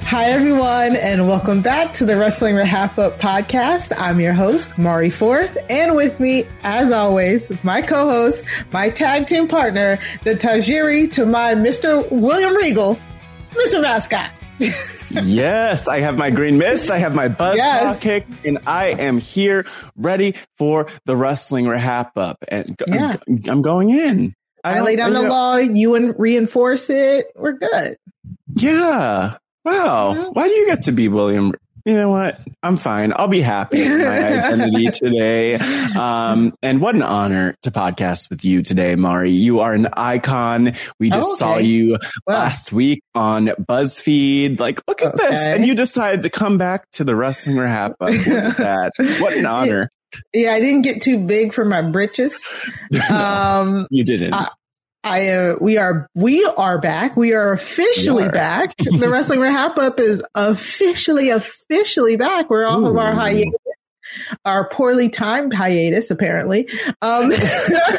Hi, everyone, and welcome back to the Wrestling Wrap Up podcast. I'm your host, Mari Forth, and with me, as always, my co-host, my tag team partner, the Tajiri to my Mr. William Regal, Mr. Mascot. Yes, I have my green mist, I have my buzzsaw kick, and I am here ready for the Wrestling Wrap Up. And I'm going in. I lay down the law, you reinforce it. We're good. Yeah. Wow. Why do you get to be William? You know what? I'm fine. I'll be happy in my identity today. And what an honor to podcast with you today, Mari. You are an icon. We just saw you last week on BuzzFeed. Like, look at this. And you decided to come back to the Wrestling Wrap Up. Look at that. What an honor. Yeah, I didn't get too big for my britches. No, you didn't. We are back. We are officially back. The Wrestling Wrap Up is officially back. We're off of our hiatus, our poorly timed hiatus, apparently. I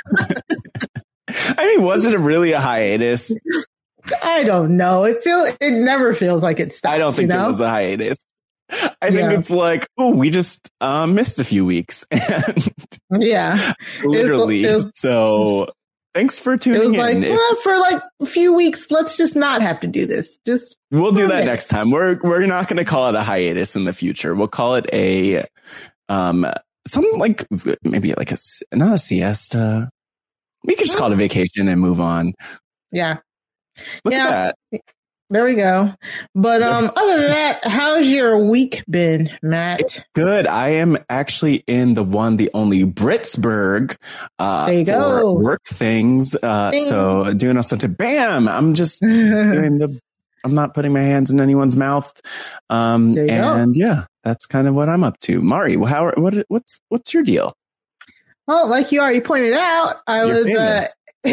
mean, was it really a hiatus? I don't know. It never feels like it stopped. I don't think it was a hiatus. I think it's like, we just missed a few weeks. Yeah. Literally. So thanks for tuning in. Like, well, for like a few weeks, let's just not have to do this. We'll do that next time. We're not going to call it a hiatus in the future. We'll call it a something like maybe like not a siesta. We could just call it a vacation and move on. Yeah. Look at that. There we go. But other than that, how's your week been, Matt? It's good. I am actually in the only Britsburg there you for go. work things. So doing something. Bam! I'm just doing I'm not putting my hands in anyone's mouth. Yeah, that's kind of what I'm up to. Mari, what's your deal? Well, like you already pointed out, I was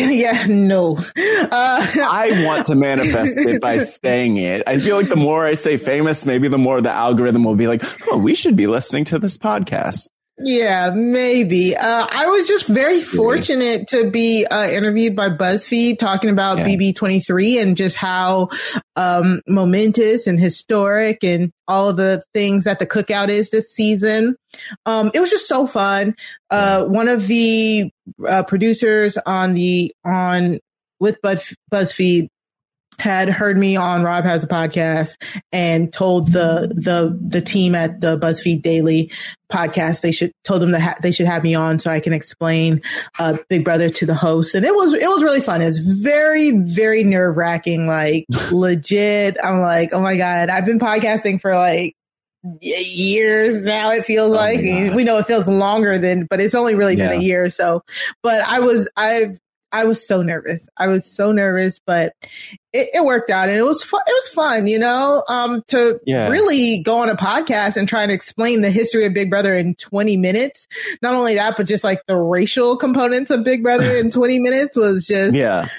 I want to manifest it by saying it. I feel like the more I say famous, maybe the more the algorithm will be like, oh, we should be listening to this podcast. Yeah, maybe. I was just very fortunate to be interviewed by BuzzFeed talking about BB23 and just how momentous and historic and all of the things that the cookout is this season. It was just so fun. One of the producers with BuzzFeed had heard me on Rob Has a Podcast and told the team at the BuzzFeed Daily podcast told them that they should have me on so I can explain Big Brother to the host. And it was really fun. It's very, very nerve wracking, like legit. I'm like, oh my God, I've been podcasting for like years now. It feels like we know it feels longer but it's only really been a year or so. But I was so nervous. But it worked out and it was fun. It was fun, to really go on a podcast and try and explain the history of Big Brother in 20 minutes. Not only that, but just like the racial components of Big Brother in 20 minutes was just,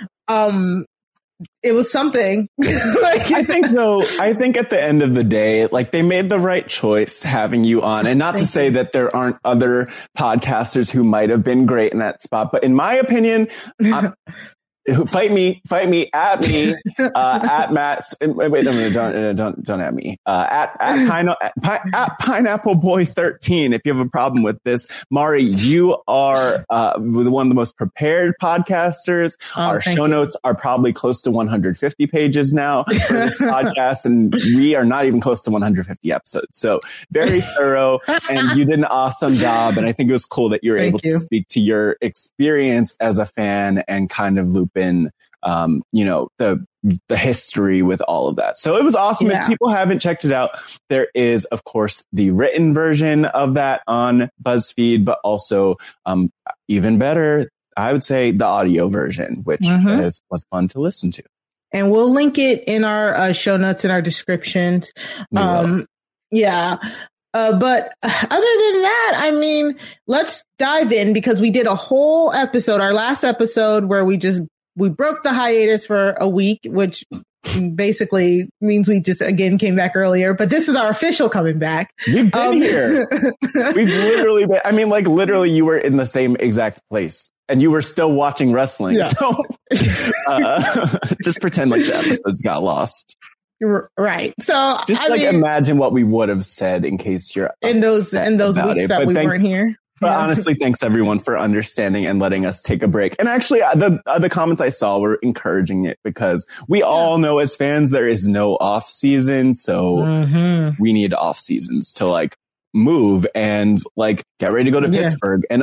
it was something. I think at the end of the day, like they made the right choice having you on, and not to say that there aren't other podcasters who might have been great in that spot, but in my opinion, fight me at me, at Matt's. Wait, no, don't at me. At Pineapple Boy 13. If you have a problem with this, Mari, you are one of the most prepared podcasters. Our show notes are probably close to 150 pages now for this podcast, and we are not even close to 150 episodes. So very thorough, and you did an awesome job. And I think it was cool that you were able to speak to your experience as a fan and kind of loop in, the history with all of that. So it was awesome. If people haven't checked it out, there is, of course, the written version of that on BuzzFeed, but also, even better, I would say the audio version, which was fun to listen to. And we'll link it in our show notes and our descriptions. But other than that, I mean, let's dive in because we did a whole episode, our last episode, where we broke the hiatus for a week, which basically means we just again came back earlier, but this is our official coming back. We've been here. We've literally been, I mean, like literally you were in the same exact place and you were still watching wrestling. Yeah. So just pretend like the episodes got lost. Right. So just imagine what we would have said in case you're in those weeks that we weren't here. But honestly, thanks everyone for understanding and letting us take a break. And actually, the comments I saw were encouraging it because we all know as fans there is no off season, so we need off seasons to move and get ready to go to Pittsburgh and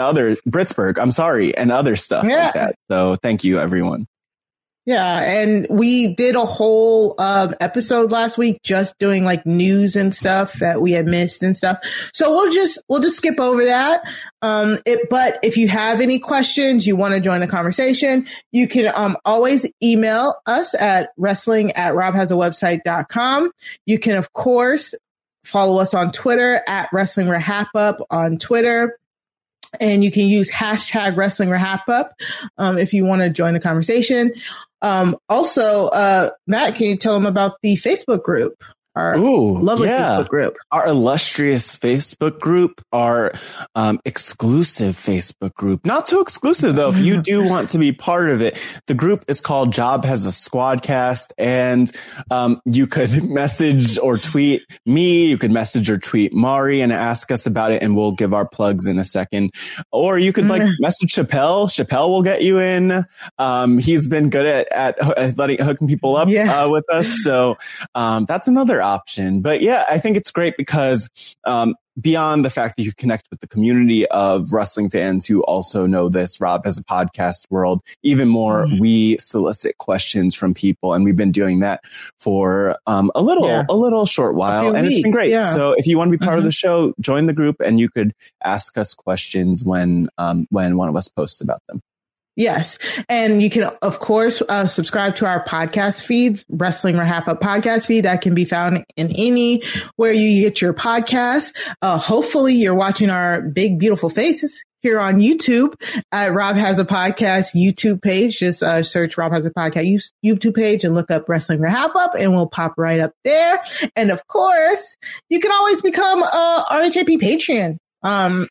and other stuff like that. So thank you, everyone. Yeah, and we did a whole episode last week just doing news and stuff that we had missed and stuff. So we'll just skip over that. But if you have any questions, you want to join the conversation, you can always email us at wrestling@robhasawebsite.com. You can, of course, follow us on Twitter at WrestlingRehapUp on Twitter. And you can use hashtag WrestlingRehapUp if you want to join the conversation. Also, Matt, can you tell them about the Facebook group? Our lovely Facebook group. Our illustrious Facebook group, our exclusive Facebook group. Not so exclusive, though, if you do want to be part of it. The group is called Job Has a Squadcast, and you could message or tweet me. You could message or tweet Mari and ask us about it, and we'll give our plugs in a second. Or you could message Chappelle. Chappelle will get you in. He's been good at hooking people up with us. So that's another option. But yeah, I think it's great because beyond the fact that you connect with the community of wrestling fans who also know this Rob Has a Podcast world, even more, we solicit questions from people, and we've been doing that for a little short while, and it's been great. Yeah. So if you want to be part of the show, join the group, and you could ask us questions when one of us posts about them. Yes. And you can, of course, subscribe to our podcast feed, Wrestling Rehap podcast feed that can be found in any where you get your podcasts. Hopefully you're watching our big, beautiful faces here on YouTube at Rob Has a Podcast YouTube page. Just search Rob Has a Podcast YouTube page and look up Wrestling Rehap Up, and we'll pop right up there. And of course, you can always become a RHAP Patreon. On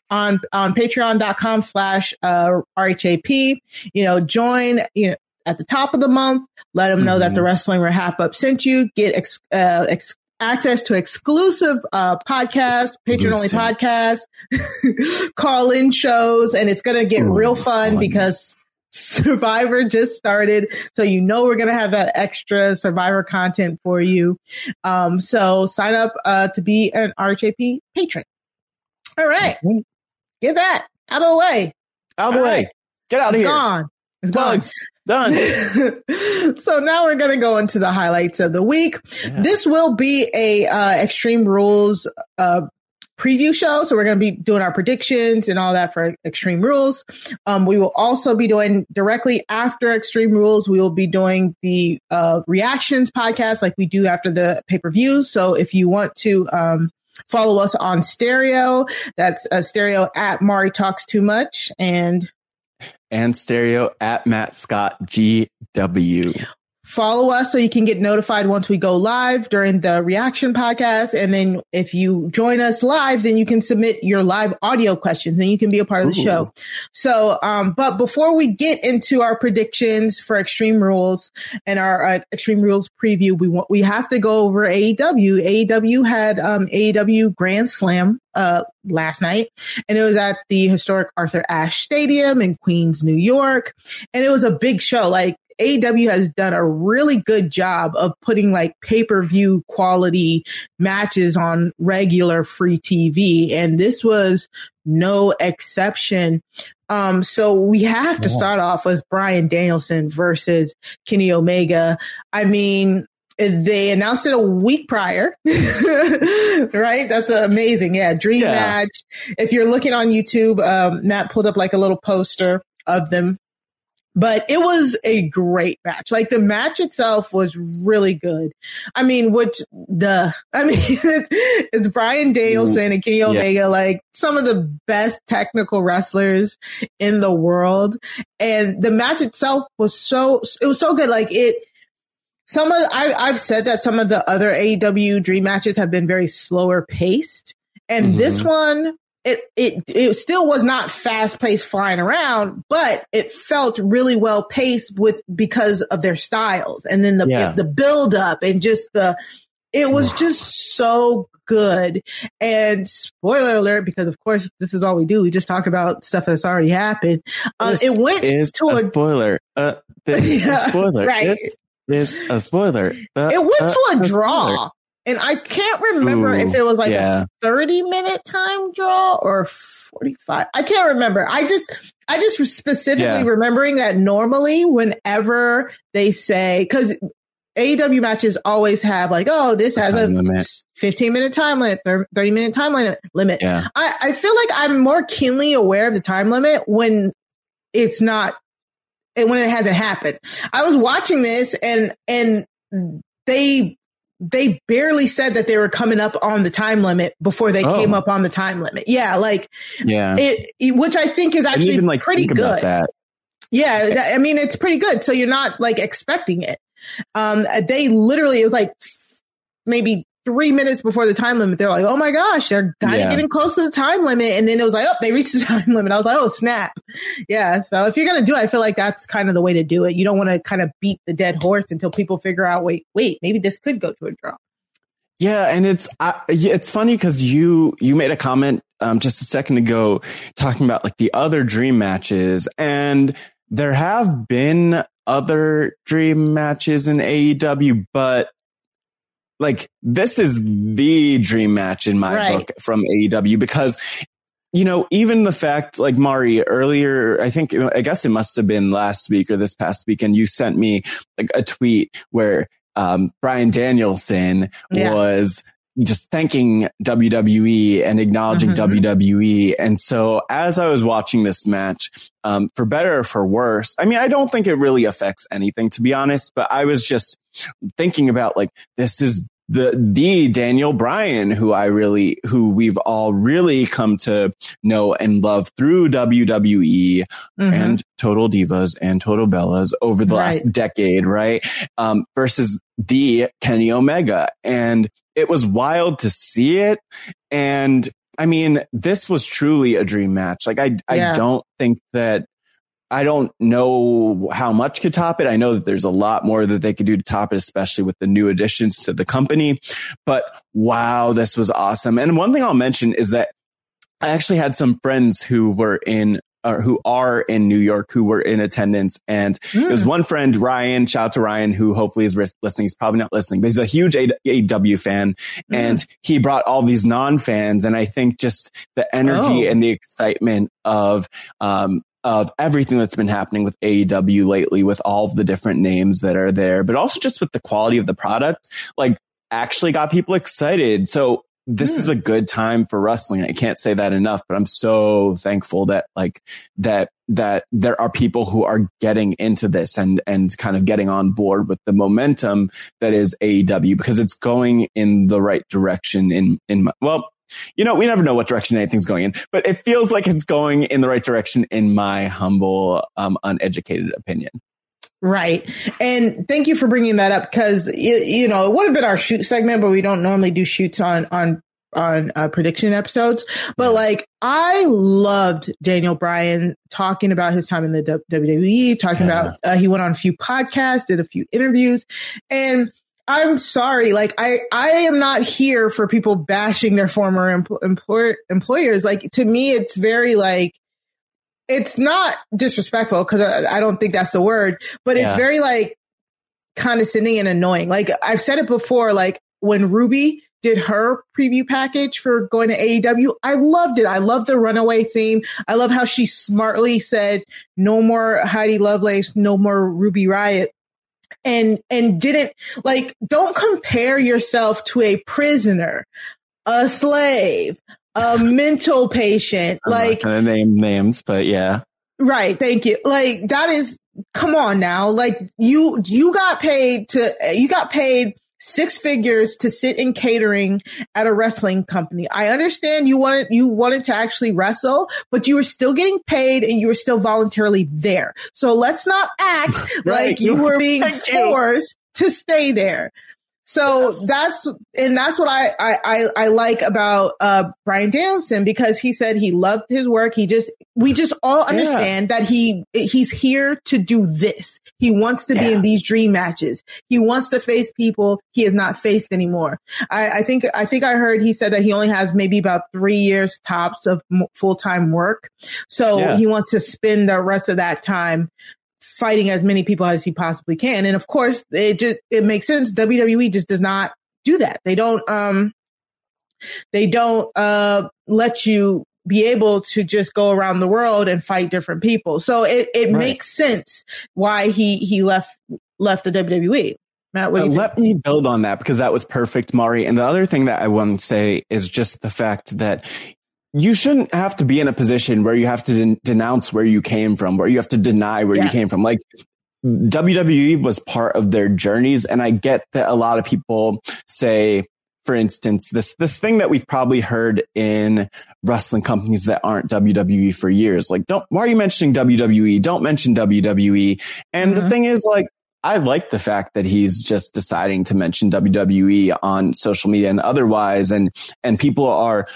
patreon.com/RHAP, join, at the top of the month, let them know that the Wrestling Rehap Up sent you, get access to exclusive podcasts, patron-only podcasts, call-in shows, and it's going to get real fun because Survivor just started. So, we're going to have that extra Survivor content for you. So sign up to be an RHAP patron. All right. Get that out of the way. Get out of here. Gone. It's gone. Done. So now we're going to go into the highlights of the week. Yeah. This will be a Extreme Rules preview show. So we're going to be doing our predictions and all that for Extreme Rules. We will also be doing directly after Extreme Rules. We will be doing the reactions podcast like we do after the pay-per-views. So if you want to follow us on Stereo. That's Stereo at Mari Talks Too Much and Stereo at Matt Scott GW. Follow us so you can get notified once we go live during the reaction podcast. And then if you join us live, then you can submit your live audio questions and you can be a part of the show. So, but before we get into our predictions for Extreme Rules and our Extreme Rules preview, we have to go over AEW. AEW had AEW Grand Slam last night, and it was at the historic Arthur Ashe Stadium in Queens, New York. And it was a big show. AEW has done a really good job of putting pay-per-view quality matches on regular free TV. And this was no exception. So we have to start off with Bryan Danielson versus Kenny Omega. I mean, they announced it a week prior, right? That's amazing. Yeah. Dream match. If you're looking on YouTube, Matt pulled up a little poster of them. But it was a great match. The match itself was really good. I mean, it's Bryan Danielson and Kenny Omega, some of the best technical wrestlers in the world. And the match itself was so good. I've said that some of the other AEW Dream matches have been very slower paced. And this one it still was not fast paced flying around, but it felt really well paced because of their styles. And then the build up and just it was just so good. And spoiler alert, because of course this is all we do. We just talk about stuff that's already happened. It went to a spoiler. Spoiler. Right. This is a spoiler. It went to a draw. Spoiler. And I can't remember if it was like a 30-minute time draw or 45. I can't remember. I just specifically remembering that normally whenever they say, because AEW matches always have like, oh, this has a 15-minute time limit, 30-minute time limit. Yeah. I feel like I'm more keenly aware of the time limit when it's not, when it hasn't happened. I was watching this and they barely said that they were coming up on the time limit before they came up on the time limit. Yeah. Which I think is actually even, pretty good. Yeah. I mean, it's pretty good. So you're not like expecting it. They literally, it was like maybe 3 minutes before the time limit. They're like, oh my gosh, they're kind of getting close to the time limit. And then it was like, oh, they reached the time limit. I was like, oh, snap. Yeah. So if you're going to do it, I feel like that's kind of the way to do it. You don't want to kind of beat the dead horse until people figure out, wait, maybe this could go to a draw. Yeah. And it's funny because you made a comment just a second ago talking about like the other dream matches, and there have been other dream matches in AEW, but like, this is the dream match in my book from AEW because, even the fact, like Mari earlier, I guess it must have been last week or this past weekend, you sent me like a tweet where Bryan Danielson was just thanking WWE and acknowledging WWE. And so as I was watching this match, for better or for worse, I mean, I don't think it really affects anything, to be honest, but I was just thinking about like, this is the Daniel Bryan who we've all really come to know and love through WWE and Total Divas and Total Bellas over the last decade, right? Versus the Kenny Omega. And it was wild to see it. And I mean, this was truly a dream match. Like, I don't think that, I don't know how much could top it. I know that there's a lot more that they could do to top it, especially with the new additions to the company. But wow, this was awesome. And one thing I'll mention is that I actually had some friends who are in New York who were in attendance. And it was one friend, Ryan, shout out to Ryan, who hopefully is listening. He's probably not listening, but he's a huge AEW fan. And he brought all these non-fans. And I think just the energy and the excitement of everything that's been happening with AEW lately, with all of the different names that are there, but also just with the quality of the product, like actually got people excited. So this is a good time for wrestling. I can't say that enough, but I'm so thankful that that there are people who are getting into this and kind of getting on board with the momentum that is AEW, because it's going in the right direction we never know what direction anything's going in, but it feels like it's going in the right direction in my humble, uneducated opinion. Right. And thank you for bringing that up, because, it would have been our shoot segment, but we don't normally do shoots on prediction episodes. But like, I loved Daniel Bryan talking about his time in the WWE, talking about, he went on a few podcasts, did a few interviews, and I'm sorry, like I am not here for people bashing their former employers. Like, to me, it's very like, it's not disrespectful, because I don't think that's the word, but it's very like condescending and annoying. Like, I've said it before, like when Ruby did her preview package for going to AEW, I loved it. I love the Runaway theme. I love how she smartly said, no more Heidi Lovelace, no more Ruby Riott. And didn't, like, don't compare yourself to a prisoner, a slave, a mental patient. I'm like, not gonna name names, but yeah. Right. Thank you. Like, that is, come on now. Like, you got paid 6 figures to sit in catering at a wrestling company. I understand you wanted to actually wrestle, but you were still getting paid and you were still voluntarily there. So let's not act like you were being forced to stay there. So that's what I like about Bryan Danielson, because he said he loved his work. We just all understand that he's here to do this. He wants to be in these dream matches. He wants to face people he has not faced anymore. I think I heard he said that he only has maybe about 3 years tops of full-time work. So he wants to spend the rest of that time fighting as many people as he possibly can. And of course, it makes sense. WWE just does not do that. They don't let you be able to just go around the world and fight different people. So it makes sense why he left the WWE. Matt, what do you think? Let me build on that, because that was perfect, Mari. And the other thing that I want to say is just the fact that you shouldn't have to be in a position where you have to denounce where you came from, where you have to deny where you came from. Like, WWE was part of their journeys. And I get that a lot of people say, for instance, this thing that we've probably heard in wrestling companies that aren't WWE for years. Like, why are you mentioning WWE? Don't mention WWE. And the thing is, like, I like the fact that he's just deciding to mention WWE on social media and otherwise. And people are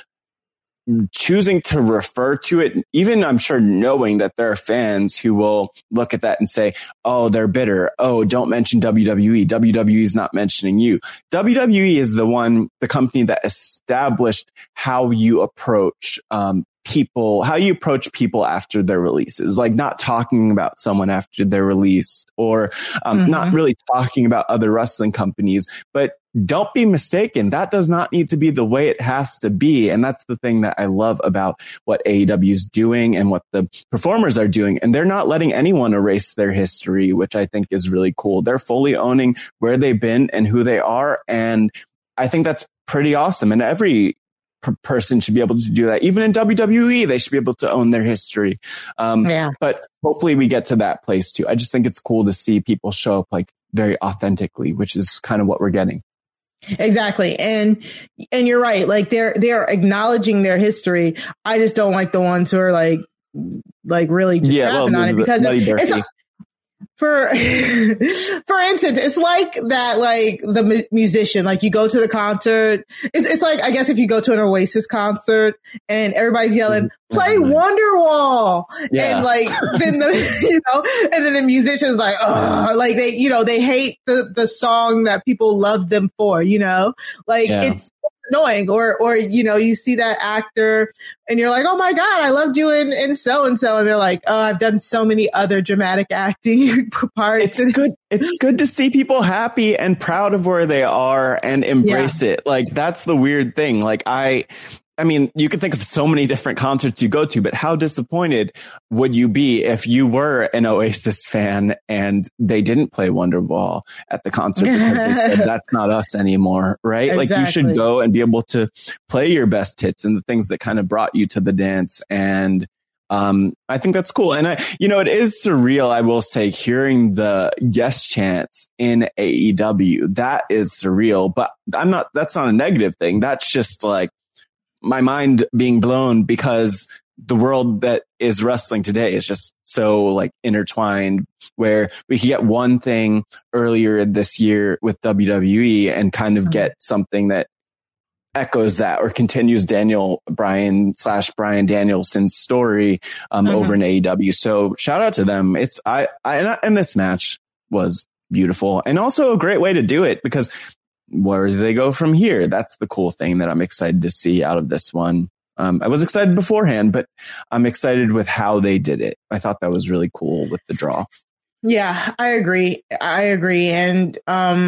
choosing to refer to it, even I'm sure knowing that there are fans who will look at that and say, oh, they're bitter. Oh, don't mention WWE. WWE is not mentioning you. WWE is the company that established how you approach people, how you approach people after their releases, like not talking about someone after they're released, or not really talking about other wrestling companies. But don't be mistaken, that does not need to be the way it has to be. And that's the thing that I love about what AEW is doing and what the performers are doing. And they're not letting anyone erase their history, which I think is really cool. They're fully owning where they've been and who they are. And I think that's pretty awesome. And every person should be able to do that. Even in WWE, they should be able to own their history. But hopefully we get to that place too. I just think it's cool to see people show up like very authentically, which is kind of what we're getting. Exactly. And you're right. Like they're acknowledging their history. I just don't like the ones who are like really just rapping on it, because for instance, it's like that, like the musician, like you go to the concert. It's like, I guess if you go to an Oasis concert and everybody's yelling, play Wonderwall. And like, then and then the musician's like, oh, like they hate the song that people love them for, it's annoying. Or, you see that actor and you're like, oh my God, I loved you in so-and-so. And they're like, oh, I've done so many other dramatic acting parts. It's good to see people happy and proud of where they are and embrace it. Like, that's the weird thing. Like, I mean, you could think of so many different concerts you go to, but how disappointed would you be if you were an Oasis fan and they didn't play Wonderwall at the concert because they said that's not us anymore, right? Exactly. Like, you should go and be able to play your best hits and the things that kind of brought you to the dance. And I think that's cool. And it is surreal, I will say, hearing the yes chants in AEW. That is surreal, but that's not a negative thing. That's just like my mind being blown, because the world that is wrestling today is just so like intertwined, where we could get one thing earlier this year with WWE and kind of get something that echoes that or continues Bryan Danielson's story over in AEW. So shout out to them. And this match was beautiful and also a great way to do it, because where do they go from here? That's the cool thing that I'm excited to see out of this one. I was excited beforehand, but I'm excited with how they did it. I thought that was really cool with the draw. Yeah, I agree. And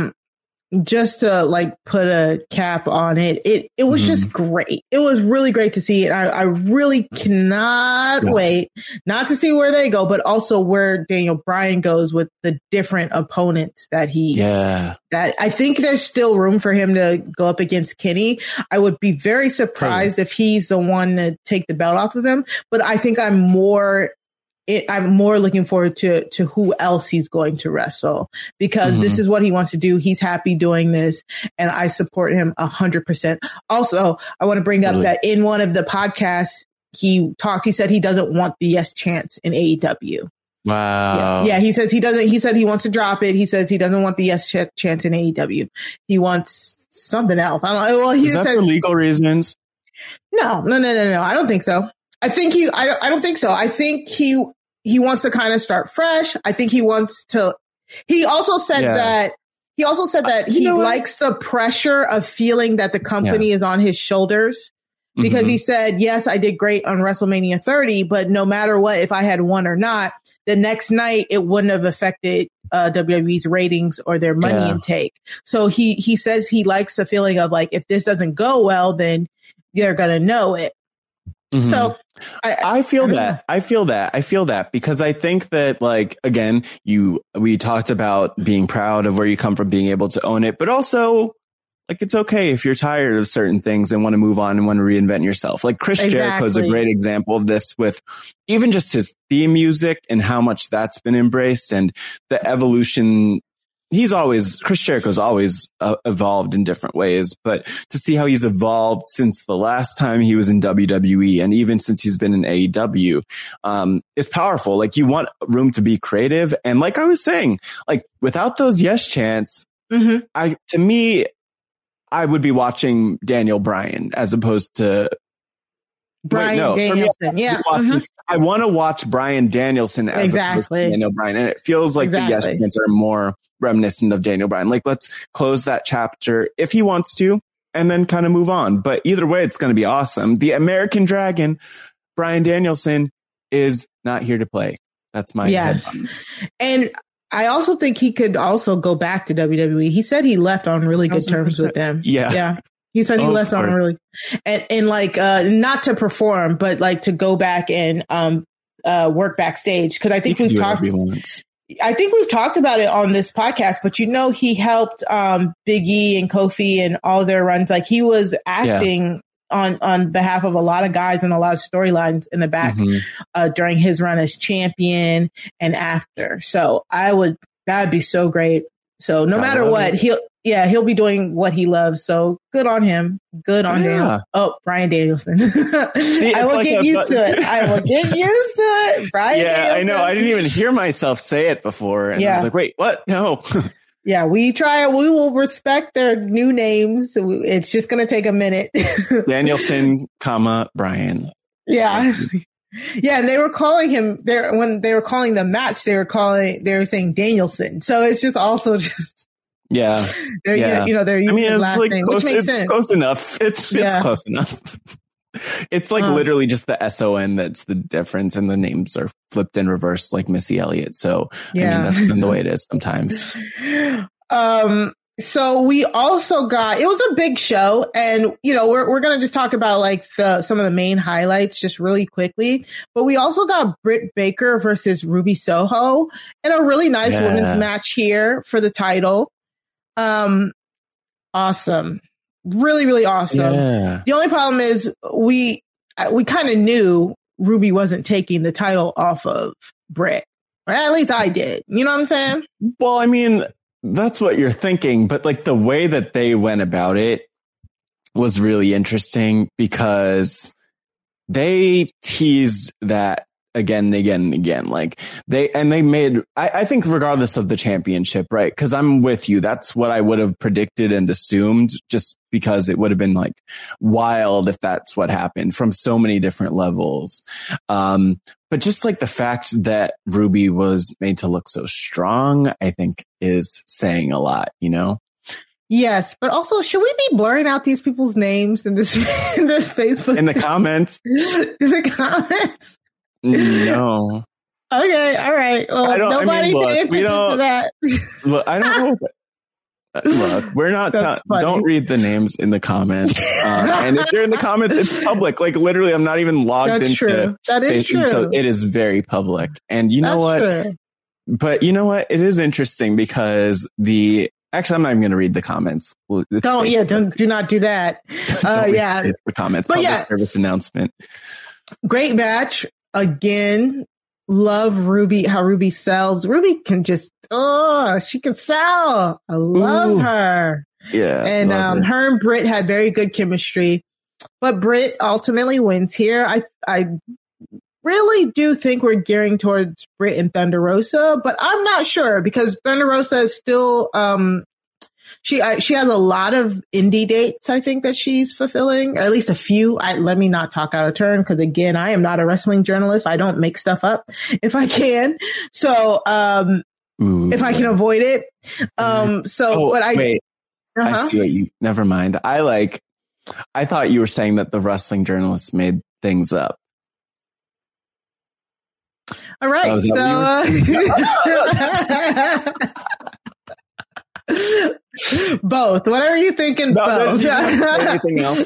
just to like put a cap on it, it was just great. It was really great to see it. I really cannot wait not to see where they go, but also where Daniel Bryan goes with the different opponents that that I think there's still room for him to go up against Kenny. I would be very surprised if he's the one to take the belt off of him, but I think I'm more looking forward to who else he's going to wrestle, because this is what he wants to do. He's happy doing this, and I support him 100%. Also, I want to bring up that in one of the podcasts he said he doesn't want the yes chants in AEW. Wow. Yeah. He says he doesn't. He said he wants to drop it. He says he doesn't want the yes chance in AEW. He wants something else. I don't. Well, he is that said, for legal reasons? No. I don't think so. I don't think so. I think he wants to kind of start fresh. I think he wants to. He also said that. He also said that he likes the pressure of feeling that the company is on his shoulders, because he said, yes, I did great on WrestleMania 30, but no matter what, if I had won or not, the next night it wouldn't have affected WWE's ratings or their money intake. So he says he likes the feeling of like, if this doesn't go well, then they're going to know it. So I feel that because I think that, like, again, we talked about being proud of where you come from, being able to own it, but also like, it's okay if you're tired of certain things and want to move on and want to reinvent yourself. Like Chris Jericho is a great example of this, with even just his theme music and how much that's been embraced and the evolution. Chris Jericho's always evolved in different ways, but to see how he's evolved since the last time he was in WWE and even since he's been in AEW, is powerful. Like, you want room to be creative. And like I was saying, like, without those yes chants, I would be watching Daniel Bryan as opposed to Bryan Danielson. I want to watch Bryan Danielson as opposed to Daniel Bryan. And it feels like the yes chants are more reminiscent of Daniel Bryan. Like, let's close that chapter if he wants to, and then kind of move on. But either way, it's going to be awesome. The American Dragon, Bryan Danielson, is not here to play. That's my headline. And I also think he could also go back to WWE. He said he left on really good terms with them. Yeah. He said he left on really, and like, not to perform, but like to go back and, work backstage. Cause I think we've talked about it on this podcast, but he helped, Big E and Kofi and all their runs. Like, he was acting on behalf of a lot of guys and a lot of storylines in the back, during his run as champion and after. So that'd be so great. So no matter what, he'll be doing what he loves. So good on him. Good on him. Oh, Bryan Danielson. See, I will get used to it. Bryan Danielson. I know. I didn't even hear myself say it before. And I was like, wait, what? No. Yeah, we will respect their new names. It's just going to take a minute. Danielson, Bryan. Yeah. Yeah, and they were calling him there when they were calling the match. They were saying Danielson. So it's just also just they're using his last name, which makes sense. Close enough. It's close enough. It's like literally just the SON that's the difference, and the names are flipped and reversed like Missy Elliott. So that's the way it is sometimes. So we also it was a big show, and we're going to just talk about like some of the main highlights just really quickly, but we also got Britt Baker versus Ruby Soho in a really nice women's match here for the title. Awesome. Really, really awesome. Yeah. The only problem is we kind of knew Ruby wasn't taking the title off of Britt, or at least I did. You know what I'm saying? Well, I mean, that's what you're thinking, but like the way that they went about it was really interesting, because they teased that again and again and again. Like they made, I think regardless of the championship, right? Cause I'm with you. That's what I would have predicted and assumed, just because it would have been like wild if that's what happened from so many different levels. But just like the fact that Ruby was made to look so strong, I think is saying a lot, Yes, but also, should we be blurring out these people's names in this Facebook? In the comments? In the comments? No. Okay, all right. Well, nobody pay attention to that. Look, I don't know. Look, we're not. Don't read the names in the comments. And if you're in the comments, it's public. Like literally, I'm not even logged into. True. That is true. So it is very public. And you know what? True. But you know what? It is interesting because actually, I'm not even going to read the comments. Do not do that. Don't read the comments. But public service announcement. Great match. Again, love Ruby, how Ruby sells. Ruby can just, she can sell. I love her. Yeah. And her and Britt had very good chemistry, but Britt ultimately wins here. really do think we're gearing towards Britt and Thunder Rosa, but I'm not sure because Thunder Rosa is still, she has a lot of indie dates, I think, that she's fulfilling, or at least a few. Let me not talk out of turn because, again, I am not a wrestling journalist. I don't make stuff up if I can. So, if I can avoid it. I see what never mind. I thought you were saying that the wrestling journalists made things up. All right. Both. Whatever you're thinking, both. Anything else?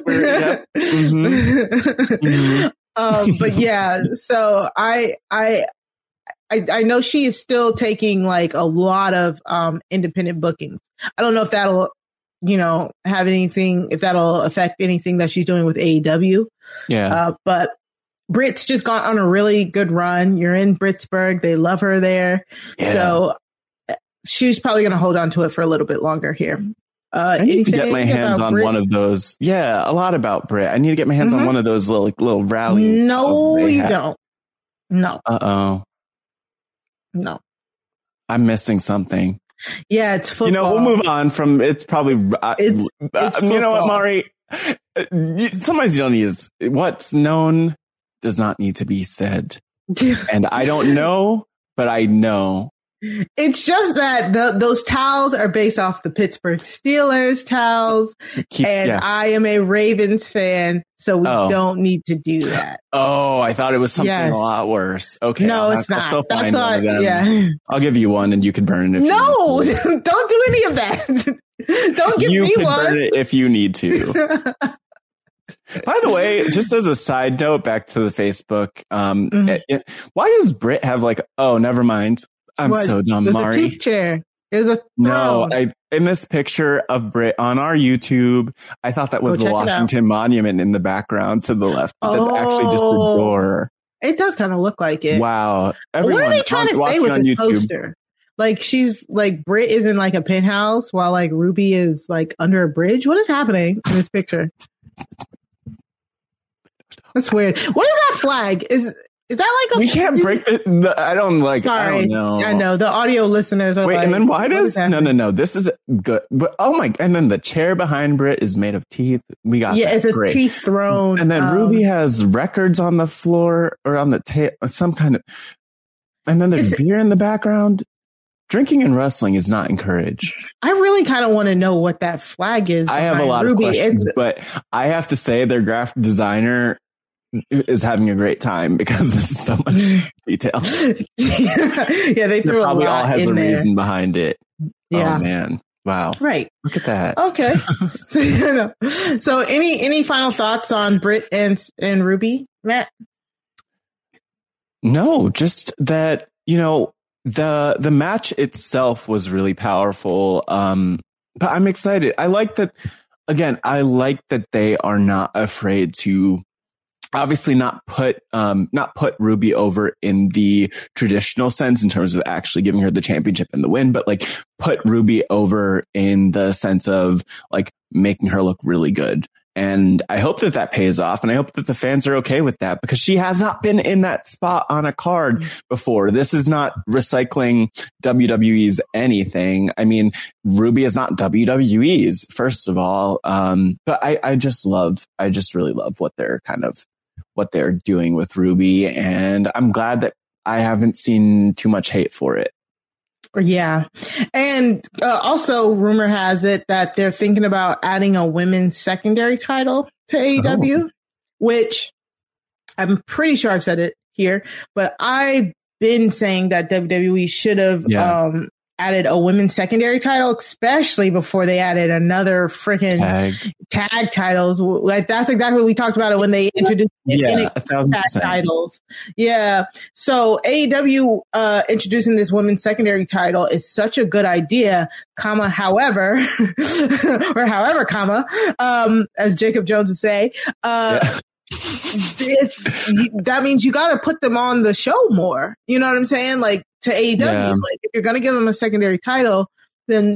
But yeah, so I know she is still taking like a lot of independent bookings. I don't know if that'll, have anything, if that'll affect anything that she's doing with AEW. Yeah. But Britt's just gone on a really good run. You're in Britsburg. They love her there. Yeah. So she's probably going to hold on to it for a little bit longer here. I need to get my hands on one of those. Yeah, a lot about Britt. I need to get my hands on one of those little rally. No, you don't. No. Uh-oh. No. I'm missing something. Yeah, it's football. We'll move on from it's probably. It's you know what, Mari? Sometimes you don't use what's known does not need to be said. And I don't know, but I know. It's just that those towels are based off the Pittsburgh Steelers towels. I am a Ravens fan, so we don't need to do that. Oh, I thought it was something a lot worse. Okay. No, it's not. I'll still find one of them. I'll give you one and you can burn it. No, don't do any of that. Don't give me one. You can burn it if you need to. By the way, just as a side note, back to the Facebook, why does Britt have never mind. I'm so dumb, Mari. There's a tooth chair. There's a throne. No, in this picture of Britt on our YouTube, I thought that was the Washington Monument in the background to the left. But that's actually just the door. It does kind of look like it. Wow. Everyone, what are they trying to say with this YouTube poster? She's Britt is in a penthouse while Ruby is under a bridge. What is happening in this picture? That's weird. What is that flag? Is that we can't break the I don't Sorry. I don't know. I know the audio listeners are and then why does no this is good, but and then the chair behind Britt is made of teeth. We got it's a teeth throne, and then Ruby has records on the floor or on the table, some kind of, and then there's beer in the background. Drinking and wrestling is not encouraged. I really kind of want to know what that flag is. I have a lot of questions, but I have to say their graphic designer is having a great time because this is so much detail. They threw probably a lot all has in a there. Reason behind it. Yeah. Oh man. Wow. Right. Look at that. Okay. So any final thoughts on Britt and Ruby, Matt? No, just that, the match itself was really powerful. But I'm excited. I like that they are not afraid to obviously not put Ruby over in the traditional sense in terms of actually giving her the championship and the win, but put Ruby over in the sense of making her look really good. And I hope that pays off. And I hope that the fans are okay with that because she has not been in that spot on a card before. This is not recycling WWE's anything. I mean, Ruby is not WWE's, first of all. But I just really love what they're doing with Ruby. And I'm glad that I haven't seen too much hate for it. Yeah. And also rumor has it that they're thinking about adding a women's secondary title to AEW, which I'm pretty sure I've said it here, but I've been saying that WWE should have added a women's secondary title, especially before they added another freaking tag titles. That's exactly what we talked about it when they introduced tag titles. Yeah. So AEW introducing this women's secondary title is such a good idea, however, as Jacob Jones would say, that means you got to put them on the show more. You know what I'm saying? To AEW, if you're going to give them a secondary title, then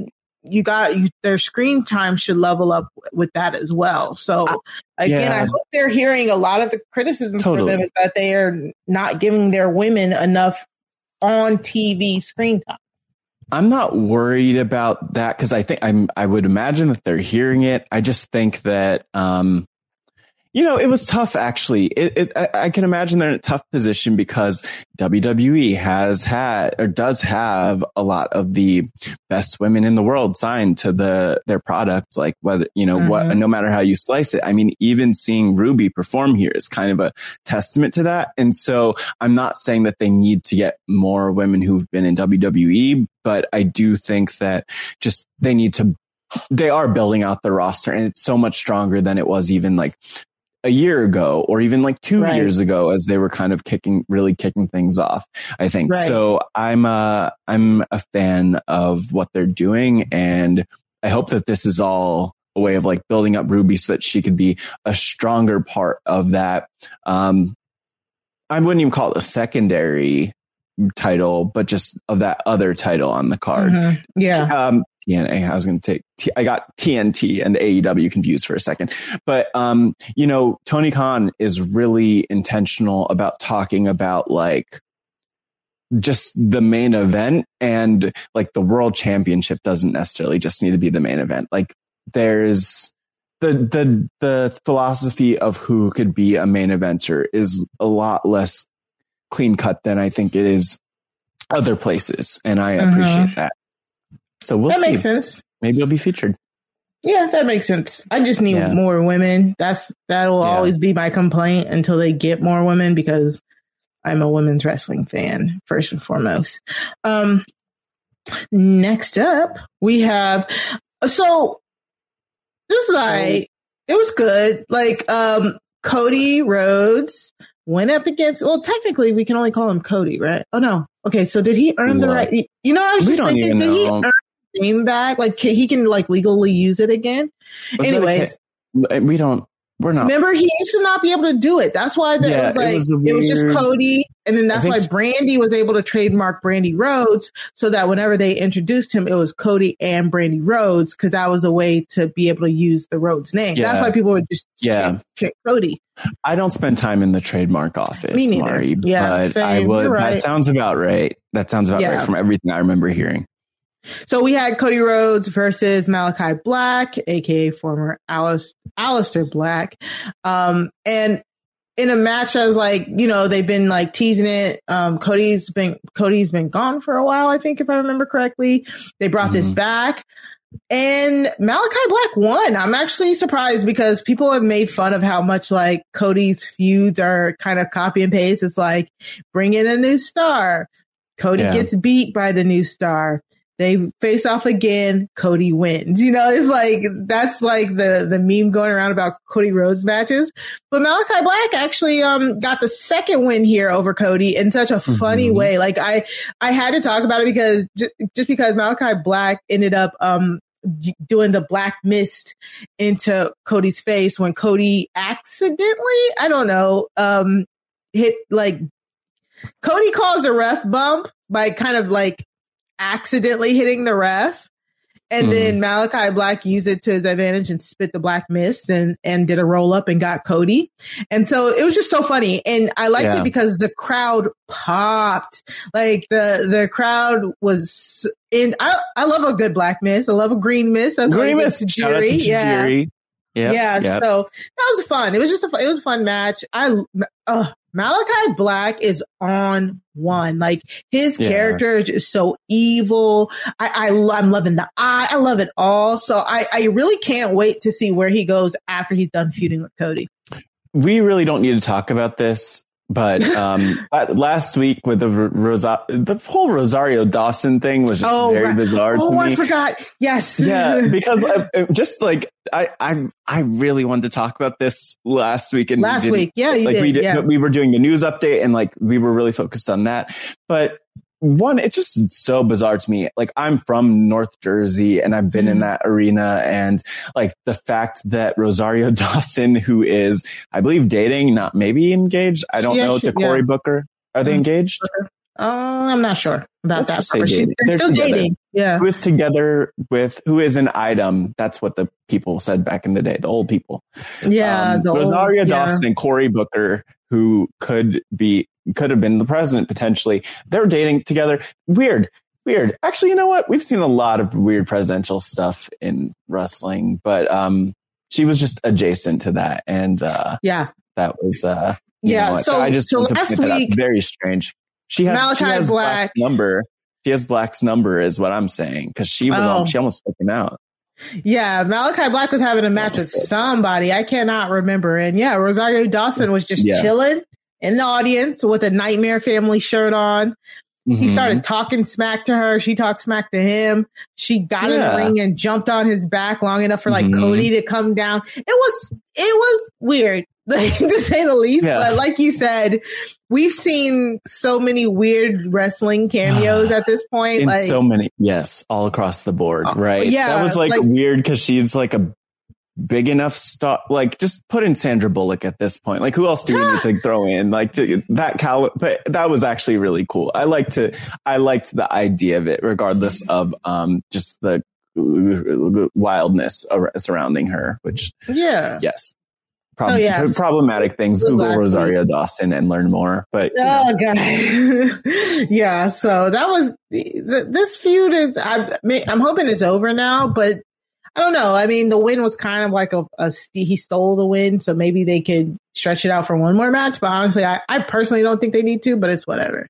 their screen time should level up with that as well. So again, I hope they're hearing a lot of the criticism for them is that they are not giving their women enough on TV screen time. I'm not worried about that because I would imagine that they're hearing it. I just think that, it was tough, actually. I can imagine they're in a tough position because WWE does have a lot of the best women in the world signed to their products. Like whether, no matter how you slice it. I mean, even seeing Ruby perform here is kind of a testament to that. And so I'm not saying that they need to get more women who've been in WWE, but I do think that just they are building out the roster and it's so much stronger than it was even like a year ago or even like 2 years ago as they were kind of kicking things off, I think. Right. So I'm a fan of what they're doing. And I hope that this is all a way of like building up Ruby so that she could be a stronger part of that. I wouldn't even call it a secondary title, but just of that other title on the card. Mm-hmm. Yeah. TNA. I was going to take, I got TNT and AEW confused for a second, but, Tony Khan is really intentional about talking about like just the main event, and like the world championship doesn't necessarily just need to be the main event. Like there's the philosophy of who could be a main eventer is a lot less clean cut than I think it is other places. And I appreciate that. So we'll see. That makes sense. Maybe it'll be featured. Yeah, that makes sense. I just need more women. That'll always be my complaint until they get more women, because I'm a women's wrestling fan first and foremost. Next up, we have it was good. Like Cody Rhodes went up against. Well, technically, we can only call him Cody, right? Oh no. Okay, so did he earn the right? I was just thinking, did he earn the name back? Like he can like legally use it again. Anyways, we're not. Remember, he used to not be able to do it. That's why it was just Cody, and then that's why Brandy was able to trademark Brandy Rhodes, so that whenever they introduced him, it was Cody and Brandy Rhodes, because that was a way to be able to use the Rhodes name. Yeah. That's why people would just chant Cody. I don't spend time in the trademark office, Me neither. Mari, but same. I would. Right. That sounds about right. That sounds about right from everything I remember hearing. So we had Cody Rhodes versus Malachi Black, aka former Aleister Black. And in a match, I was like, they've been like teasing it. Cody's been gone for a while, I think, if I remember correctly. They brought this back, and Malachi Black won. I'm actually surprised, because people have made fun of how much like Cody's feuds are kind of copy and paste. It's like, bring in a new star. Cody gets beat by the new star. They face off again. Cody wins. It's like, that's like the meme going around about Cody Rhodes matches. But Malachi Black actually got the second win here over Cody in such a funny way. Like I had to talk about it because just because Malachi Black ended up doing the black mist into Cody's face when Cody accidentally, I don't know, hit like Cody caused a ref bump by kind of like accidentally hitting the ref, and then Malachi Black used it to his advantage and spit the black mist and did a roll up and got Cody. And so it was just so funny, and I liked it because the crowd popped. Like the crowd was in. I love a good black mist. I love a green mist. Green mist. Shout out to Tajiri. Yep. So that was fun. It was just it was a fun match. Malachi Black is on one. Like his character is just so evil. I'm loving the eye. I love it all. So I really can't wait to see where he goes after he's done feuding with Cody. We really don't need to talk about this, but last week with the whole Rosario Dawson thing was just very bizarre to me. I forgot. Yes. Yeah, because just like I really wanted to talk about this last week. And you did. We were doing a news update, and like we were really focused on that. But one, it's just so bizarre to me. Like I'm from North Jersey, and I've been in that arena, and like the fact that Rosario Dawson, who is, I believe, dating, not maybe engaged, I don't know, to Cory Booker. Are they engaged? I'm not sure about that. They're still together. dating. Yeah. Who is together with, who is an item? That's what the people said back in the day, the old people. Yeah. Rosario Dawson and Cory Booker, who could have been the president potentially. They're dating together. Weird. Actually, you know what? We've seen a lot of weird presidential stuff in wrestling, but she was just adjacent to that. And that was So I just last week, very strange. She has Black's number. She has Black's number, is what I'm saying, because she almost took him out. Yeah, Malachi Black was having a match with somebody. I cannot remember. And Rosario Dawson was just chilling in the audience with a Nightmare Family shirt on. Mm-hmm. He started talking smack to her. She talked smack to him. She got in the ring and jumped on his back long enough for Cody to come down. It was weird, to say the least. Yeah. But like you said, we've seen so many weird wrestling cameos at this point. So many, all across the board, right? Yeah, that was weird because she's like a big enough star. Like, just put in Sandra Bullock at this point. Like, who else do we need to throw in? Like but that was actually really cool. I liked the idea of it, regardless of just the wildness surrounding her. Which problematic things. Google Rosario Dawson and learn more. But God. So that was this feud is. I'm hoping it's over now, but I don't know. I mean, the win was kind of like he stole the win, so maybe they could stretch it out for one more match. But honestly, I personally don't think they need to, but it's whatever.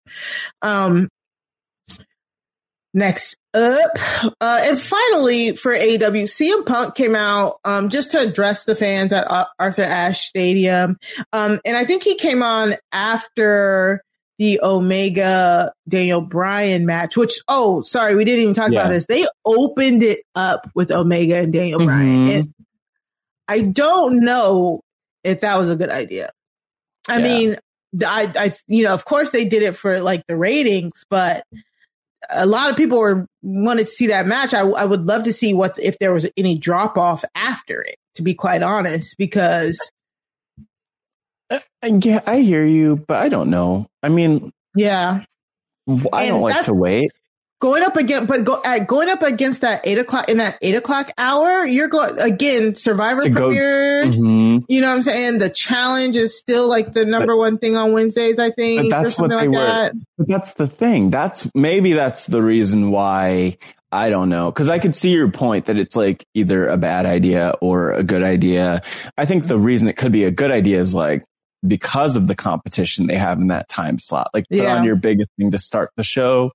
Next up, and finally for AEW, CM Punk came out just to address the fans at Arthur Ashe Stadium. And I think he came on after the Omega Daniel Bryan match, which, we didn't even talk about this. They opened it up with Omega and Daniel Bryan. And I don't know if that was a good idea. I mean, I of course they did it for the ratings, but a lot of people wanted to see that match. I would love to see if there was any drop off after it, to be quite honest, because I hear you, but I don't know. I mean, I don't like to wait. Going up against that 8 o'clock hour, you're going again. Survivor premiered. Mm-hmm. You know what I'm saying? The challenge is still the number one thing on Wednesdays, I think. But that's what they were. But that's the thing. That's the reason why. I don't know. Cause I could see your point that it's either a bad idea or a good idea. I think the reason it could be a good idea is because of the competition they have in that time slot, put on your biggest thing to start the show.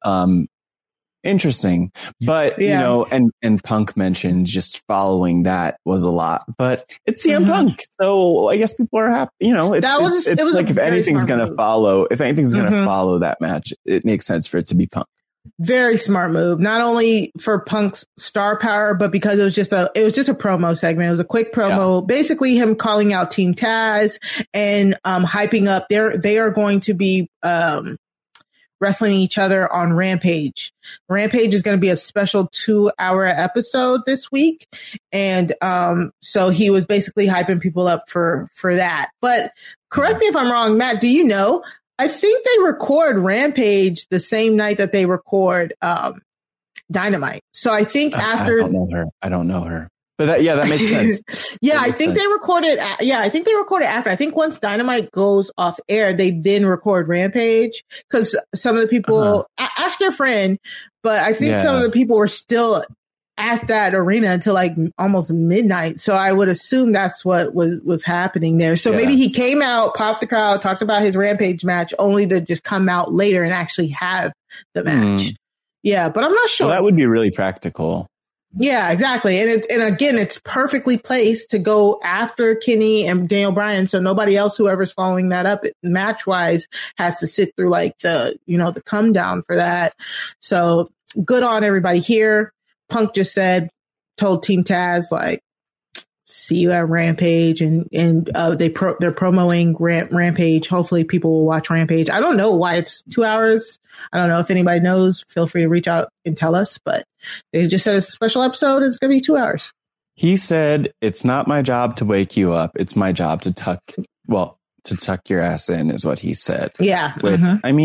Interesting. But, and Punk mentioned just following that was a lot, but it's CM Punk. So I guess people are happy, it's if anything's going to follow that match, it makes sense for it to be Punk. Very smart move, not only for Punk's star power, but because it was just a promo segment. It was a quick promo, basically him calling out Team Taz and hyping up. They are going to be wrestling each other on Rampage. Rampage is going to be a special 2-hour episode this week, and so he was basically hyping people up for that. But correct me if I'm wrong, Matt. Do you know? I think they record Rampage the same night that they record Dynamite. So I think after I don't know her. But that makes sense. I think they recorded. I think they recorded after. I think once Dynamite goes off air, they then record Rampage, because some of the people ask your friend, but I think some of the people were still at that arena until almost midnight. So I would assume that's what was happening there. So maybe he came out, popped the crowd, talked about his Rampage match, only to just come out later and actually have the match. Yeah, but I'm not sure. Well, that would be really practical. Yeah, exactly. And again, it's perfectly placed to go after Kenny and Daniel Bryan. So nobody else, whoever's following that up match wise, has to sit through the come down for that. So good on everybody here. Punk just told Team Taz, see you at Rampage, and they're promoting Rampage. Hopefully people will watch Rampage. I don't know why it's 2 hours. I don't know if anybody knows. Feel free to reach out and tell us, but they just said it's a special episode. It's going to be 2 hours. He said, it's not my job to wake you up. It's my job to tuck your ass in, is what he said. Yeah. I mean,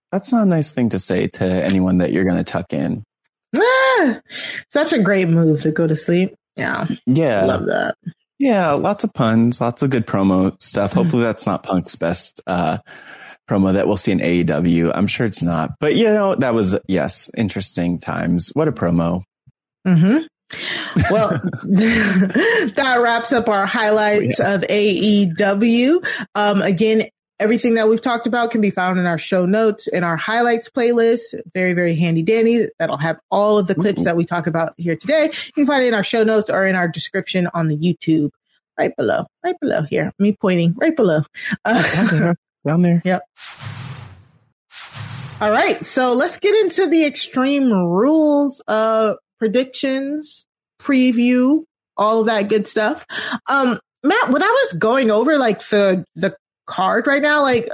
That's not a nice thing to say to anyone that you're going to tuck in. Such a great move to go to sleep. Yeah. Love that. Yeah, lots of puns, lots of good promo stuff. Hopefully that's not Punk's best promo that we'll see in AEW. I'm sure it's not. But, that was, yes, interesting times. What a promo. Mm-hmm. Well, that wraps up our highlights of AEW. Again, everything that we've talked about can be found in our show notes in our highlights playlist. Very, very handy dandy. That'll have all of the clips that we talk about here today. You can find it in our show notes or in our description on the YouTube right below here. Me pointing right below. Down there. Yep. All right. So let's get into the Extreme Rules predictions, preview, all of that good stuff. Matt, when I was going over like the card right now, like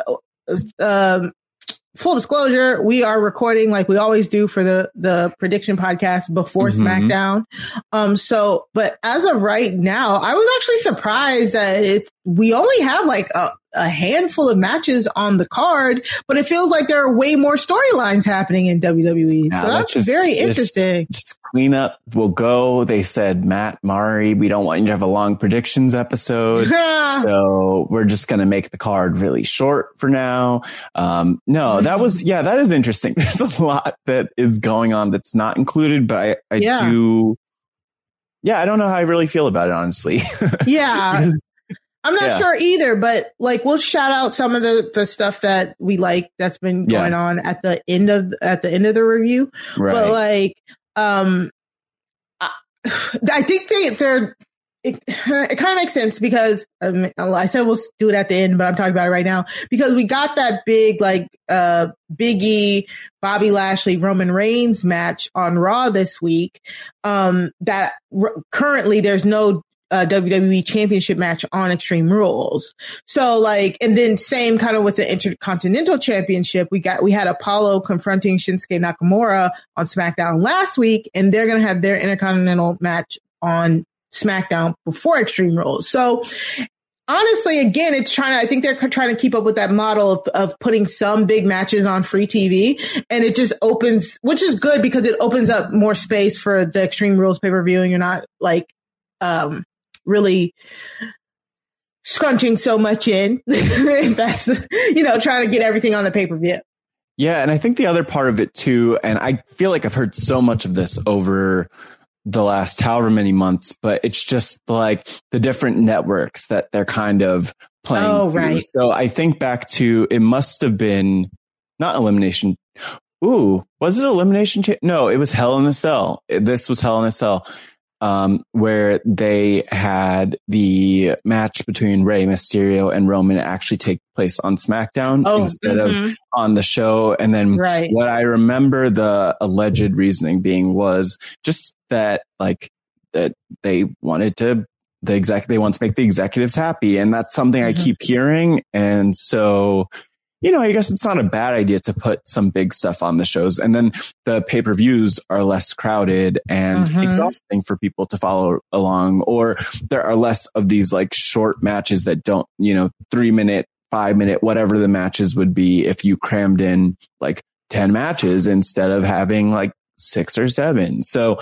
full disclosure, we are recording like we always do for the prediction podcast before SmackDown. But as of right now, I was actually surprised that we only have like a handful of matches on the card, but it feels like there are way more storylines happening in WWE. So that's very interesting. Just clean up. We'll go. They said, Matt, Mari, we don't want you to have a long predictions episode. So we're just going to make the card really short for now. That is interesting. There's a lot that is going on that's not included, but I don't know how I really feel about it, honestly. Yeah. I'm not sure either, but like we'll shout out some of the stuff that we like that's been going on at the end of the review. Right. But like, I think it kind of makes sense because I said we'll do it at the end, but I'm talking about it right now because we got that big like Big E, Bobby Lashley, Roman Reigns match on Raw this week. That currently there's no WWE Championship match on Extreme Rules. So like, and then same kind of with the Intercontinental Championship, we had Apollo confronting Shinsuke Nakamura on SmackDown last week, and they're going to have their Intercontinental match on SmackDown before Extreme Rules. So honestly, again, I think they're trying to keep up with that model of putting some big matches on free TV, and it just opens, which is good because it opens up more space for the Extreme Rules pay-per-view, and you're not like, really scrunching so much in. That's, trying to get everything on the pay-per-view. Yeah. And I think the other part of it too, and I feel like I've heard so much of this over the last however many months, but it's just like the different networks that they're kind of playing. Oh, right. So I think back to, it must have been not Elimination. Ooh, was it Elimination? No, it was Hell in a Cell. This was Hell in a Cell. Where they had the match between Rey Mysterio and Roman actually take place on SmackDown instead of on the show. And then what I remember the alleged reasoning being was just that that they wanted to make the executives happy. And that's something I keep hearing. And so, I guess it's not a bad idea to put some big stuff on the shows. And then the pay-per-views are less crowded and exhausting for people to follow along, or there are less of these like short matches that don't, 3-minute, 5-minute, whatever the matches would be if you crammed in like 10 matches instead of having like 6 or 7. So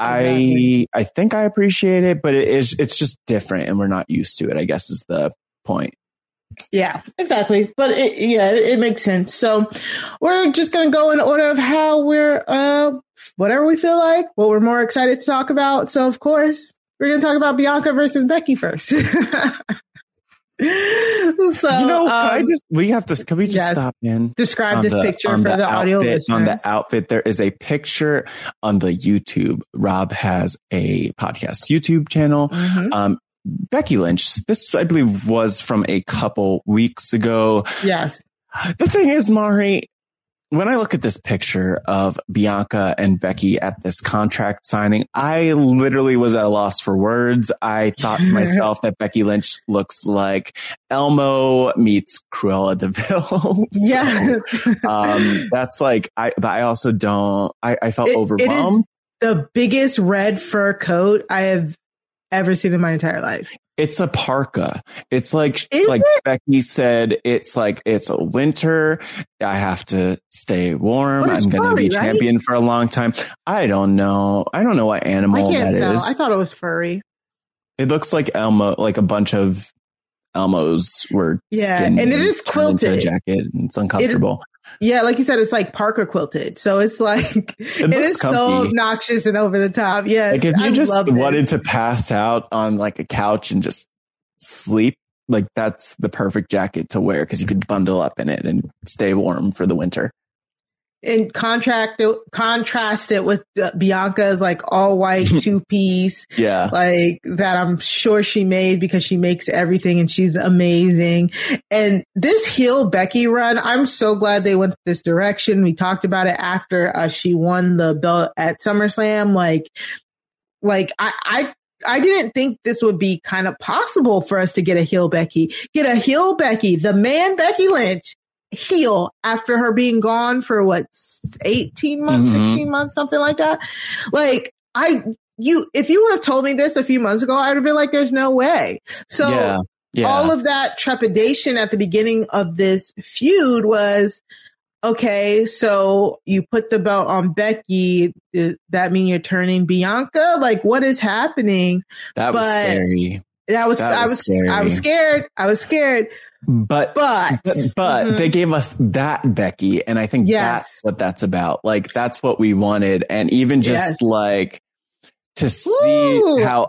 I think I appreciate it, but it's just different and we're not used to it, I guess is the point. Yeah, exactly. But it makes sense. So we're just going to go in order of how we're, whatever we feel like, what we're more excited to talk about. So of course, we're going to talk about Bianca versus Becky first. So, can we just stop in? Describe this picture for the audio listeners. On the outfit, there is a picture on the YouTube. Rob has a podcast YouTube channel. Becky Lynch, this I believe was from a couple weeks ago. Yes. The thing is, Mari, when I look at this picture of Bianca and Becky at this contract signing, I literally was at a loss for words. I thought to myself that Becky Lynch looks like Elmo meets Cruella de Vil. That's like, I also don't, I felt overwhelmed. It is the biggest red fur coat I have ever seen in my entire life. It's a parka. It's like it? Becky said, it's a winter. I have to stay warm. I'm going to be champion for a long time. I don't know. I don't know what animal that is. I thought it was furry. It looks like Elmo, like a bunch of Elmos were and it is quilted. A jacket, and it's uncomfortable. Like you said, it's like Parker quilted. So it's like, it is comfy. So obnoxious and over the top. Yeah. Like if you just wanted to pass out on like a couch and just sleep, like that's the perfect jacket to wear because you could bundle up in it and stay warm for the winter. And contrast it with Bianca's like all white 2-piece. Yeah. Like that I'm sure she made because she makes everything and she's amazing. And this heel Becky run, I'm so glad they went this direction. We talked about it after she won the belt at SummerSlam. Like I didn't think this would be kind of possible for us to get a heel Becky, the man Becky Lynch. Heel after her being gone for 18 months, 16 months, something like that. Like if you would have told me this a few months ago, I would have been like, there's no way. So all of that trepidation at the beginning of this feud was, okay, so you put the belt on Becky. Does that mean you're turning Bianca? Like what is happening? That was scary. I was scared. But they gave us that Becky, and I think that's what that's about. Like that's what we wanted, and even just like to see how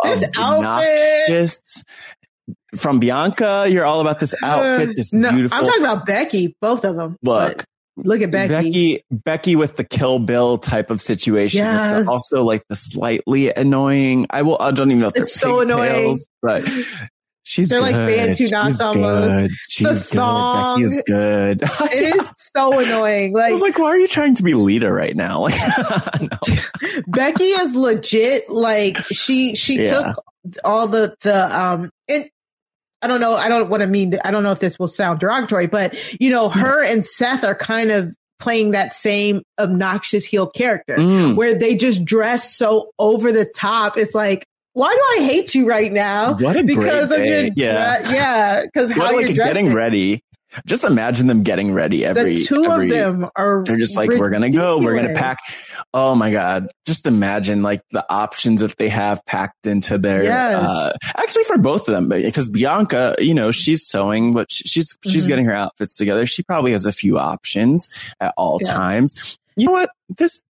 obnoxious from Bianca. You're all about this outfit, this beautiful. I'm talking about Becky, both of them. Look at Becky with the Kill Bill type of situation. Yes. Also like the slightly annoying. I don't even know if they're so annoying, but. They're like Bantu knots almost. She's good. Becky's good. It is so annoying. Like I was like, why are you trying to be Lita right now? Like, no. Becky is legit. Like she took all the and I don't know. I don't know if this will sound derogatory, but her and Seth are kind of playing that same obnoxious heel character where they just dress so over the top. It's like, why do I hate you right now? What a great day. Because how you're getting ready. Just imagine them getting ready of them are. They're just like, we're gonna go. We're gonna pack. Oh my god! Just imagine like the options that they have packed into their. Yes. Actually, for both of them, because Bianca, she's sewing, but she's getting her outfits together. She probably has a few options at all times. You know what?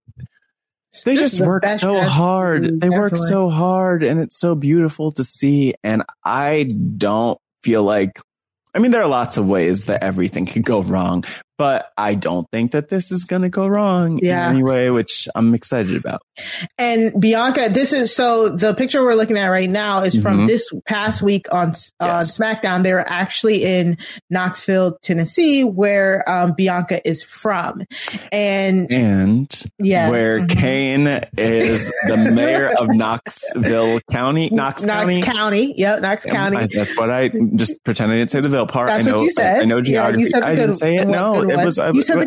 They just work so hard. They work so hard, and it's so beautiful to see. And I don't feel like, there are lots of ways that everything could go wrong, but I don't think that this is going to go wrong in any way, which I'm excited about. And Bianca, the picture we're looking at right now is from this past week on SmackDown. They were actually in Knoxville, Tennessee, where Bianca is from. And where Kane is the mayor of Knoxville County. Knox County. Yep, Knox County. That's what I just pretend I didn't say the Ville part. That's what you said. I know geography. I didn't say it. No, it was. You said the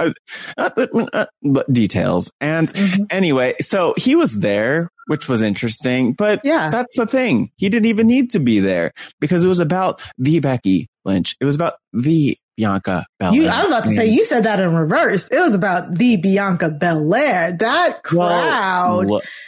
good one. Details. And anyway, so he was there, which was interesting. But that's the thing. He didn't even need to be there because it was about the Becky Lynch. It was about the Bianca Belair. I was about to say, you said that in reverse. It was about the Bianca Belair. That crowd.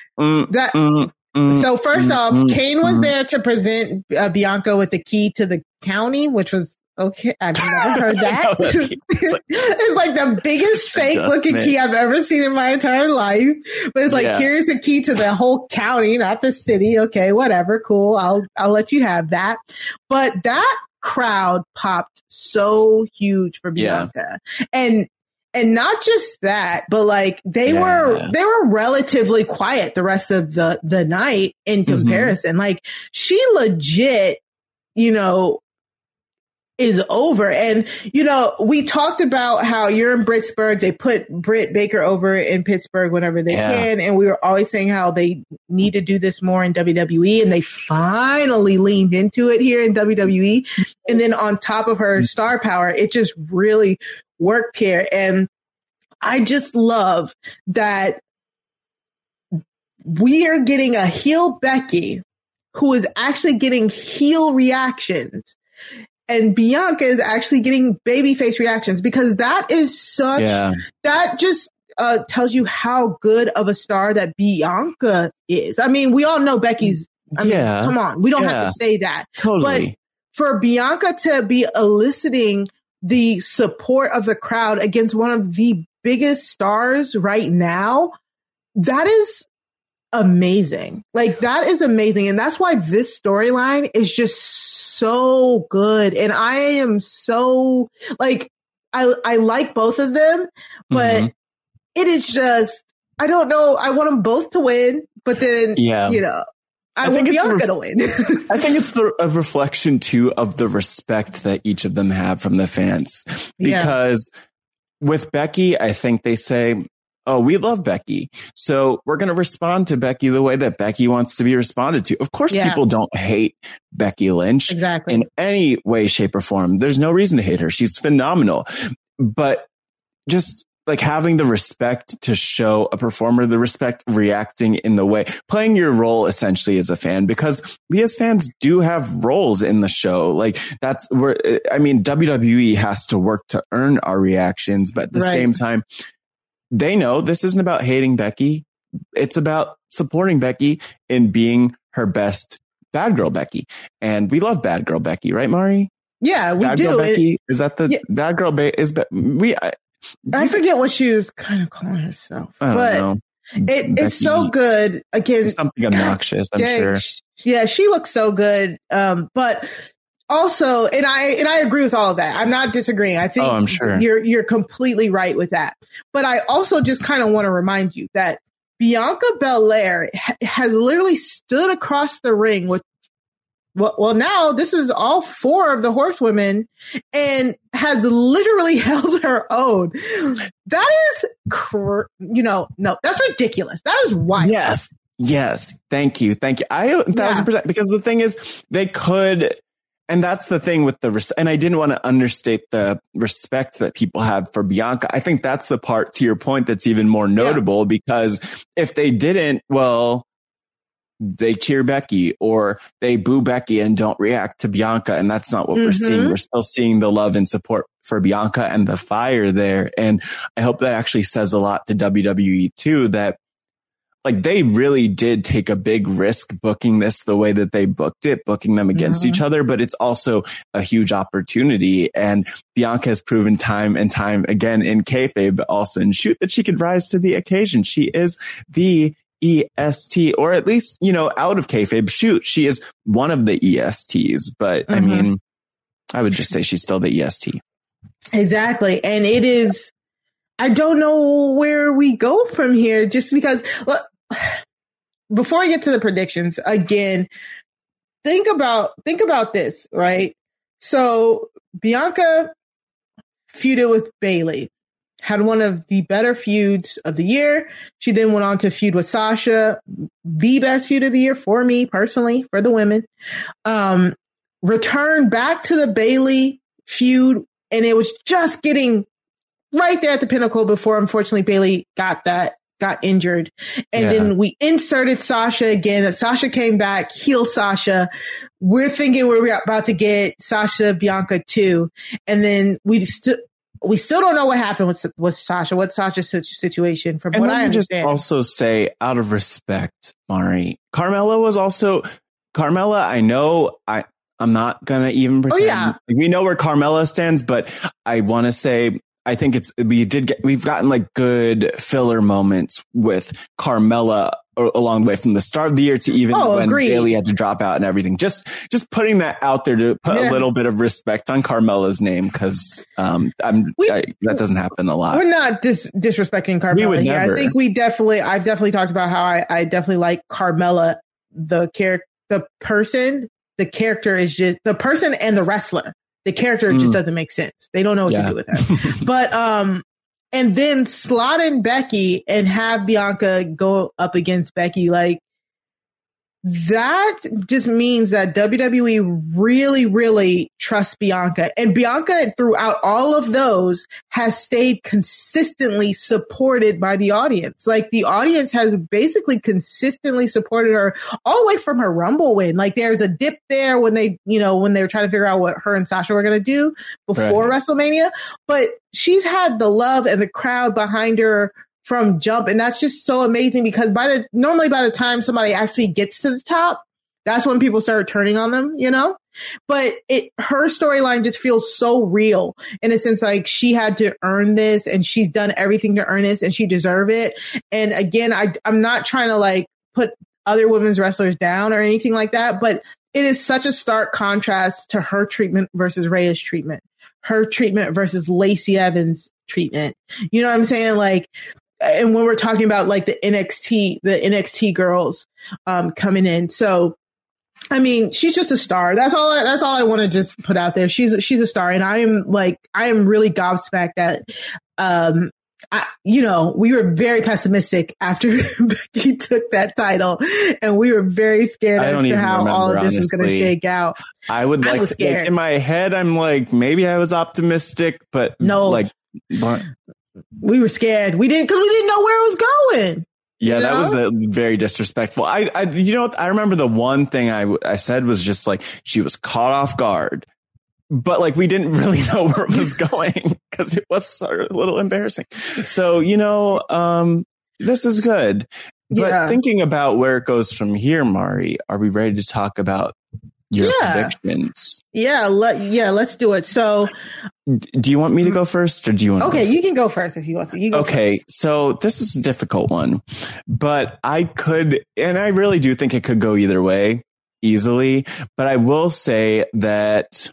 So first off, Kane was there to present Bianca with the key to the county, which was okay. I've never heard that. It's like the biggest fake looking key I've ever seen in my entire life. But it's like, here's the key to the whole county, not the city. Okay, whatever. Cool. I'll let you have that. But that crowd popped so huge for Bianca. And not just that, but like they were relatively quiet the rest of the night in comparison. Like she legit, is over. And, we talked about how you're in Pittsburgh. They put Britt Baker over in Pittsburgh whenever they can. And we were always saying how they need to do this more in WWE. And they finally leaned into it here in WWE. And then on top of her star power, it just really worked here. And I just love that we are getting a heel Becky who is actually getting heel reactions and Bianca is actually getting babyface reactions, because that is such, that just tells you how good of a star that Bianca is. I mean, we all know Becky's, I mean, come on, we don't have to say that. Totally. But for Bianca to be eliciting the support of the crowd against one of the biggest stars right now, that is amazing. Like, that is amazing. And that's why this storyline is just so good. And I am so, like, I like both of them, but it is just, I don't know. I want them both to win, but then, you know, I want Bianca to win. I think it's a reflection, too, of the respect that each of them have from the fans. Because with Becky, I think they say, oh, we love Becky, so we're going to respond to Becky the way that Becky wants to be responded to. Of course, people don't hate Becky Lynch in any way, shape, or form. There's no reason to hate her. She's phenomenal. But just like having the respect to show a performer the respect, reacting in the way, playing your role essentially as a fan, because we as fans do have roles in the show. Like, that's where, I mean, WWE has to work to earn our reactions, but at the same time, they know this isn't about hating Becky. It's about supporting Becky in being her best bad girl Becky. And we love bad girl Becky, right, Mari? Yeah, we bad do. Girl Becky, is that the bad girl? I forget what she was kind of calling herself. I don't know. It's so good. Again, something obnoxious, I'm sure. Yeah, she looks so good. But also, and I agree with all of that. I'm not disagreeing. I think I'm sure you're completely right with that. But I also just kind of want to remind you that Bianca Belair has literally stood across the ring with, well, now this is all 4 of the horsewomen, and has literally held her own. That is, no, that's ridiculous. That is wild. Yes. Thank you. 1,000%. Because the thing is, they could, and that's the thing with and I didn't want to understate the respect that people have for Bianca. I think that's the part, to your point, that's even more notable, because if they didn't, well, they cheer Becky or they boo Becky and don't react to Bianca. And that's not what we're seeing. We're still seeing the love and support for Bianca and the fire there. And I hope that actually says a lot to WWE too, that like they really did take a big risk booking this the way that they booked it, booking them against each other. But it's also a huge opportunity. And Bianca has proven time and time again in kayfabe, but also in shoot, that she could rise to the occasion. She is the EST, or at least, out of kayfabe, shoot, she is one of the ESTs. But I mean, I would just say she's still the EST. Exactly. And it is, I don't know where we go from here, just because, look, before I get to the predictions, again, think about this, right? So Bianca feuded with Bayley, had one of the better feuds of the year. She then went on to feud with Sasha, the best feud of the year for me personally, for the women. Returned back to the Bayley feud, and it was just getting right there at the pinnacle before, unfortunately, Bayley got injured. And then we inserted Sasha again. Sasha came back, heel Sasha. We're thinking we're about to get Sasha Bianca too. And then we still don't know what happened with Sasha. What's Sasha's situation from what I understand. Just also say, out of respect, Mari, Carmella, I know I'm not going to even pretend. Like, we know where Carmella stands, but I want to say, I think we've gotten like good filler moments with Carmella along the way from the start of the year to even when Bayley had to drop out and everything. Just putting that out there to put a little bit of respect on Carmella's name, because that doesn't happen a lot. We're not disrespecting Carmella we would here. never. I think I've definitely talked about how I definitely like Carmella, the person. The character is just the person and the wrestler. The character just doesn't make sense. They don't know what to do with her. But, and then slot in Becky and have Bianca go up against Becky. Like, that just means that WWE really, really trusts Bianca. And Bianca, throughout all of those, has stayed consistently supported by the audience. Like, the audience has basically consistently supported her all the way from her Rumble win. Like, there's a dip there when they were trying to figure out what her and Sasha were going to do before WrestleMania. But she's had the love and the crowd behind her from jump. And that's just so amazing, because normally by the time somebody actually gets to the top, that's when people start turning on them, but her storyline just feels so real, in a sense, like she had to earn this and she's done everything to earn this and she deserved it. And again, I'm not trying to like put other women's wrestlers down or anything like that, but it is such a stark contrast to her treatment versus Rhea's treatment, her treatment versus Lacey Evans' treatment. You know what I'm saying? Like, and when we're talking about like the NXT girls coming in. So, I mean, she's just a star. That's all I want to just put out there. She's a star. And I am really gobsmacked that, we were very pessimistic after Becky took that title, and we were very scared as to how all of this is going to shake out. I was scared. In my head, I'm like, maybe I was optimistic, but no, like, what? We were scared. We didn't know where it was going. Yeah, that was very disrespectful. I remember the one thing I said was just like, she was caught off guard, but like, we didn't really know where it was going, because it was a little embarrassing. So, this is good. But thinking about where it goes from here, Mari, are we ready to talk about your predictions? Let's do it. So, do you want me to go first, or do you want? Okay, you can go first if you want to. You go okay, first. So this is a difficult one, but I really do think it could go either way easily. But I will say that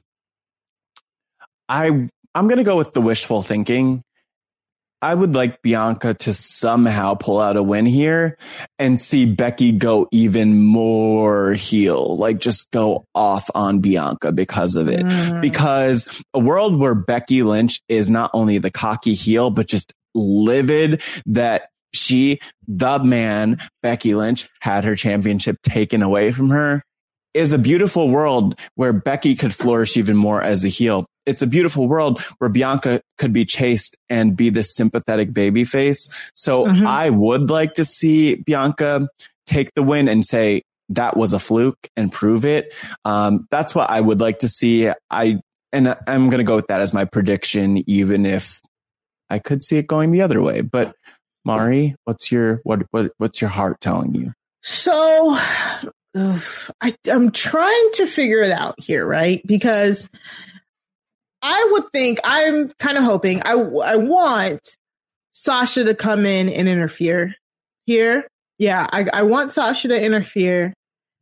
I'm going to go with the wishful thinking. I would like Bianca to somehow pull out a win here and see Becky go even more heel, like just go off on Bianca because of it. Because a world where Becky Lynch is not only the cocky heel, but just livid that the man, Becky Lynch, had her championship taken away from her, is a beautiful world where Becky could flourish even more as a heel. It's a beautiful world where Bianca could be chased and be this sympathetic babyface. So I would like to see Bianca take the win and say that was a fluke and prove it. That's what I would like to see. I'm going to go with that as my prediction, even if I could see it going the other way. But Mari, what's your heart telling you? So I'm trying to figure it out here, right? Because I'm kind of hoping, I want Sasha to come in and interfere here. Yeah, I want Sasha to interfere.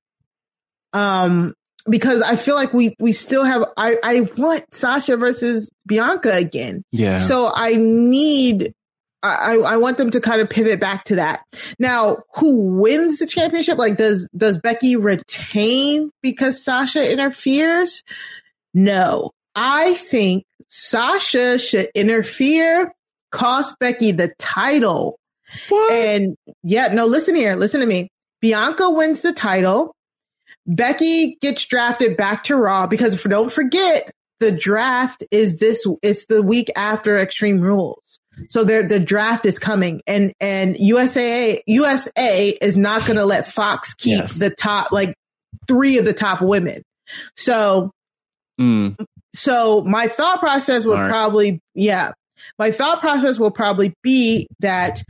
Because I feel like we still have, I want Sasha versus Bianca again. Yeah. So I want them to kind of pivot back to that. Now, who wins the championship? Like, does Becky retain because Sasha interferes? No. I think Sasha should interfere, cost Becky the title. What? And listen to me. Bianca wins the title. Becky gets drafted back to Raw, because don't forget, the draft is it's the week after Extreme Rules. So the draft is coming, and USA is not going to let Fox keep the top, like 3 of the top women. So, so my thought process would probably be that,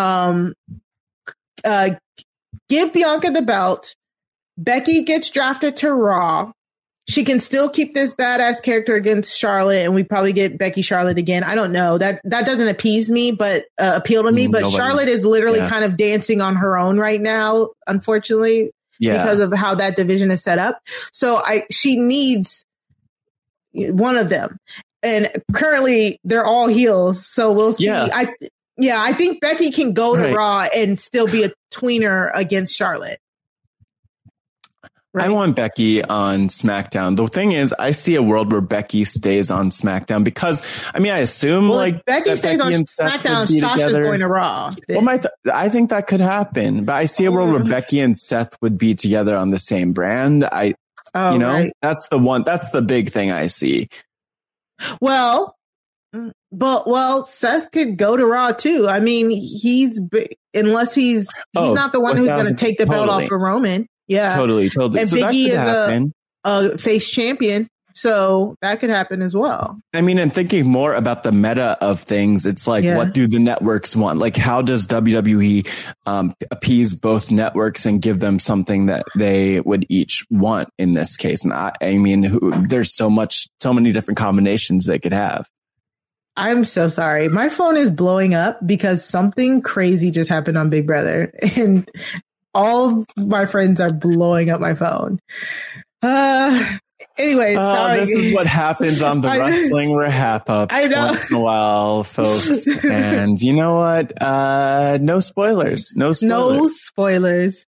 give Bianca the belt. Becky gets drafted to Raw. She can still keep this badass character against Charlotte, and we probably get Becky Charlotte again. I don't know. That doesn't appeal to me, but Charlotte is literally kind of dancing on her own right now, unfortunately, because of how that division is set up. So she needs one of them. And currently they're all heels. So we'll see. I think Becky can go to Raw and still be a tweener against Charlotte. Right? I want Becky on SmackDown. The thing is, I see a world where Becky stays on SmackDown because, I mean, I assume Becky stays on SmackDown. Sasha's going to Raw. Well, I think that could happen, but I see a world where Becky and Seth would be together on the same brand. Right. That's the big thing I see. Well, Seth could go to Raw too. I mean, unless he's not the one who's going to take the belt off of Roman. Yeah, totally. And so Biggie is a face champion, so that could happen as well. I mean, and thinking more about the meta of things, it's like, what do the networks want? Like, how does WWE appease both networks and give them something that they would each want in this case? And I mean, there's so many different combinations they could have. I'm so sorry. My phone is blowing up because something crazy just happened on Big Brother, and all my friends are blowing up my phone. Anyway, sorry. This is what happens on the Wrestling Wrap Up once in a while, folks. And you know what? No spoilers. No spoilers.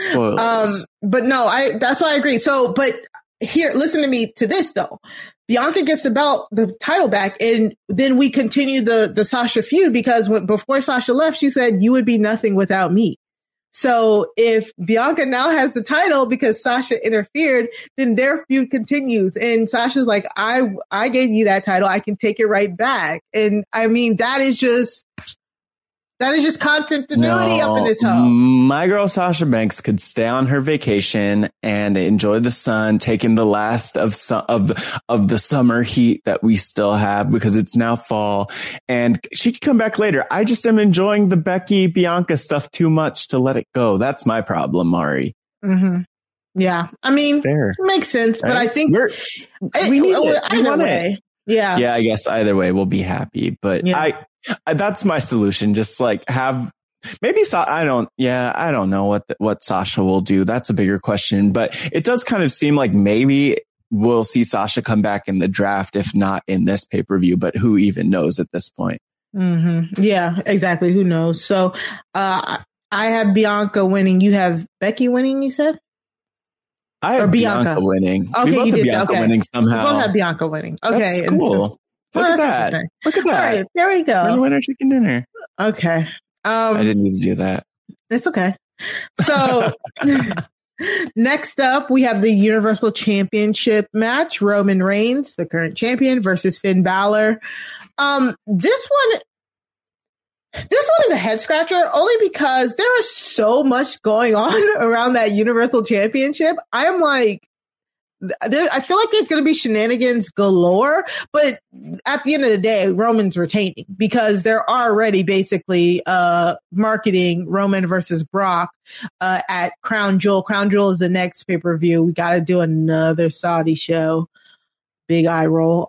But no, that's why I agree. So, but here, listen to me to this though. Bianca gets the title back, and then we continue the Sasha feud because before Sasha left, she said, "You would be nothing without me." So if Bianca now has the title because Sasha interfered, then their feud continues. And Sasha's like, I gave you that title. I can take it right back. And I mean, that is just continuity up in this home. My girl Sasha Banks could stay on her vacation and enjoy the sun, taking the last of the summer heat that we still have because it's now fall, and she could come back later. I just am enjoying the Becky Bianca stuff too much to let it go. That's my problem, Mari. Mm-hmm. Yeah, I mean, it makes sense, right? But I think we need it. Either way. Yeah. Yeah, I guess either way we'll be happy, but that's my solution. Just like I don't know what Sasha will do. That's a bigger question, but it does kind of seem like maybe we'll see Sasha come back in the draft, if not in this pay-per-view, but who even knows at this point? Mm-hmm. Yeah, exactly. Who knows? So, I have Bianca winning. You have Becky winning, you said? I have Bianca winning. Okay, we both have Bianca winning somehow. We both have Bianca winning. Okay. That's cool. Look at that. Look at that. All right, there we go. Winner, chicken dinner. Okay. I didn't need to do that. It's okay. So next up, we have the Universal Championship match. Roman Reigns, the current champion, versus Finn Balor. This one is a head scratcher only because there is so much going on around that Universal Championship. I'm like, I feel like there's going to be shenanigans galore, but at the end of the day, Roman's retaining because they're already basically marketing Roman versus Brock at Crown Jewel. Crown Jewel is the next pay-per-view. We got to do another Saudi show. Big eye roll.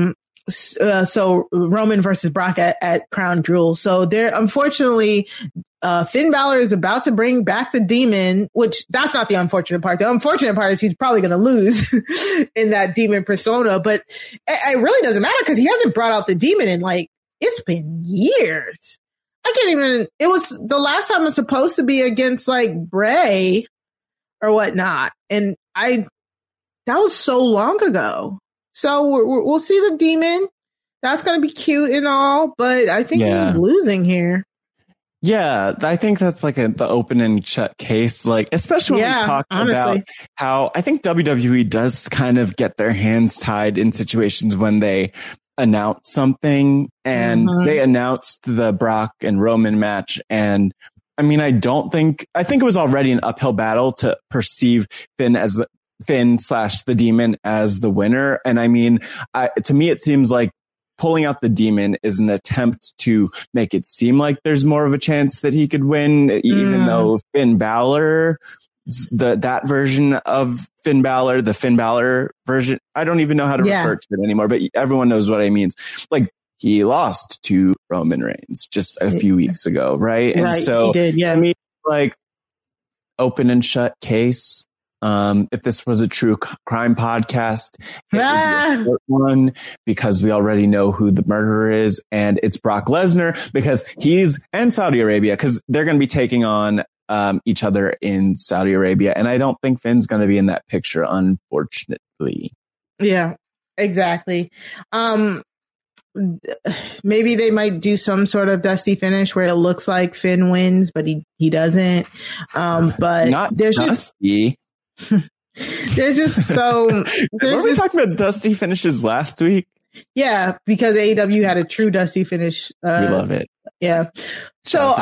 So Roman versus Brock at Crown Jewel. So there, unfortunately, Finn Balor is about to bring back the Demon, which that's not the unfortunate part. The unfortunate part is he's probably going to lose in that Demon persona, but it really doesn't matter because he hasn't brought out the Demon in it's been years. It was the last time it was supposed to be against Bray or whatnot. And that was so long ago. So we'll see the Demon. That's going to be cute and all, but I think he's losing here. Yeah, I think that's the open and shut case. Especially when we talk about how I think WWE does kind of get their hands tied in situations when they announce something, and they announced the Brock and Roman match. And I mean, I think it was already an uphill battle to perceive Finn / the Demon as the winner. And I mean, to me, it seems like pulling out the Demon is an attempt to make it seem like there's more of a chance that he could win, even though Finn Balor, that version of Finn Balor, the Finn Balor version, I don't even know how to refer to it anymore, but everyone knows what I mean. He lost to Roman Reigns just a few weeks ago, right? And so, he did, I mean, open and shut case. If this was a true crime podcast, it would be a short one because we already know who the murderer is, and it's Brock Lesnar because and Saudi Arabia because they're going to be taking on each other in Saudi Arabia. And I don't think Finn's going to be in that picture, unfortunately. Yeah, exactly. Maybe they might do some sort of dusty finish where it looks like Finn wins, but he doesn't. But not there's dusty. There's just so. Were we talking about dusty finishes last week? Yeah, because AEW had a true dusty finish. We love it. Yeah. So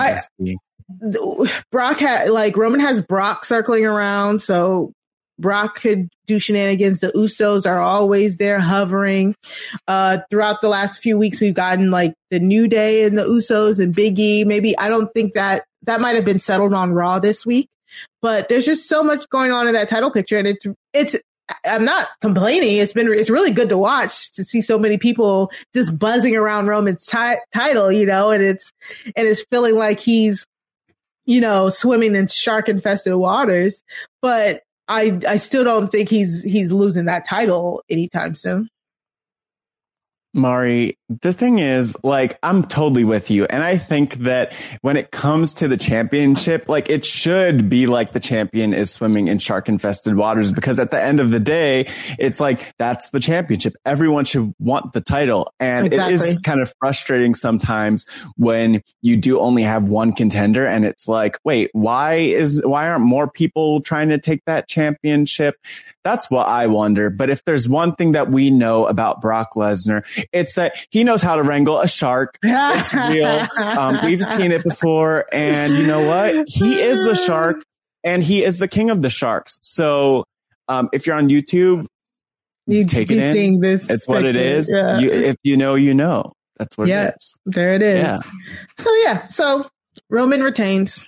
Brock had Roman has Brock circling around, so Brock could do shenanigans. The Usos are always there hovering. Throughout the last few weeks, we've gotten like the New Day and the Usos and Big E. Maybe I don't think that might have been settled on Raw this week, but there's just so much going on in that title picture, and it's. I'm not complaining. It's really good to watch, to see so many people just buzzing around Roman's title, you know, and it's feeling like he's, you know, swimming in shark infested waters. But I still don't think he's losing that title anytime soon. Mari, the thing is, like, I'm totally with you. And I think that when it comes to the championship, like, it should be like the champion is swimming in shark infested waters, because at the end of the day, it's like, that's the championship. Everyone should want the title. And Exactly. It is kind of frustrating sometimes when you do only have one contender and it's like, wait, why aren't more people trying to take that championship? That's what I wonder. But if there's one thing that we know about Brock Lesnar, it's that he knows how to wrangle a shark. It's real. We've seen it before. And you know what? He is the shark and he is the king of the sharks. So if you're on YouTube, you take it in. It's what it is. Yeah. If you know, you know. That's what it is. There it is. Yeah. So Roman retains.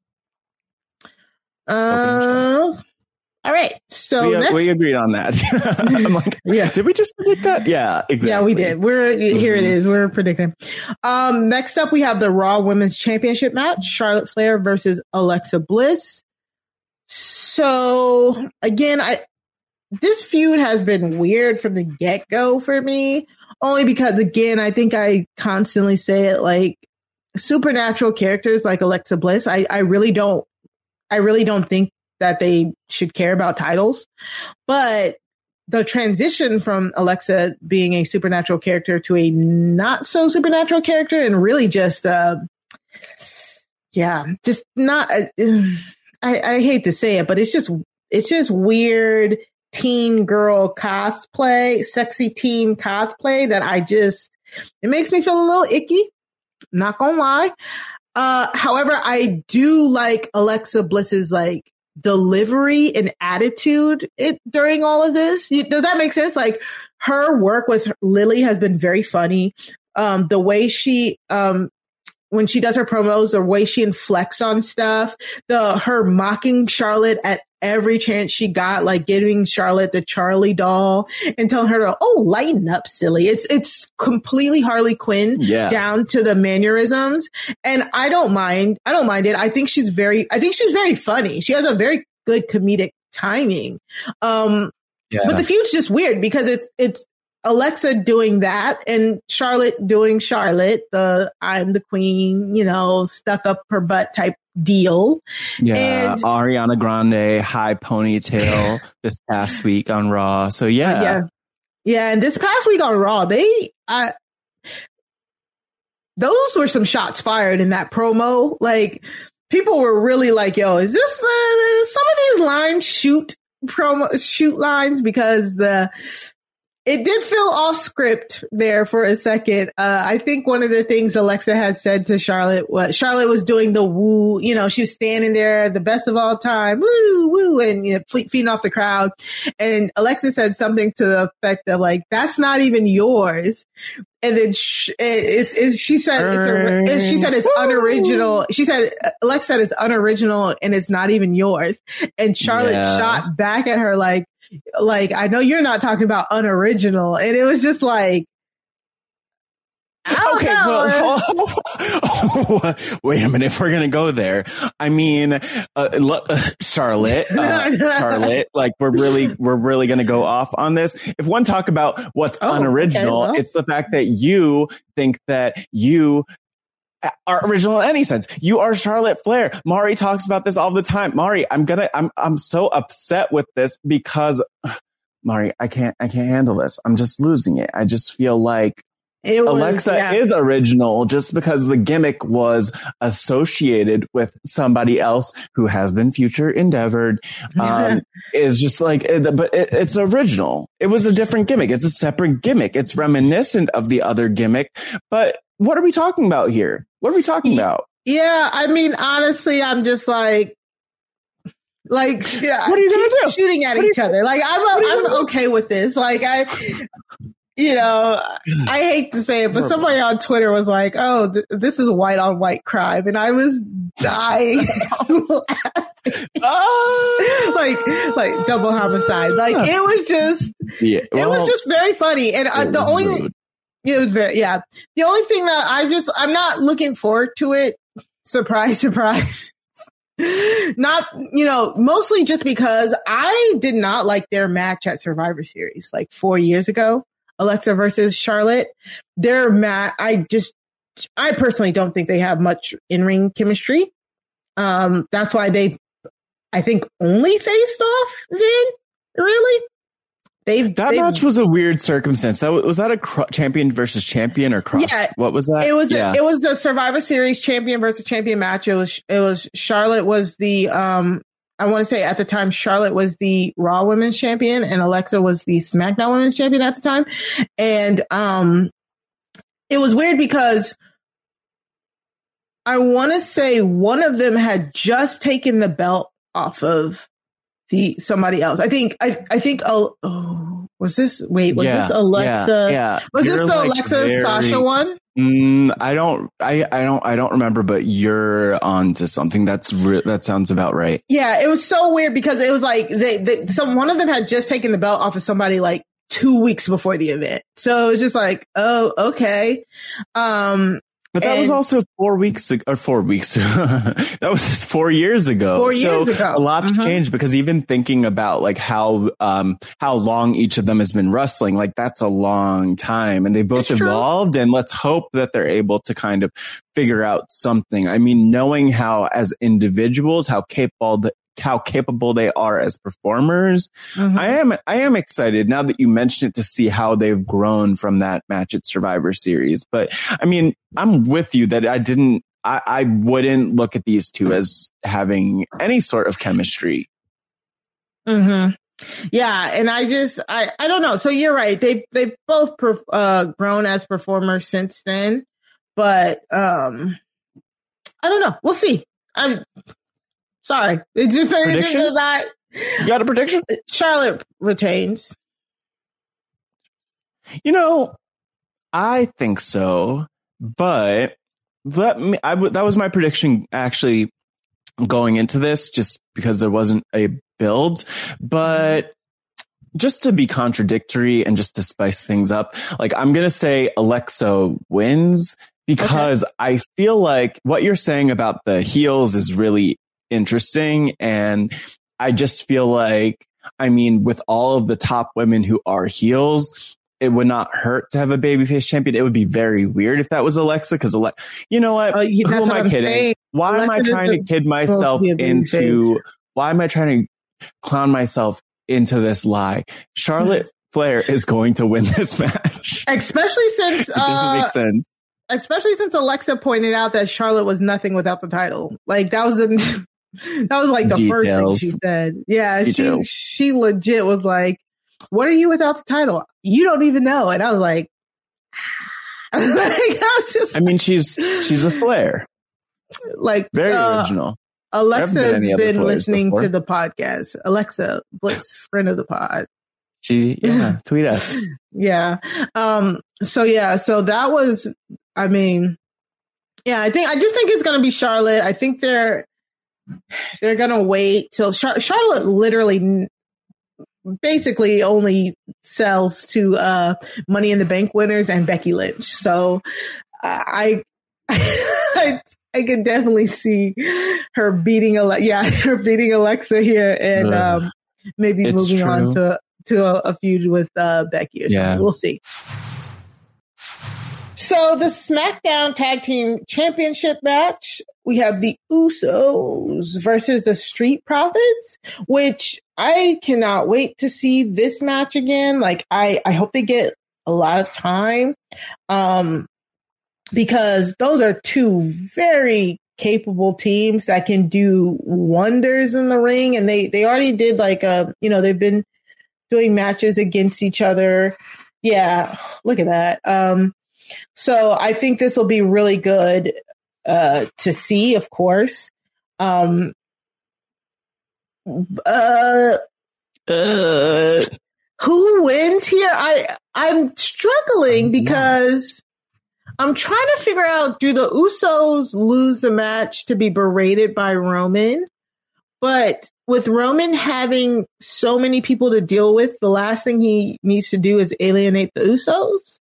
All right. So we agreed on that. I'm like, did we just predict that? Yeah, exactly. Yeah, we did. Here it is. We're predicting. Next up, we have the Raw Women's Championship match, Charlotte Flair versus Alexa Bliss. So again, this feud has been weird from the get-go for me, only because, again, I think I constantly say it, like, supernatural characters like Alexa Bliss, I really don't think that they should care about titles. But the transition from Alexa being a supernatural character to a not so supernatural character, and really just just not I hate to say it, but it's just weird teen girl cosplay, sexy teen cosplay that it makes me feel a little icky. Not gonna lie. However, I do like Alexa Bliss's like delivery and attitude during all of this. Does that make sense? Like, her work with Lily has been very funny. The way she, when she does her promos, the way she inflects on stuff, her mocking Charlotte at every chance she got, like giving Charlotte the Charlie doll and telling her to, lighten up, silly. It's completely Harley Quinn down to the mannerisms. And I don't mind it. I think she's very funny. She has a very good comedic timing. But the feud's just weird because it's Alexa doing that and Charlotte doing Charlotte, I'm the queen, stuck up her butt type deal. Yeah, and Ariana Grande high ponytail this past week on Raw. So yeah, and this past week on Raw, those were some shots fired in that promo. Like, people were really like, "Yo, is this some of these lines shoot lines?" Because it did feel off script there for a second. I think one of the things Alexa had said to Charlotte was doing the woo, she was standing there, the best of all time, woo, woo, and feeding off the crowd. And Alexa said something to the effect of like, "That's not even yours." And then she said it's unoriginal. She said, Alexa said it's unoriginal and it's not even yours. And Charlotte shot back at her like, I know you're not talking about unoriginal. And it was just like, okay, well, wait a minute. If we're going to go there, I mean, Charlotte, like we're really going to go off on this. If one talk about what's unoriginal, it's the fact that you think that you are original in any sense. You are Charlotte Flair. Mari talks about this all the time. Mari, I'm so upset with this because Mari, I can't handle this. I'm just losing it. I just feel like Alexa is original just because the gimmick was associated with somebody else who has been future endeavored. Is just like, but it's original. It was a different gimmick. It's a separate gimmick. It's reminiscent of the other gimmick. But what are we talking about here? What are we talking about? Yeah, I mean, honestly, I'm just like, what are you gonna do? Shooting at each other. Like, I'm okay with this. Like, I hate to say it, but somebody on Twitter was like, "Oh, this is white on white crime," and I was dying, like double homicide. Like it was just, it was just very funny, and the only. Rude. It was very, The only thing that I'm not looking forward to it. Surprise, surprise. Not, mostly just because I did not like their match at Survivor Series like 4 years ago. Alexa versus Charlotte. Their match, I personally don't think they have much in-ring chemistry. That's why I think only faced off then, really. That match was a weird circumstance. Was that a champion versus champion or cross? Yeah, what was that? It was the Survivor Series champion versus champion match. It was Charlotte was the I want to say at the time Charlotte was the Raw Women's Champion and Alexa was the SmackDown Women's Champion at the time. And it was weird because I want to say one of them had just taken the belt off of somebody else. I think was this Alexa? Yeah. Was this the Alexa Sasha one? I don't remember, but you're on to something. That sounds about right. Yeah, it was so weird because it was like one of them had just taken the belt off of somebody like 2 weeks before the event. So it was just like, oh, okay. But that was also 4 weeks ago, or 4 weeks. That was just 4 years ago. 4 years ago. A lot's changed because even thinking about like how long each of them has been wrestling, like that's a long time and they both evolved and let's hope that they're able to kind of figure out something. I mean, knowing how as individuals, how capable they are as performers. I am excited now that you mentioned it to see how they've grown from that match at Survivor Series. But I mean, I'm with you that I wouldn't look at these two as having any sort of chemistry. Yeah. And I don't know. So you're right. They both grown as performers since then, but I don't know. We'll see. Sorry. It's just that. You got a prediction? Charlotte retains. I think so, but that was my prediction actually going into this just because there wasn't a build, but just to be contradictory and just to spice things up, like I'm going to say Alexa wins because I feel like what you're saying about the heels is really interesting. And I just feel like, I mean, with all of the top women who are heels, it would not hurt to have a babyface champion. It would be very weird if that was Alexa, because you know what? Who am I kidding? Saying. Why am I trying to kid myself into? Why am I trying to clown myself into this lie? Charlotte Flair is going to win this match, especially since it doesn't make sense. Especially since Alexa pointed out that Charlotte was nothing without the title. Like that was like the first thing she said. Yeah, she legit was like, "What are you without the title? You don't even know." And I was like, I mean, she's a Flair. Like very original. Alexa's been listening to the podcast. Alexa Blitz, friend of the pod. Tweet us. Yeah. So that was, I mean, yeah, I just think it's going to be Charlotte. I think they're going to wait till Charlotte literally basically only sells to Money in the Bank winners and Becky Lynch. So I can definitely see her beating Alexa here and maybe moving on to a feud with Becky or something. Yeah. We'll see. So the SmackDown Tag Team Championship match, we have the Usos versus the Street Profits, which I cannot wait to see this match again. Like, I hope they get a lot of time, because those are two very capable teams that can do wonders in the ring. And they already did they've been doing matches against each other. Yeah. Look at that. So I think this will be really good to see, of course. Who wins here? I'm struggling because I'm trying to figure out, do the Usos lose the match to be berated by Roman? But with Roman having so many people to deal with, the last thing he needs to do is alienate the Usos.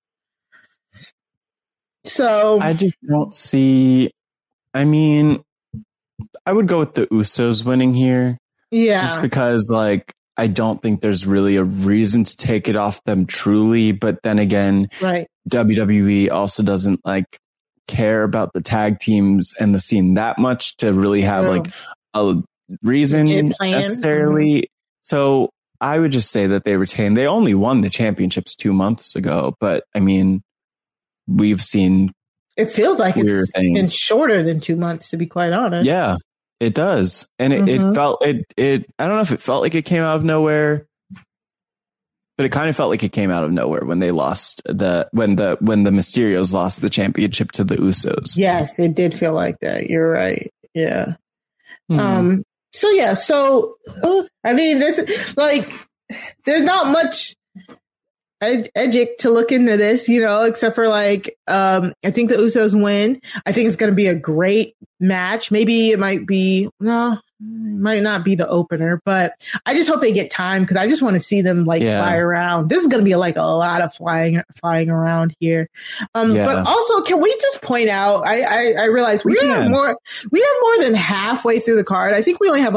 So I just don't see. I mean, I would go with the Usos winning here. Yeah. Just because, I don't think there's really a reason to take it off them truly. But then again, right. WWE also doesn't care about the tag teams and the scene that much to really have a reason necessarily. Mm-hmm. So I would just say that they retain. They only won the championships 2 months ago, but I mean, we've seen. It feels like it's been shorter than 2 months, to be quite honest. Yeah, it does. And it felt, I don't know if it felt like it came out of nowhere, but it kind of felt like it came out of nowhere when they lost when the Mysterios lost the championship to the Usos. Yes, it did feel like that. You're right. Yeah. Mm-hmm. So I mean, there's not much edgic to look into this, except for I think the Usos win. I think it's going to be a great match. Maybe it might not be the opener, but I just hope they get time, because I just want to see them fly around. This is going to be a lot of flying around here. But also, can we just point out, I realize we are more than halfway through the card. I think we only have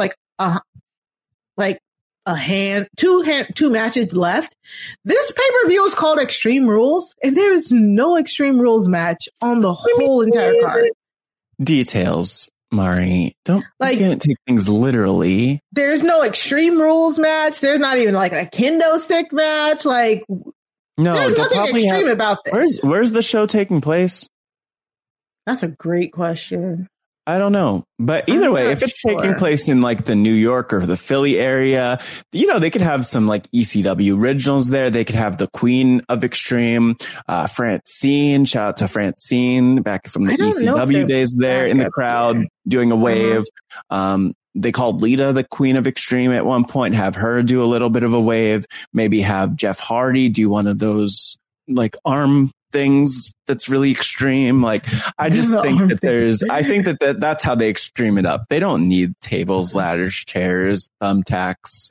two matches left. This pay-per-view is called Extreme Rules, and there is no Extreme Rules match on the whole entire card. Details, Mari. You can't take things literally. There's no Extreme Rules match. There's not even a kendo stick match. No, there's nothing extreme about this. Where's the show taking place? That's a great question. I don't know. But either way, if it's taking place in the New York or the Philly area, they could have some ECW originals there. They could have the Queen of Extreme, Francine. Shout out to Francine back from the ECW days there in the crowd doing a wave. They called Lita the Queen of Extreme at one point, have her do a little bit of a wave, maybe have Jeff Hardy do one of those arm things that's really extreme. I just think that that's how they extreme it up. They don't need tables, ladders, chairs, thumbtacks,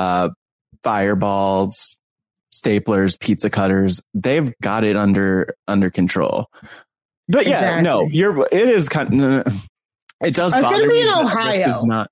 fireballs, staplers, pizza cutters. They've got it under control. But yeah, exactly. No, it is kind of, it does bother me. It's going to be in Ohio.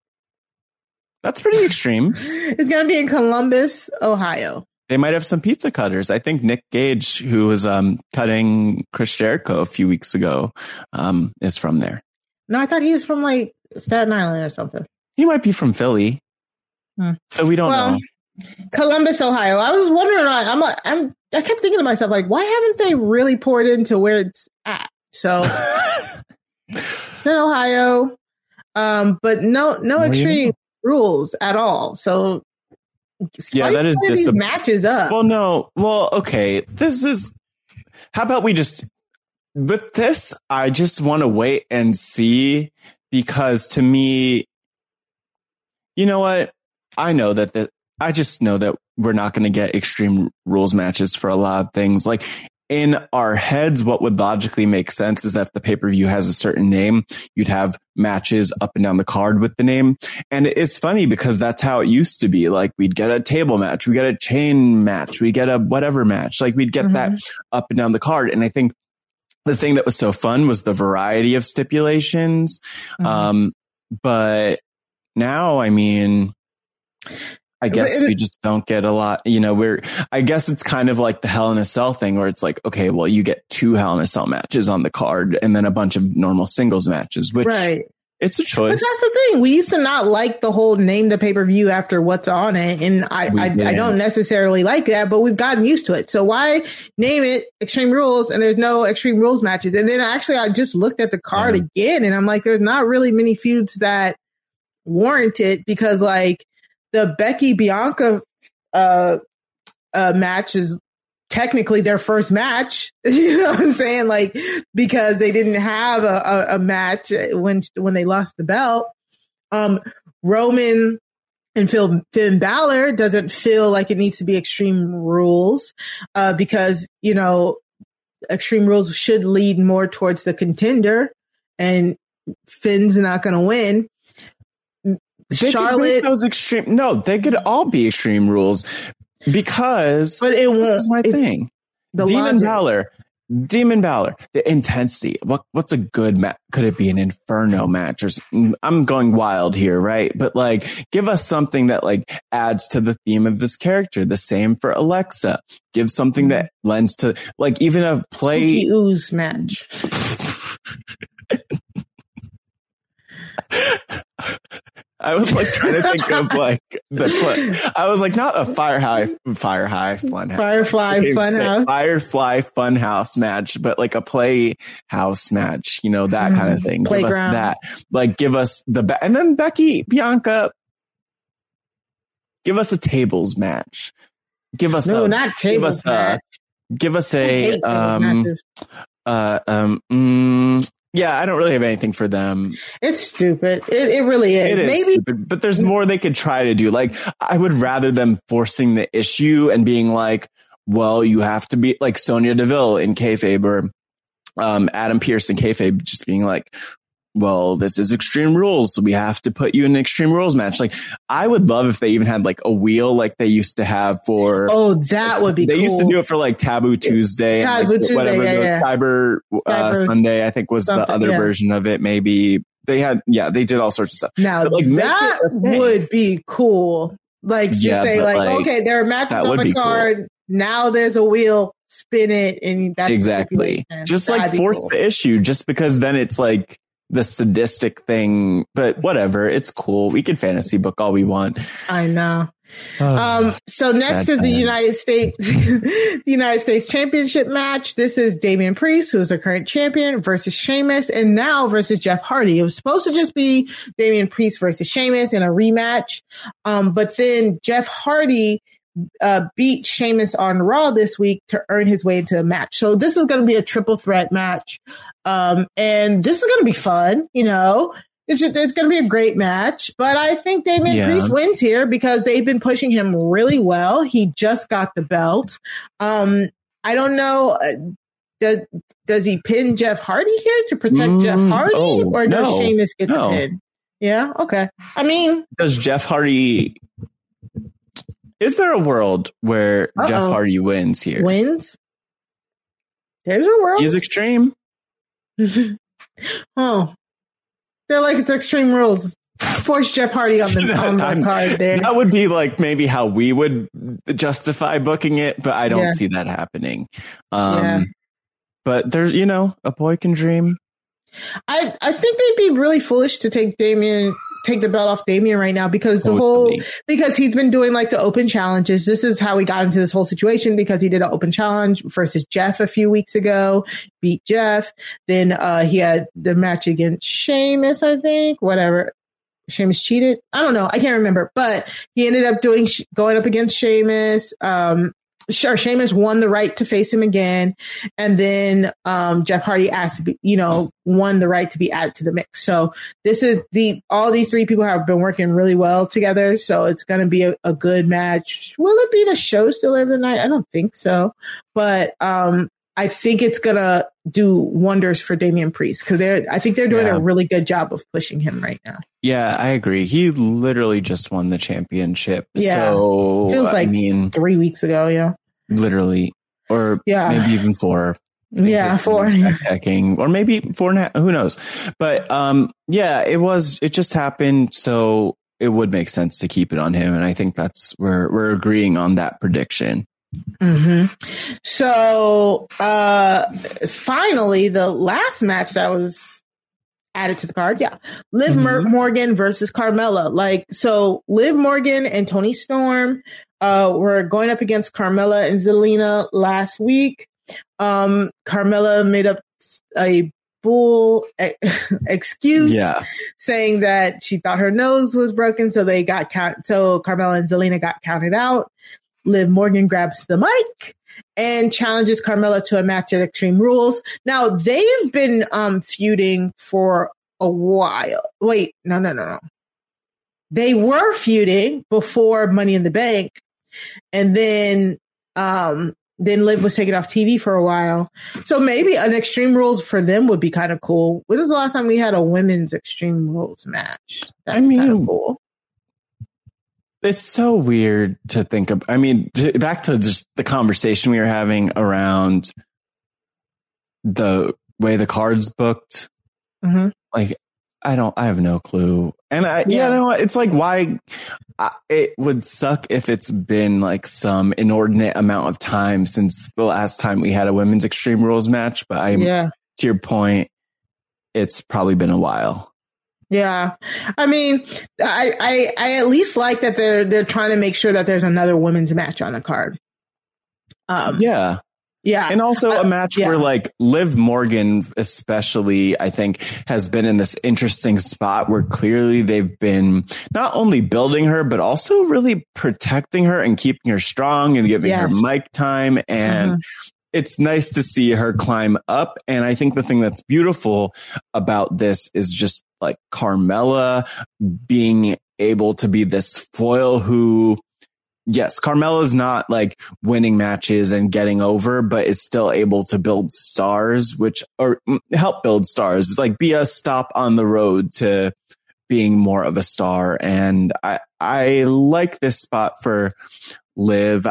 That's pretty extreme. It's going to be in Columbus, Ohio. They might have some pizza cutters. I think Nick Gage, who was cutting Chris Jericho a few weeks ago, is from there. No, I thought he was from Staten Island or something. He might be from Philly. So we don't know. Columbus, Ohio. I was wondering. I kept thinking to myself, why haven't they really poured into where it's at? So it's in Ohio, but no extreme rules at all. So. Yeah, that is these matches up. Well, no. Well, okay. How about we just, with this, I just want to wait and see, because to me, you know what? I just know that we're not going to get Extreme Rules matches for a lot of things. In our heads, what would logically make sense is that if the pay-per-view has a certain name, you'd have matches up and down the card with the name. And it's funny because that's how it used to be. We'd get a table match, we get a chain match, we get a whatever match. We'd get that up and down the card. And I think the thing that was so fun was the variety of stipulations. But now, I mean, I guess we just don't get a lot, I guess it's kind of like the Hell in a Cell thing where it's like, okay, well, you get 2 Hell in a Cell matches on the card and then a bunch of normal singles matches, which it's a choice. But that's the thing. We used to not like the whole name the pay-per-view after what's on it. And I don't necessarily like that, but we've gotten used to it. So why name it Extreme Rules and there's no Extreme Rules matches? And then actually I just looked at the card again and I'm like, there's not really many feuds that warrant it because like the Becky Bianca match is technically their first match, you know what I'm saying? Like, because they didn't have a match when they lost the belt. Roman and Finn Balor doesn't feel like it needs to be Extreme Rules, because, Extreme Rules should lead more towards the contender and Finn's not going to win. Charlotte, those extreme. No, they could all be Extreme Rules because. But it won't. This is my thing. Demon Balor, the intensity. What's a good match? Could it be an Inferno match? Or I'm going wild here, right? But like, give us something that like adds to the theme of this character. The same for Alexa. Give something that lends to like even a play. Spooky Ooze match. I was like trying to think of like I was like not a Firefly Funhouse match, but like a Playhouse match, that kind of thing. Playground. Give us that. Like give us and then Becky, Bianca, give us a tables match. Give us not tables match. Give us a yeah, I don't really have anything for them. It's stupid. It really is. It is Maybe stupid, but there's more they could try to do. Like, I would rather them forcing the issue and being like, well, you have to be like Sonya Deville in kayfabe or Adam Pearce in kayfabe just being like, well, this is Extreme Rules, so we have to put you in an Extreme Rules match. Like, I would love if they even had like a wheel like they used to have for. Oh, that would be. They cool. used to do it for like Taboo Tuesday, Cyber Sunday. I think was the other version of it. Maybe they did all sorts of stuff. Now but, like, that would be cool. Like just say like, okay, there are matches on the card. Cool. Now there's a wheel. Spin it, and that's exactly. Just like force the issue, just because then it's like. The sadistic thing, but whatever. It's cool. We can fantasy book all we want. I know. So next is the United States Championship match. This is Damian Priest, who is the current champion, versus Sheamus, and now versus Jeff Hardy. It was supposed to just be Damian Priest versus Sheamus in a rematch. But then Jeff Hardy beat Sheamus on Raw this week to earn his way into a match. So this is going to be a triple threat match. And this is going to be fun, it's going to be a great match, but I think Damian Priest wins here because they've been pushing him really well. He just got the belt. I don't know. Does he pin Jeff Hardy here to protect Jeff Hardy or does Sheamus get the pin? Yeah. Okay. I mean, does Jeff Hardy, is there a world where Jeff Hardy wins here? Wins? There's a world. He's extreme. Oh, they're like it's Extreme Rules. Force Jeff Hardy on the card there. That would be like maybe how we would justify booking it, but I don't see that happening. But there's, a boy can dream. I think they'd be really foolish to take the belt off Damian right now because because he's been doing like the open challenges. This is how he got into this whole situation because he did an open challenge versus Jeff a few weeks ago, beat Jeff. Then he had the match against Sheamus, I think, whatever. Sheamus cheated. I don't know. I can't remember, but he ended up going up against Sheamus. Sheamus won the right to face him again. And then, Jeff Hardy asked to be, won the right to be added to the mix. So this is all these three people have been working really well together. So it's going to be a good match. Will it be the show still every night? I don't think so, but, I think it's going to do wonders for Damian Priest because I think they're doing a really good job of pushing him right now. Yeah, I agree. He literally just won the championship. Yeah. So, feels like 3 weeks ago. Yeah. Literally. Or maybe even 4. Yeah, 4. Or maybe 4.5. Who knows? But, it just happened. So it would make sense to keep it on him. And I think we're agreeing on that prediction. Mm-hmm. So, finally, the last match that was added to the card. Yeah. Liv Morgan versus Carmella. Like, so Liv Morgan and Toni Storm, were going up against Carmella and Zelina last week. Carmella made up a bull excuse, saying that she thought her nose was broken. So so Carmella and Zelina got counted out. Liv Morgan grabs the mic and challenges Carmella to a match at Extreme Rules. Now, they've been feuding for a while. Wait, no. They were feuding before Money in the Bank, and then Liv was taken off TV for a while. So maybe an Extreme Rules for them would be kind of cool. When was the last time we had a women's Extreme Rules match? That's kind of cool. It's so weird to think of. I mean, back to just the conversation we were having around the way the card's booked. Mm-hmm. Like, I have no clue. And it's like, why it would suck if it's been like some inordinate amount of time since the last time we had a women's Extreme Rules match. But to your point, it's probably been a while. Yeah. I mean, I at least like that they're trying to make sure that there's another women's match on the card. Yeah. And also a match where like Liv Morgan, especially, I think has been in this interesting spot where clearly they've been not only building her, but also really protecting her and keeping her strong and giving her mic time. And it's nice to see her climb up. And I think the thing that's beautiful about this is just like Carmella being able to be this foil who, yes, Carmella's not like winning matches and getting over, but is still able to build stars, or help build stars, like be a stop on the road to being more of a star. And I like this spot for Liv.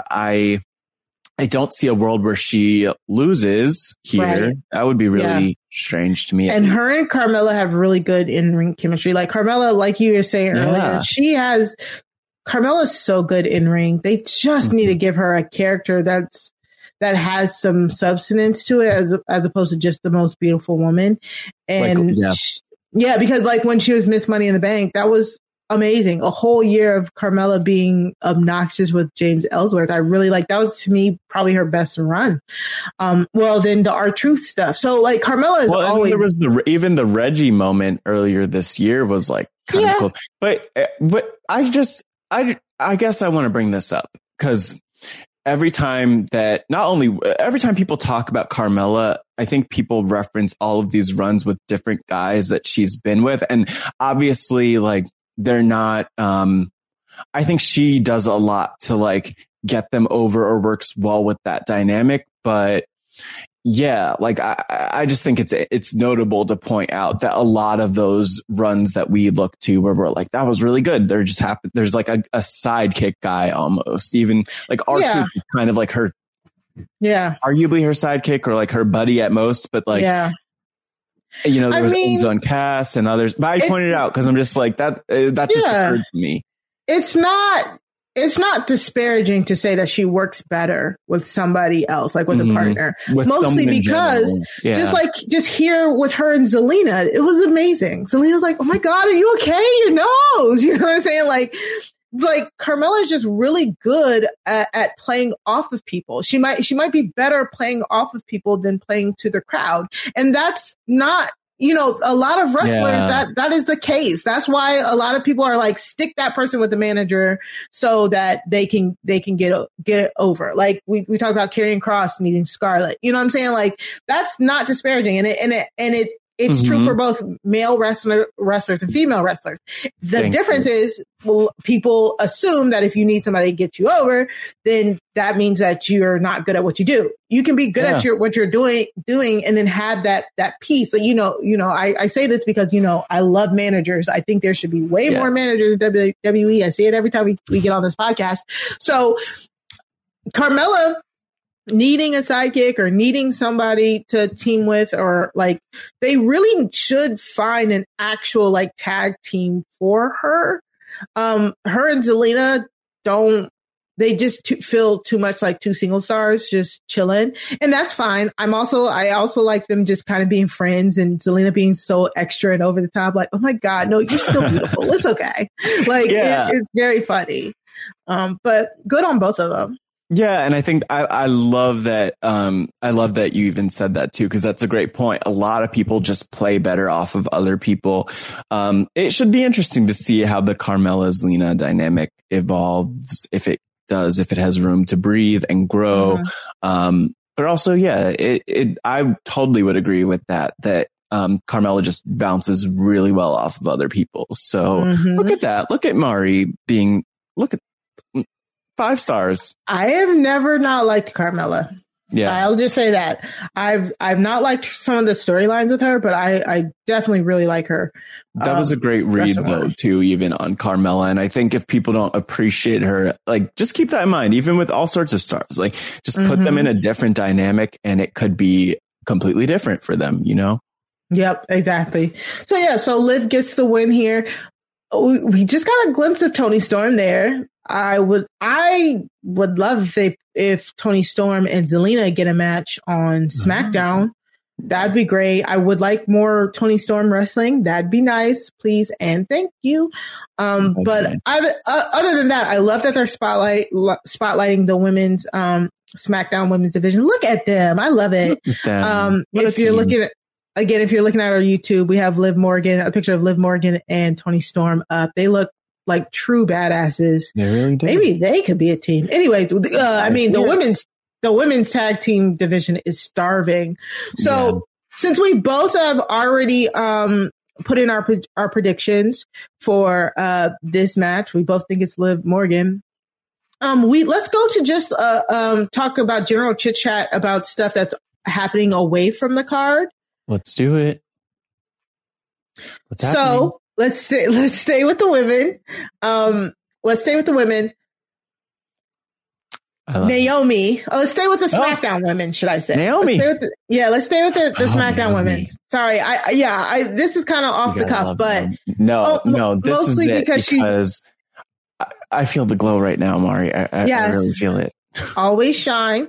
I don't see a world where she loses here. Right. That would be really strange to me. And her and Carmella have really good in-ring chemistry. Like Carmella, like you were saying earlier, Carmella's so good in ring. They just need to give her a character that has some substance to it as opposed to just the most beautiful woman. And because like when she was Miss Money in the Bank, that was amazing. A whole year of Carmella being obnoxious with James Ellsworth. I really like that. Was to me probably her best run. Then the R-Truth stuff. So like Carmella is always. There was even the Reggie moment earlier this year was like kind of cool. But I guess I want to bring this up because every time people talk about Carmella, I think people reference all of these runs with different guys that she's been with. And obviously like they're not, I think she does a lot to like get them over or works well with that dynamic. But yeah, like I just think it's notable to point out that a lot of those runs that we look to where we're like, that was really good. They're just happen. There's like a sidekick guy almost, even like R-Truth is kind of like her, arguably her sidekick or like her buddy at most. But like, there was Enzo and Cass and others. But I pointed it out because I'm just like that just occurred to me. It's not disparaging to say that she works better with somebody else, like with a partner. Mostly because just here with her and Zelina, it was amazing. Zelina's like, oh my God, are you okay? Your nose. You know what I'm saying? Like Carmella is just really good at playing off of people. She might be better playing off of people than playing to the crowd. And that's not, a lot of wrestlers that is the case. That's why a lot of people are like, stick that person with the manager so that they can get it over. Like we talked about Karrion Kross needing Scarlett. You know what I'm saying? Like that's not disparaging. And it's true for both male wrestlers and female wrestlers. The difference is, people assume that if you need somebody to get you over, then that means that you're not good at what you do. You can be good at what you're doing, and then have that piece. So, I say this because, I love managers. I think there should be way more managers in WWE. I say it every time we get on this podcast. So Carmella needing a sidekick or needing somebody to team with, or like they really should find an actual like tag team for her. Her and Zelina they just feel too much like two single stars just chilling, and that's fine. I also like them just kind of being friends, and Zelina being so extra and over the top, like, oh my God, no, you're still beautiful. It's okay. Like, it's very funny. But good on both of them. Yeah, and I think I love that. I love that you even said that too, because that's a great point. A lot of people just play better off of other people. It should be interesting to see how the Carmella Zelina dynamic evolves, if it has room to breathe and grow. But also, yeah, I totally would agree with that. Carmella just bounces really well off of other people. So look at that. Look at Mari look at 5 stars. I have never not liked Carmella. Yeah, I'll just say that I've not liked some of the storylines with her, but I definitely really like her. That was a great read though, too, even on Carmella. And I think if people don't appreciate her, like, just keep that in mind, even with all sorts of stars, like, just put them in a different dynamic and it could be completely different for them, you know? Yep, exactly. So yeah, so Liv gets the win here. We just got a glimpse of Toni Storm there. I would love if Toni Storm and Zelina get a match on SmackDown. That'd be great. I would like more Toni Storm wrestling. That'd be nice, please and thank you. But other than that, I love that they're spotlighting the women's SmackDown women's division. Look at them. I love it. If you're looking at our YouTube, we have a picture of Liv Morgan and Toni Storm up. They look like true badasses. They really do. Maybe they could be a team. Anyways, the women's tag team division is starving. So since we both have already put in our predictions for this match, we both think it's Liv Morgan. Let's go to just talk about general chit chat about stuff that's happening away from the card. Let's do it. What's happening? So let's stay with the women. Let's stay with the women. Naomi. Let's stay with the SmackDown women, should I say? Naomi. Let's stay with the SmackDown women. Sorry. This is kind of off the cuff, but no, this is it because I feel the glow right now, Mari. I really feel it. Always shine.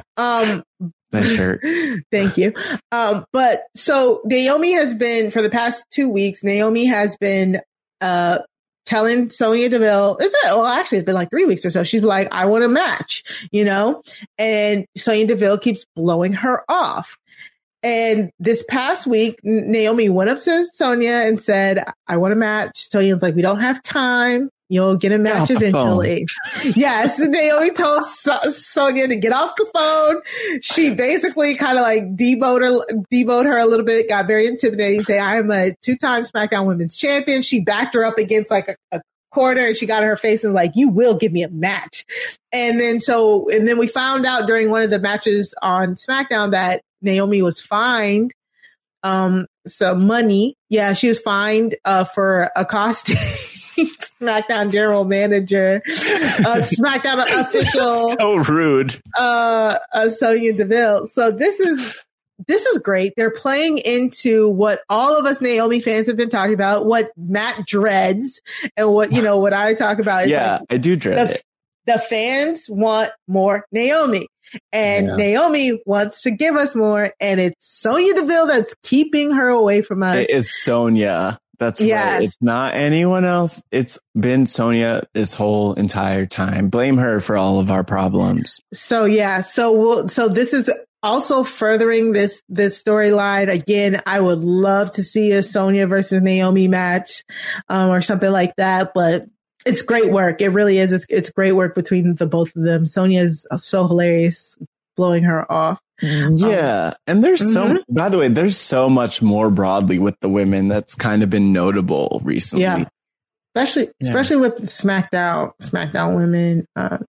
Nice shirt. Thank you. But so Naomi has been, for the past 2 weeks, Naomi has been telling Sonya Deville, actually it's been like 3 weeks or so. She's like, I want a match, you know? And Sonya Deville keeps blowing her off. And this past week, Naomi went up to Sonya and said, I want a match. Sonya's like, we don't have time. You'll get a match eventually. Yes. Naomi told Sonya to get off the phone. She basically kind of like demoted her a little bit, got very intimidating, saying, I am a 2-time SmackDown Women's Champion. She backed her up against like a corner and she got in her face and was like, you will give me a match. And then we found out during one of the matches on SmackDown that Naomi was fined some money. Yeah, she was fined for accosting SmackDown general manager, SmackDown official. So rude. Sonya Deville. So this is great. They're playing into what all of us Naomi fans have been talking about, what Matt dreads, and what I talk about. Yeah, I do dread it. The fans want more Naomi. And Naomi wants to give us more, and it's Sonya Deville that's keeping her away from us. It is Sonya. That's right. It's not anyone else. It's been Sonya this whole entire time. Blame her for all of our problems. So so this is also furthering this storyline. Again, I would love to see a Sonya versus Naomi match, or something like that, but it's great work. It really is. It's great work between the both of them. Sonya is so hilarious, blowing her off. Yeah. And there's by the way, there's so much more broadly with the women that's kind of been notable recently. Yeah. Especially with SmackDown women. I'm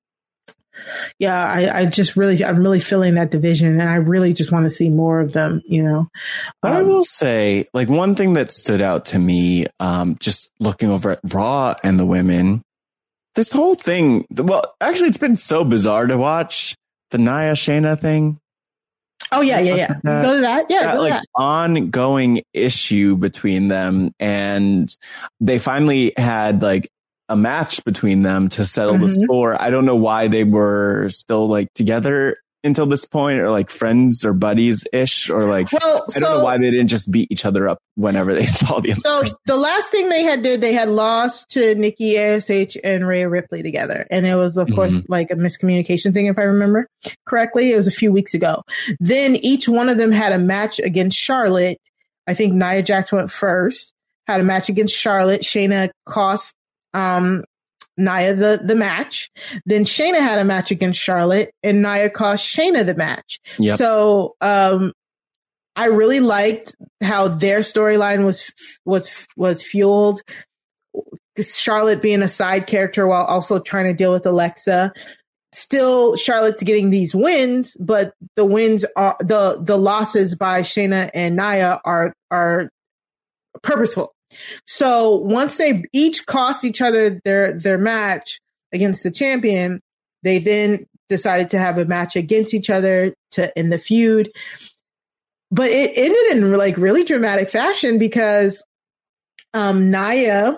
really feeling that division, and I really just want to see more of them, you know. But I will say, like, one thing that stood out to me, just looking over at Raw and the women, this whole thing, well, actually, it's been so bizarre to watch the Nia Shayna thing. Oh, yeah. Go to that. Yeah, that, like, ongoing issue between them. And they finally had, like, a match between them to settle the score. I don't know why they were still like together until this point, or like friends or buddies ish, or like, I don't know why they didn't just beat each other up whenever they saw the other person. The last thing they had lost to Nikki ASH and Rhea Ripley together. And it was, of course, like a miscommunication thing, if I remember correctly. It was a few weeks ago. Then each one of them had a match against Charlotte. I think Nia Jax went first, had a match against Charlotte. Shayna cost Nia the match. Then Shayna had a match against Charlotte, and Nia cost Shayna the match. Yep. So I really liked how their storyline was fueled. Charlotte being a side character while also trying to deal with Alexa. Still, Charlotte's getting these wins, but the wins are the losses by Shayna and Nia are purposeful. So once they each cost each other their match against the champion, they then decided to have a match against each other to end the feud. But it ended in like really dramatic fashion because Shayna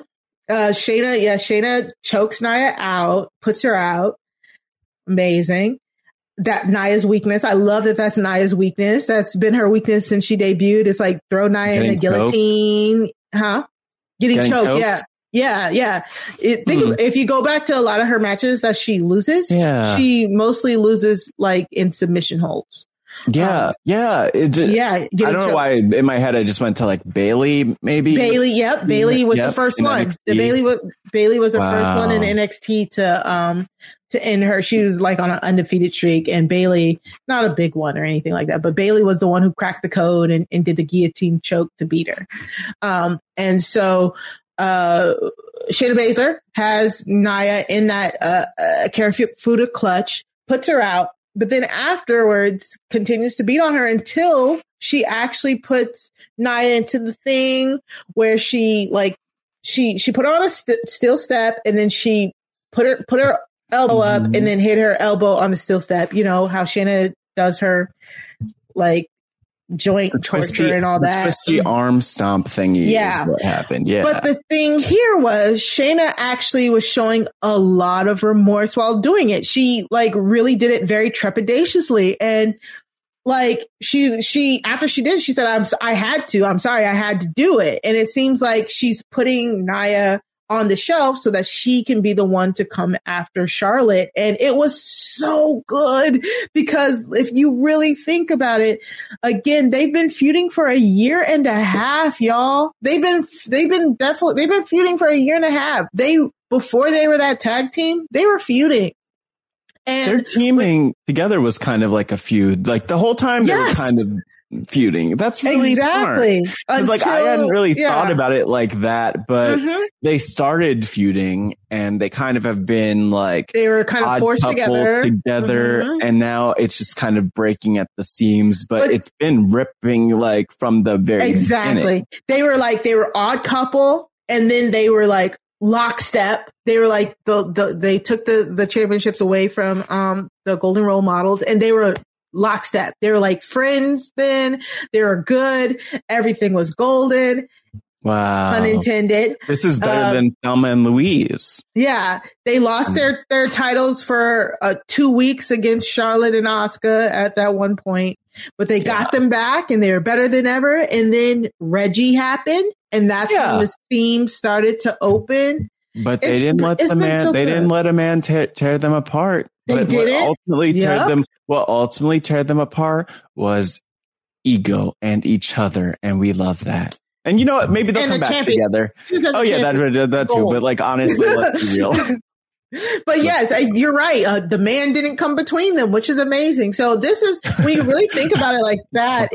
chokes Nia out, puts her out. Amazing. That Nia's weakness. I love that that's Nia's weakness. That's been her weakness since she debuted. It's like throw Nia in a guillotine. Getting choked. Yeah. If you go back to a lot of her matches that she loses, she mostly loses like in submission holds. I don't know why in my head I just went to like Bayley, maybe. Bayley was the first one. Bayley was the first one in NXT to end her. She was like on an undefeated streak, and Bayley, not a big one or anything like that, but Bayley was the one who cracked the code and did the guillotine choke to beat her. And so Shayna Baszler has Nia in that Karafuda clutch, puts her out, but then afterwards continues to beat on her until she actually puts Nia into the thing where she put her on a steel step, and then she put her elbow up and then hit her elbow on the steel step. You know how Shayna does her like joint torture and all that. Twisty arm stomp thingy is what happened. Yeah. But the thing here was Shayna actually was showing a lot of remorse while doing it. She like really did it very trepidatiously. And like she after she did, she said, I'm sorry, I had to do it. And it seems like she's putting Nia on the shelf so that she can be the one to come after Charlotte. And it was so good because if you really think about it, again, they've been feuding for a year and a half, y'all. They've been feuding for a year and a half. Before they were that tag team, they were feuding. And their teaming together was kind of like a feud. Like the whole time they were kind of feuding. That's really smart. Because like I hadn't really thought about it like that, but they started feuding and they kind of have been like they were kind of forced together, and now it's just kind of breaking at the seams. But it's been ripping like from the very beginning. They were odd couple, and then they were like lockstep. They were like they took the championships away from the Golden Role Models, and they were lockstep. They were like friends then. They were good. Everything was golden. Wow. Pun intended. This is better than Thelma and Louise. Yeah. They lost their titles for 2 weeks against Charlotte and Asuka at that one point, but they got them back and they were better than ever. And then Reggie happened, and that's when the seam started to open. But they didn't let a man tear them apart. What ultimately teared them apart was ego and each other, and we love that. And you know what? Maybe they'll come back together. Oh yeah, that too. But like honestly, let's be real. But yes, you're right. The man didn't come between them, which is amazing. So this is when you really think about it like that.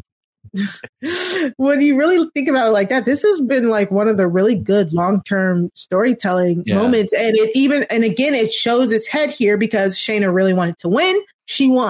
When you really think about it like that, this has been like one of the really good long-term storytelling moments. And it shows its head here because Shayna really wanted to win. She won.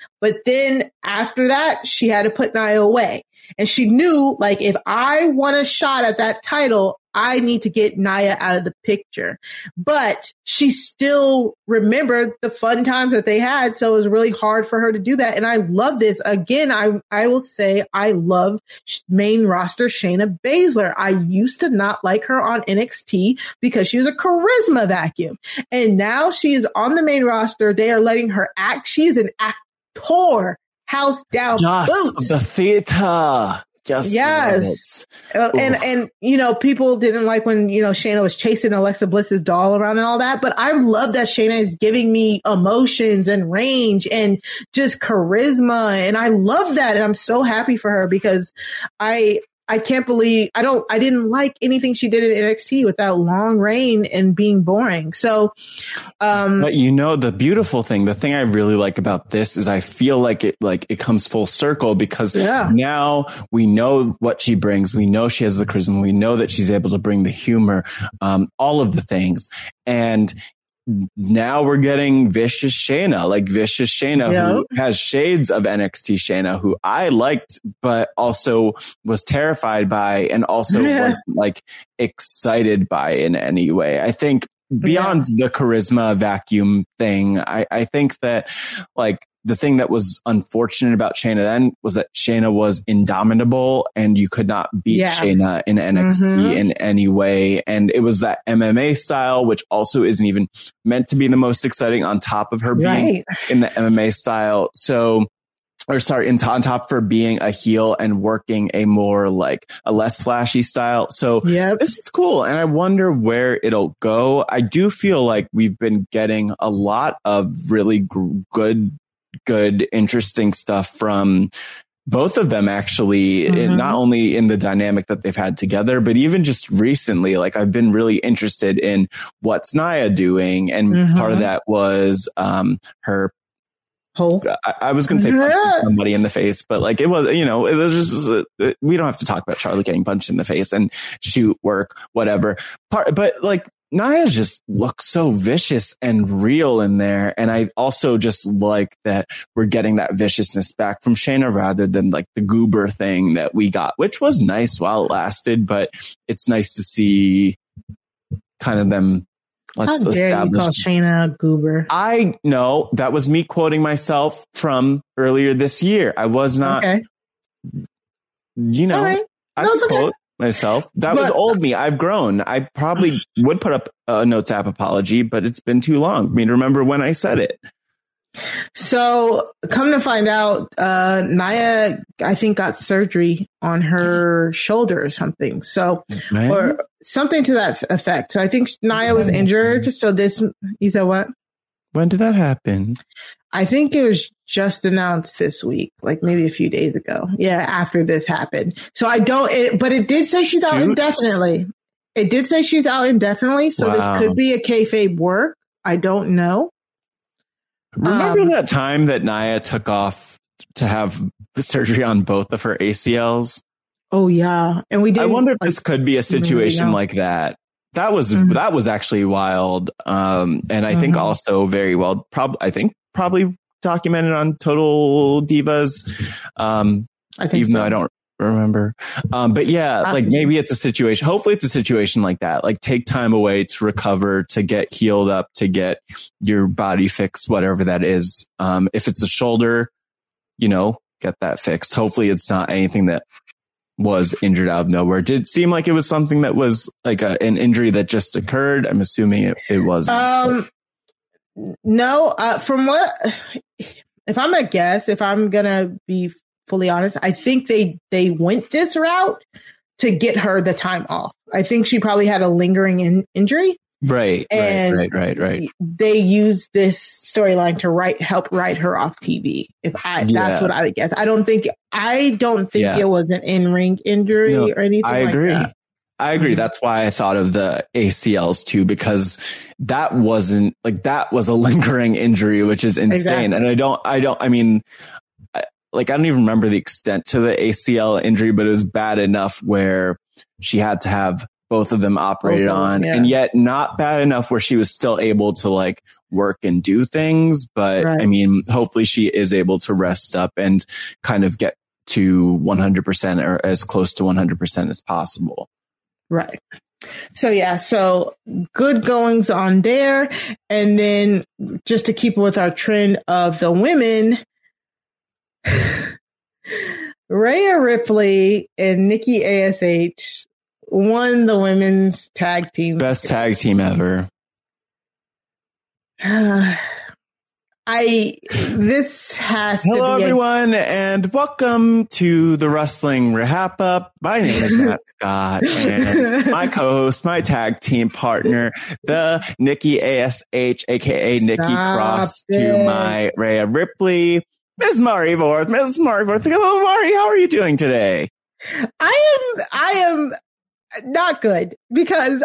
But then after that, she had to put Nia away. And she knew, like, if I want a shot at that title, I need to get Nia out of the picture. But she still remembered the fun times that they had. So it was really hard for her to do that. And I love this. Again, I will say I love main roster Shayna Baszler. I used to not like her on NXT because she was a charisma vacuum. And now she is on the main roster. They are letting her act. She is an actor. House down boots. The theater. Yes. And, you know, people didn't like when, you know, Shayna was chasing Alexa Bliss's doll around and all that. But I love that Shayna is giving me emotions and range and just charisma. And I love that. And I'm so happy for her because I can't believe I didn't like anything she did in NXT with that long reign and being boring. So, but you know, the beautiful thing, the thing I really like about this is I feel like it comes full circle because now we know what she brings. We know she has the charisma. We know that she's able to bring the humor, all of the things. And now we're getting Vicious Shayna, who has shades of NXT Shayna, who I liked, but also was terrified by and also wasn't like excited by in any way. I think beyond the charisma vacuum thing, I think that like the thing that was unfortunate about Shayna then was that Shayna was indomitable and you could not beat Shayna in NXT in any way. And it was that MMA style, which also isn't even meant to be the most exciting on top of her being in the MMA style. So, on top of her being a heel and working a more like a less flashy style. So this is cool. And I wonder where it'll go. I do feel like we've been getting a lot of really good, interesting stuff from both of them, actually, not only in the dynamic that they've had together, but even just recently, like I've been really interested in what's Nia doing. And part of that was her hole. I was going to say punching somebody in the face, but like it was, you know, it was just, we don't have to talk about Charlotte getting punched in the face and shoot work, whatever. But like Nia just looks so vicious and real in there. And I also just like that we're getting that viciousness back from Shayna rather than like the goober thing that we got, which was nice while it lasted, but it's nice to see kind of them. How dare you call Shayna a goober? I know that was me quoting myself from earlier this year. I was not, you know, I could quote myself. That was old me. I've grown. I probably would put up a notes app apology, but it's been too long for me to remember when I said it. So come to find out, Nia, I think, got surgery on her shoulder or something. So, or something to that effect. So I think Nia was injured. So you said what? When did that happen? I think it was just announced this week, like maybe a few days ago. Yeah, after this happened. So but it did say she's out indefinitely. It did say she's out indefinitely. So this could be a kayfabe work. I don't know. Remember that time that Nia took off to have surgery on both of her ACLs? Oh yeah, and we did. I wonder if this could be a situation like that. That was actually wild, and I think also very well. Probably documented on Total Divas. I think, even though I don't remember. But yeah, like maybe it's a situation. Hopefully, it's a situation like that. Like take time away to recover, to get healed up, to get your body fixed, whatever that is. If it's a shoulder, you know, get that fixed. Hopefully, it's not anything that was injured out of nowhere. It did seem like it was something that was like an injury that just occurred. I'm assuming it was. No, from what, if I'm a guess, if I'm gonna be fully honest, I think they went this route to get her the time off. I think she probably had a lingering injury. Right. And they used this storyline to help write her off TV. That's what I would guess. I don't think it was an in-ring injury or anything like that. I agree. That's why I thought of the ACLs too, because that was a lingering injury, which is insane. Exactly. And I don't even remember the extent to the ACL injury, but it was bad enough where she had to have both of them operated on, and yet not bad enough where she was still able to like work and do things. But I mean, hopefully she is able to rest up and kind of get to 100% or as close to 100% as possible. Right. So yeah, so good goings on there. And then just to keep with our trend of the women, Rhea Ripley and Nikki ASH won the women's tag team. Best tag team ever. This has to Hello, be everyone, and welcome to the Wrestling Rehab Up. My name is Matt Scott, and my co-host, my tag team partner, the Nikki ASH, aka Nikki Cross, to my Rhea Ripley, Ms. Mari Vorth. Ms. Mari Vorth, hello, Mari. How are you doing today? I am not good because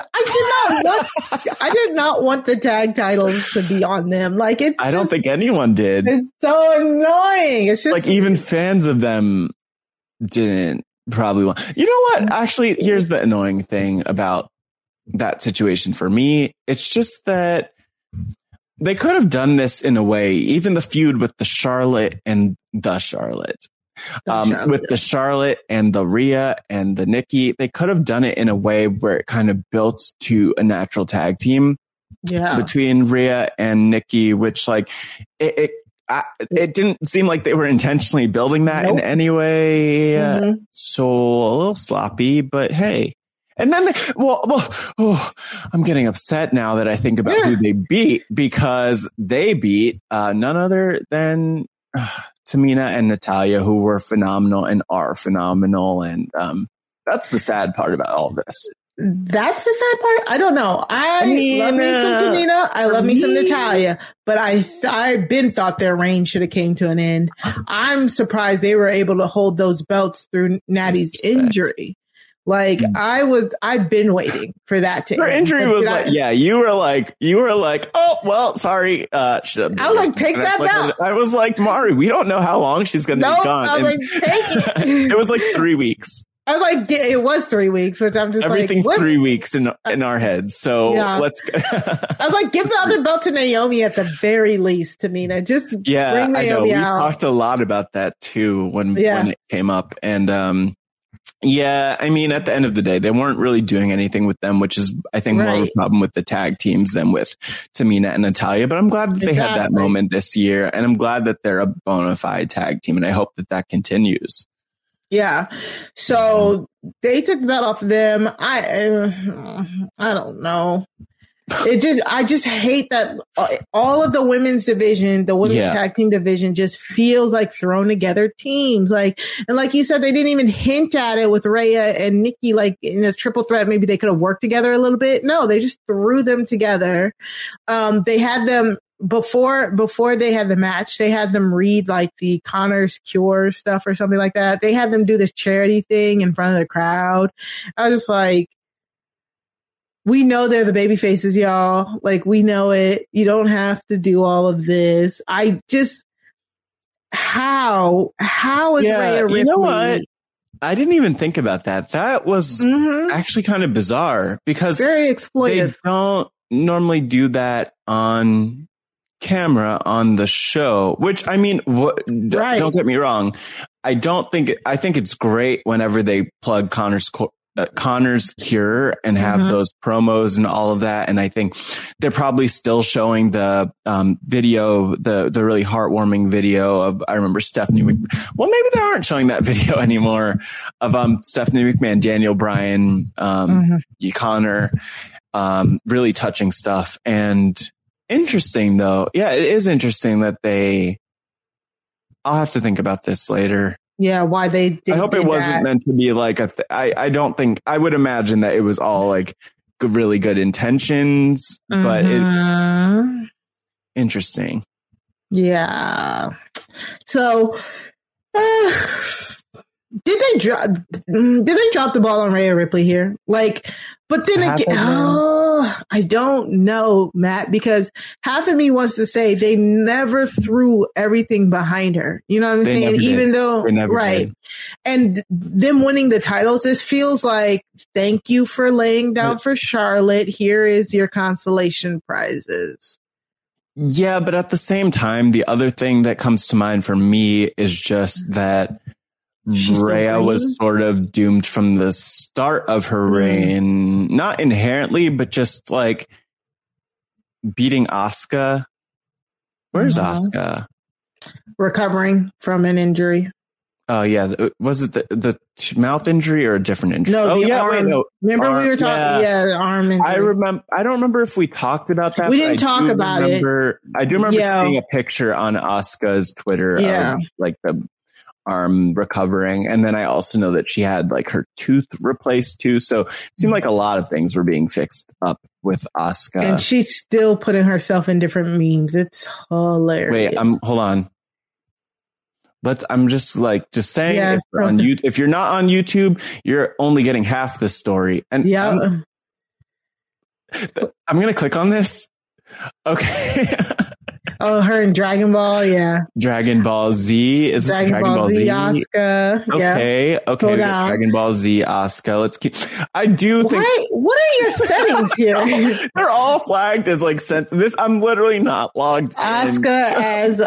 I did not want the tag titles to be on them. Like I don't think anyone did. It's so annoying. It's just like even fans of them didn't probably want. You know what? Actually, here's the annoying thing about that situation for me. It's just that they could have done this in a way, even the feud with the Charlotte and the Charlotte. With the Charlotte and the Rhea and the Nikki, they could have done it in a way where it kind of built to a natural tag team between Rhea and Nikki, which like it didn't seem like they were intentionally building that in any way. So a little sloppy, but hey. And then, I'm getting upset now that I think about who they beat, because they beat none other than Tamina and Natalya, who were phenomenal and are phenomenal. And that's the sad part about all of this. That's the sad part? I don't know. I mean, love me some Tamina. I love me some Natalya. But I've been thought their reign should have came to an end. I'm surprised they were able to hold those belts through Natty's injury. Like I've been waiting for that to. Her injury was like, you were like, oh well, sorry. I was like, take that belt. I was like, Mari, we don't know how long she's going to be gone. I was like, take it. It was like 3 weeks. I was like, it was 3 weeks, which I'm just everything's like, 3 weeks in our heads. So let's go. I was like, give the other belt to Naomi at the very least, Tamina. Just bring Naomi I know. We out. talked a lot about that too when it came up, and I mean, at the end of the day, they weren't really doing anything with them, which is, I think, more of a problem with the tag teams than with Tamina and Natalya. But I'm glad that they had that moment this year, and I'm glad that they're a bona fide tag team, and I hope that continues. Yeah. So they took the belt off of them. I don't know. I just hate that all of the women's division, the women's tag team division, just feels like thrown together teams. Like, and like you said, they didn't even hint at it with Rhea and Nikki, like in a triple threat. Maybe they could have worked together a little bit. No, they just threw them together. They had them before they had the match. They had them read like the Connor's Cure stuff or something like that. They had them do this charity thing in front of the crowd. I was just like, we know they're the baby faces, y'all. Like, we know it. You don't have to do all of this. I just, how is Rhea Ripley? You know what? I didn't even think about that. That was actually kind of bizarre because very exploitive. They don't normally do that on camera on the show, which I mean, don't get me wrong. I think it's great whenever they plug Connor's Cure and have those promos and all of that. And I think they're probably still showing the video, the really heartwarming video of, I remember Stephanie well, maybe they aren't showing that video anymore of Stephanie McMahon, Daniel Bryan, Connor, really touching stuff. And interesting though. Yeah, it is interesting that I'll have to think about this later. Yeah, why they did. I hope it wasn't meant to be like I don't think, I would imagine that it was all like really good intentions, but interesting. Yeah. So Did they drop the ball on Rhea Ripley here? Like, but then again, I don't know, Matt, because half of me wants to say they never threw everything behind her. You know what I'm saying? Even though, right. And them winning the titles, this feels like, thank you for laying down for Charlotte. Here is your consolation prizes. Yeah, but at the same time, the other thing that comes to mind for me is just that Rhea was sort of doomed from the start of her reign, not inherently, but just like beating Asuka. Where's Asuka? Recovering from an injury. Oh yeah, was it the mouth injury or a different injury? No, arm. Remember we were talking? Yeah, the arm injury. I don't remember if we talked about that. We didn't talk about it. I do remember seeing a picture on Asuka's Twitter of like the arm recovering, and then I also know that she had like her tooth replaced too. So it seemed like a lot of things were being fixed up with Asuka, and she's still putting herself in different memes. It's hilarious. Wait, hold on. I'm just saying, if you're not on YouTube, you're only getting half the story. And I'm going to click on this. Okay. Oh, her in Dragon Ball. Yeah. Dragon Ball Z. Is this Dragon Ball Z? Asuka. Okay. Yeah. Okay. Dragon Ball Z, Asuka. Let's keep, I do think. What are your settings here? They're all flagged as like sensitive. I'm literally not logged Asuka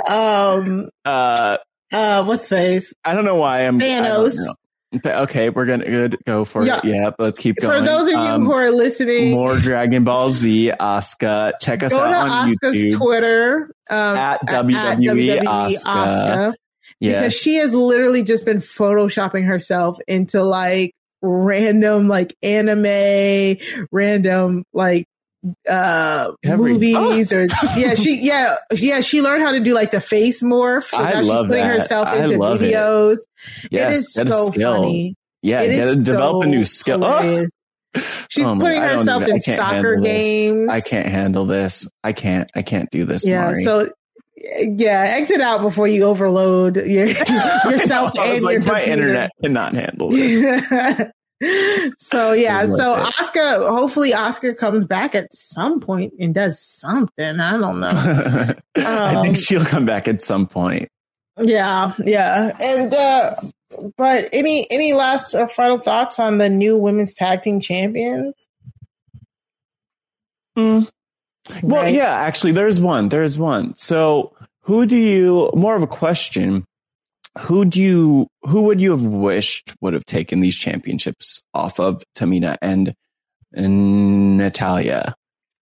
as, what's face? I don't know why I'm Thanos. Okay, we're gonna go for it. Yeah, but let's keep going. For those of you who are listening, more Dragon Ball Z, Asuka. Check us out on Asuka's YouTube. Twitter at WWE Asuka. Because she has literally just been photoshopping herself into like random like anime, random like movies or she learned how to do like the face morph, so now she's putting herself into videos. Yes, it is so funny. Develop a new skill. She's putting herself in soccer games. I can't handle this. I can't do this. Mari. So exit out before you overload yourself. And your my internet cannot handle this. So Asuka, hopefully Asuka comes back at some point and does something. I don't know. I think she'll come back at some point. Yeah. And but any last or final thoughts on the new women's tag team champions? Well, yeah, actually, there's one. So more of a question. Who would you have wished would have taken these championships off of Tamina and Natalia?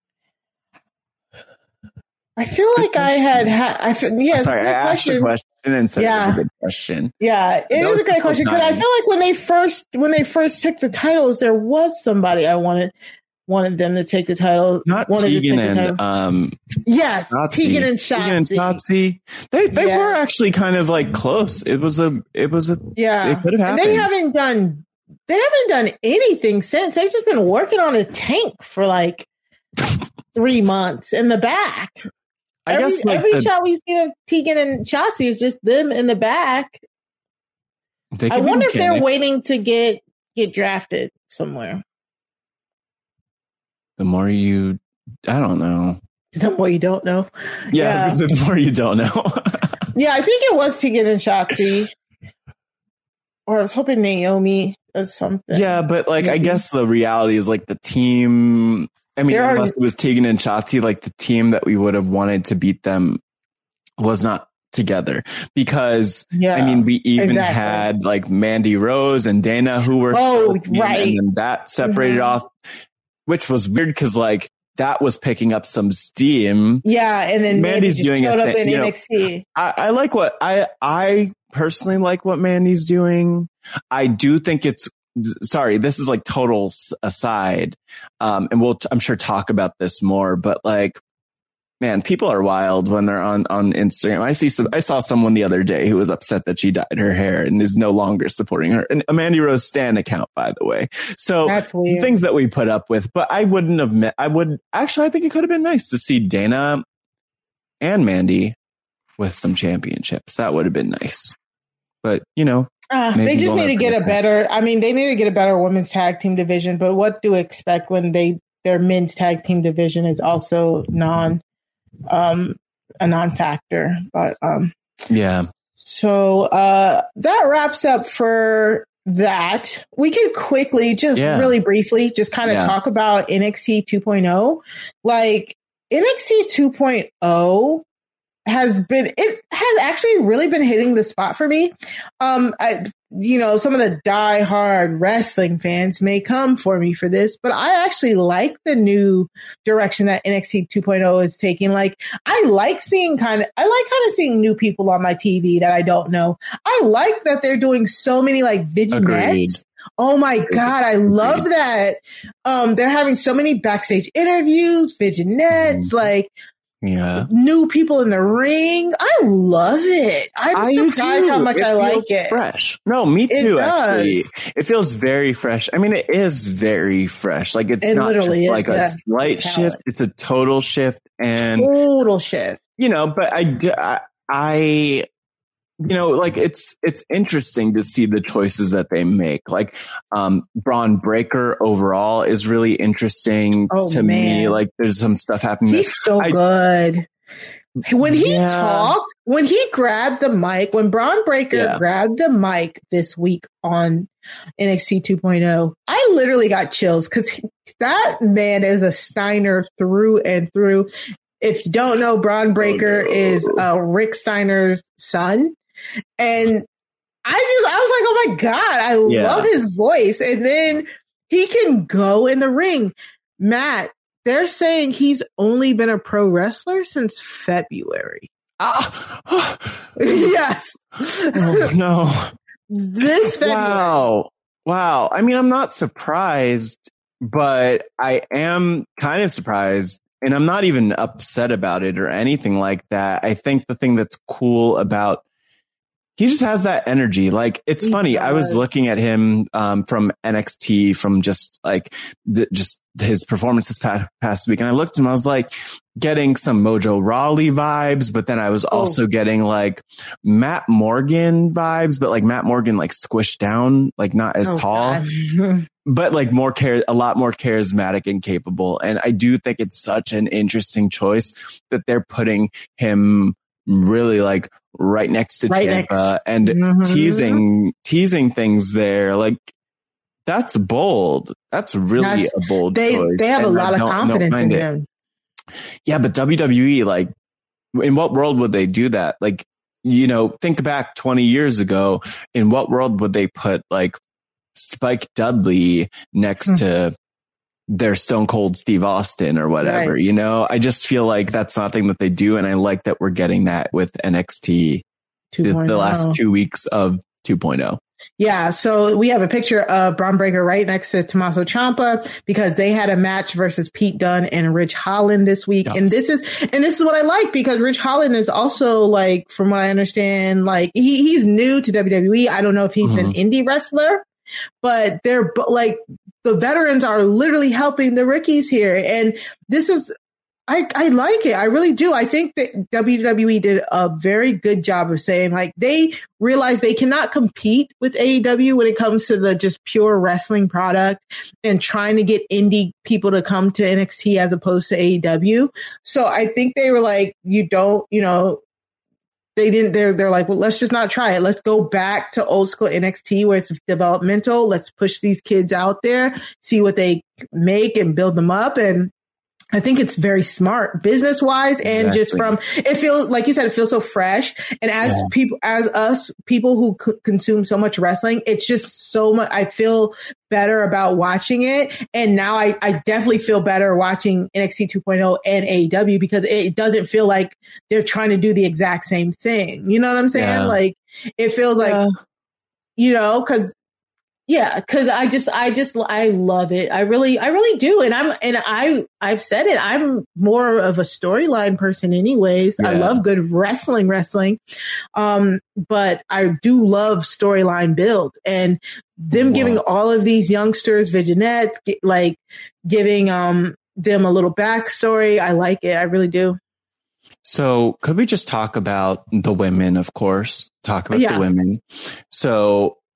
I feel like I asked the question and said it was a good question. Yeah, it is a great question because I feel like when they first took the titles, there was somebody I wanted them to take the title. Not Tegan and yes, Tegan and Shotzi. They were actually kind of like close. It was a it could have happened. And they haven't done anything since. They've just been working on a tank for like 3 months in the back. Every shot we see of Tegan and Shotzi is just them in the back. I wonder if they're waiting to get drafted somewhere. The more I don't know. The more you don't know. Yeah. The more you don't know. Yeah, I think it was Tegan and Shotzi. Or I was hoping Naomi or something. Yeah, but like, maybe. I guess the reality is like the team. I mean, unless it was Tegan and Shotzi, like the team that we would have wanted to beat them was not together because I mean, we even had like Mandy Rose and Dana who were right. And then that separated off. Which was weird because like that was picking up some steam. Yeah, and then Mandy's doing showed up in NXT. I like what I personally like what Mandy's doing. I do think it's this is like total aside. And we'll I'm sure talk about this more, but like man, people are wild when they're on Instagram. I saw someone the other day who was upset that she dyed her hair and is no longer supporting her. And a Mandy Rose Stan account, by the way. So things that we put up with, but I wouldn't have I think it could have been nice to see Dana and Mandy with some championships. That would have been nice. But They just need to get a better. I mean, they need to get a better women's tag team division. But what do we expect when their men's tag team division is also a non-factor? But yeah. So that wraps up for that. We could quickly, really briefly, just kind of talk about NXT 2.0. Like NXT 2.0 has actually really been hitting the spot for me. Some of the die-hard wressling fans may come for me for this, but I actually like the new direction that NXT 2.0 is taking. Like, I like kind of seeing new people on my TV that I don't know. I like that they're doing so many like vignettes. Agreed. Oh my God, I love that. They're having so many backstage interviews, vignettes, like new people in the ring. I love it. I'm surprised how much I like it. Fresh. No, me too. Actually, it feels very fresh. I mean, it is very fresh. Like it's not just like a slight shift; it's a total shift. And total shift. But I like it's interesting to see the choices that they make. Like, Braun Breaker overall is really interesting to me. Like, there's some stuff happening. He's so good. When he talked, when he grabbed the mic, when Braun Breaker grabbed the mic this week on NXT 2.0, I literally got chills because that man is a Steiner through and through. If you don't know, Braun Breaker is Rick Steiner's son. And I was like, oh my God, I love his voice. And then he can go in the ring. Matt, they're saying he's only been a pro wrestler since February. Yes. Oh, no. This February. Wow. I mean, I'm not surprised, but I am kind of surprised. And I'm not even upset about it or anything like that. I think the thing that's cool about he just has that energy. Like, it's funny. I was looking at him from NXT, from just like just his performance this past week. And I looked at him, I was like getting some Mojo Rawley vibes, but then I was also getting like Matt Morgan vibes, but like Matt Morgan, like squished down, like not as tall, but like a lot more charismatic and capable. And I do think it's such an interesting choice that they're putting him really like right next to Ciampa and teasing things there. Like, that's bold. That's really a bold choice. They have a lot of confidence in him. Yeah, but WWE, like, in what world would they do that? Like, think back 20 years ago. In what world would they put like Spike Dudley next to their Stone Cold Steve Austin or whatever? Right. I just feel like that's something that they do. And I like that we're getting that with NXT the last 2 weeks of 2.0. Yeah, so we have a picture of Braun Breaker right next to Tommaso Ciampa because they had a match versus Pete Dunne and Ridge Holland this week. Yes. And this is what I like, because Ridge Holland is also, like, from what I understand, like he's new to WWE. I don't know if he's an indie wrestler, but they're like, the veterans are literally helping the rookies here. And this is, I like it. I really do. I think that WWE did a very good job of saying, like, they realize they cannot compete with AEW when it comes to the just pure wrestling product and trying to get indie people to come to NXT as opposed to AEW. So I think they were like, they're like, well, let's just not try it. Let's go back to old school NXT where it's developmental. Let's push these kids out there, see what they make and build them up. And I think it's very smart business wise. And just from, it feels like you said, it feels so fresh. And as people who consume so much wrestling, it's just so much, I feel better about watching it. And now I definitely feel better watching NXT 2.0 and AEW because it doesn't feel like they're trying to do the exact same thing. You know what I'm saying? Yeah. Like, it feels like, cause I love it. I really do. And I've said it. I'm more of a storyline person anyways. Yeah. I love good wrestling. But I do love storyline build, and them giving all of these youngsters vignettes, like giving them a little backstory. I like it. I really do. So could we just talk about the women, of course, the women. So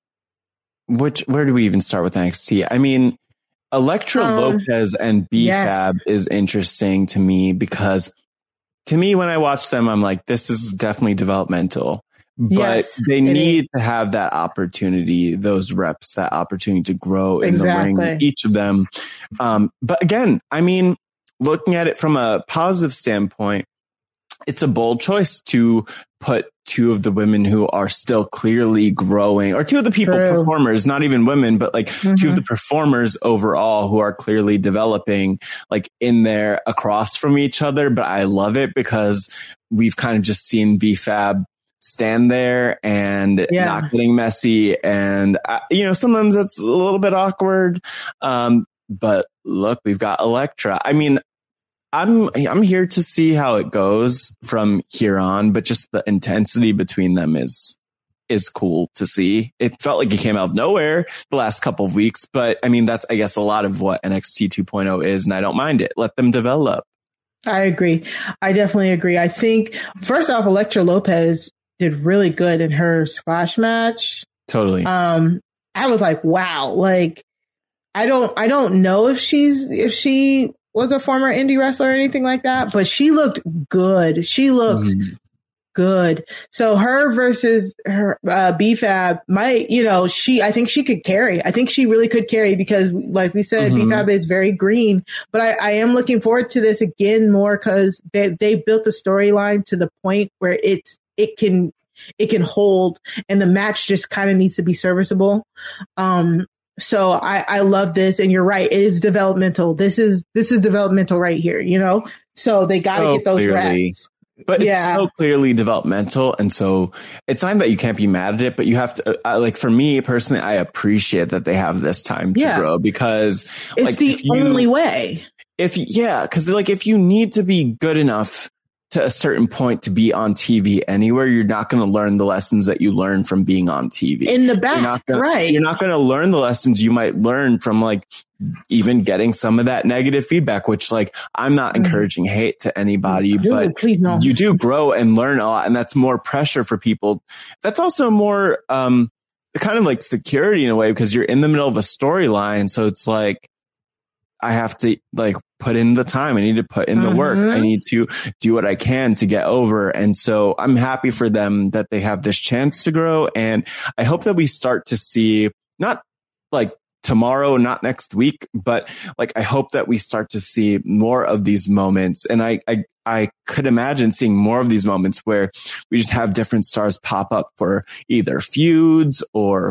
where do we even start with NXT? I mean, Elektra Lopez and B-Fab is interesting to me because to me, when I watch them, I'm like, this is definitely developmental, but they need to have that opportunity, those reps, that opportunity to grow in the ring, each of them. But again, I mean, looking at it from a positive standpoint, it's a bold choice to put two of the women who are still clearly growing, or two of the performers, not even women, but like two of the performers overall who are clearly developing, like in there across from each other. But I love it because we've kind of just seen B-Fab stand there and not getting messy. And, sometimes it's a little bit awkward. But look, we've got Elektra. I mean, I'm here to see how it goes from here on, but just the intensity between them is cool to see. It felt like it came out of nowhere the last couple of weeks, but I mean, that's, I guess, a lot of what NXT 2.0 is, and I don't mind it. Let them develop. I agree. I definitely agree. I think, first off, Elektra Lopez did really good in her squash match. Totally. I was like, wow. Like, I don't know if she was a former indie wrestler or anything like that, but she looked good. She looked good. So her versus her B-Fab might, I think she could carry. I think she really could carry because, like we said, B-Fab is very green. But I am looking forward to this again more because they built the storyline to the point where it can hold, and the match just kind of needs to be serviceable. So I love this, and you're right. It is developmental. This is developmental right here, so they got to get those reps. But it's so clearly developmental. And so it's not that you can't be mad at it, but you have to, like, for me personally, I appreciate that they have this time to grow because it's the only way. Cause like, if you need to be good enough to a certain point to be on TV anywhere, you're not going to learn the lessons that you learn from being on TV. In the back, You're not going to learn the lessons you might learn from like even getting some of that negative feedback, which like I'm not encouraging hate to anybody, but please no. You do grow and learn a lot, and that's more pressure for people. That's also more kind of like security in a way because you're in the middle of a storyline, so it's like I have to like put in the time. I need to put in the work. I need to do what I can to get over. And so I'm happy for them that they have this chance to grow. And I hope that we start to see, not like tomorrow, not next week, but like, I hope that we start to see more of these moments. And I could imagine seeing more of these moments where we just have different stars pop up for either feuds or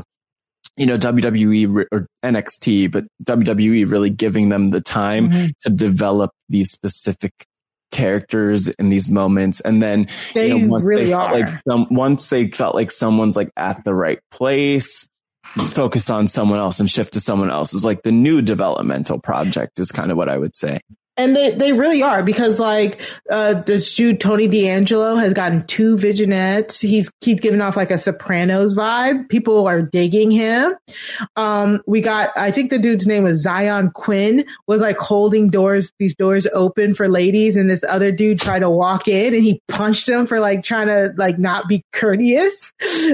WWE or NXT, but WWE really giving them the time to develop these specific characters in these moments. And then once they felt like someone's like at the right place, focus on someone else and shift to someone else is like the new developmental project is kind of what I would say. And they really are, because like this dude Tony D'Angelo has gotten 2 vignettes. He's giving off like a Sopranos vibe. People are digging him. We got, I think the dude's name was Zion Quinn, was like holding these doors open for ladies, and this other dude tried to walk in and he punched him for like trying to like not be courteous.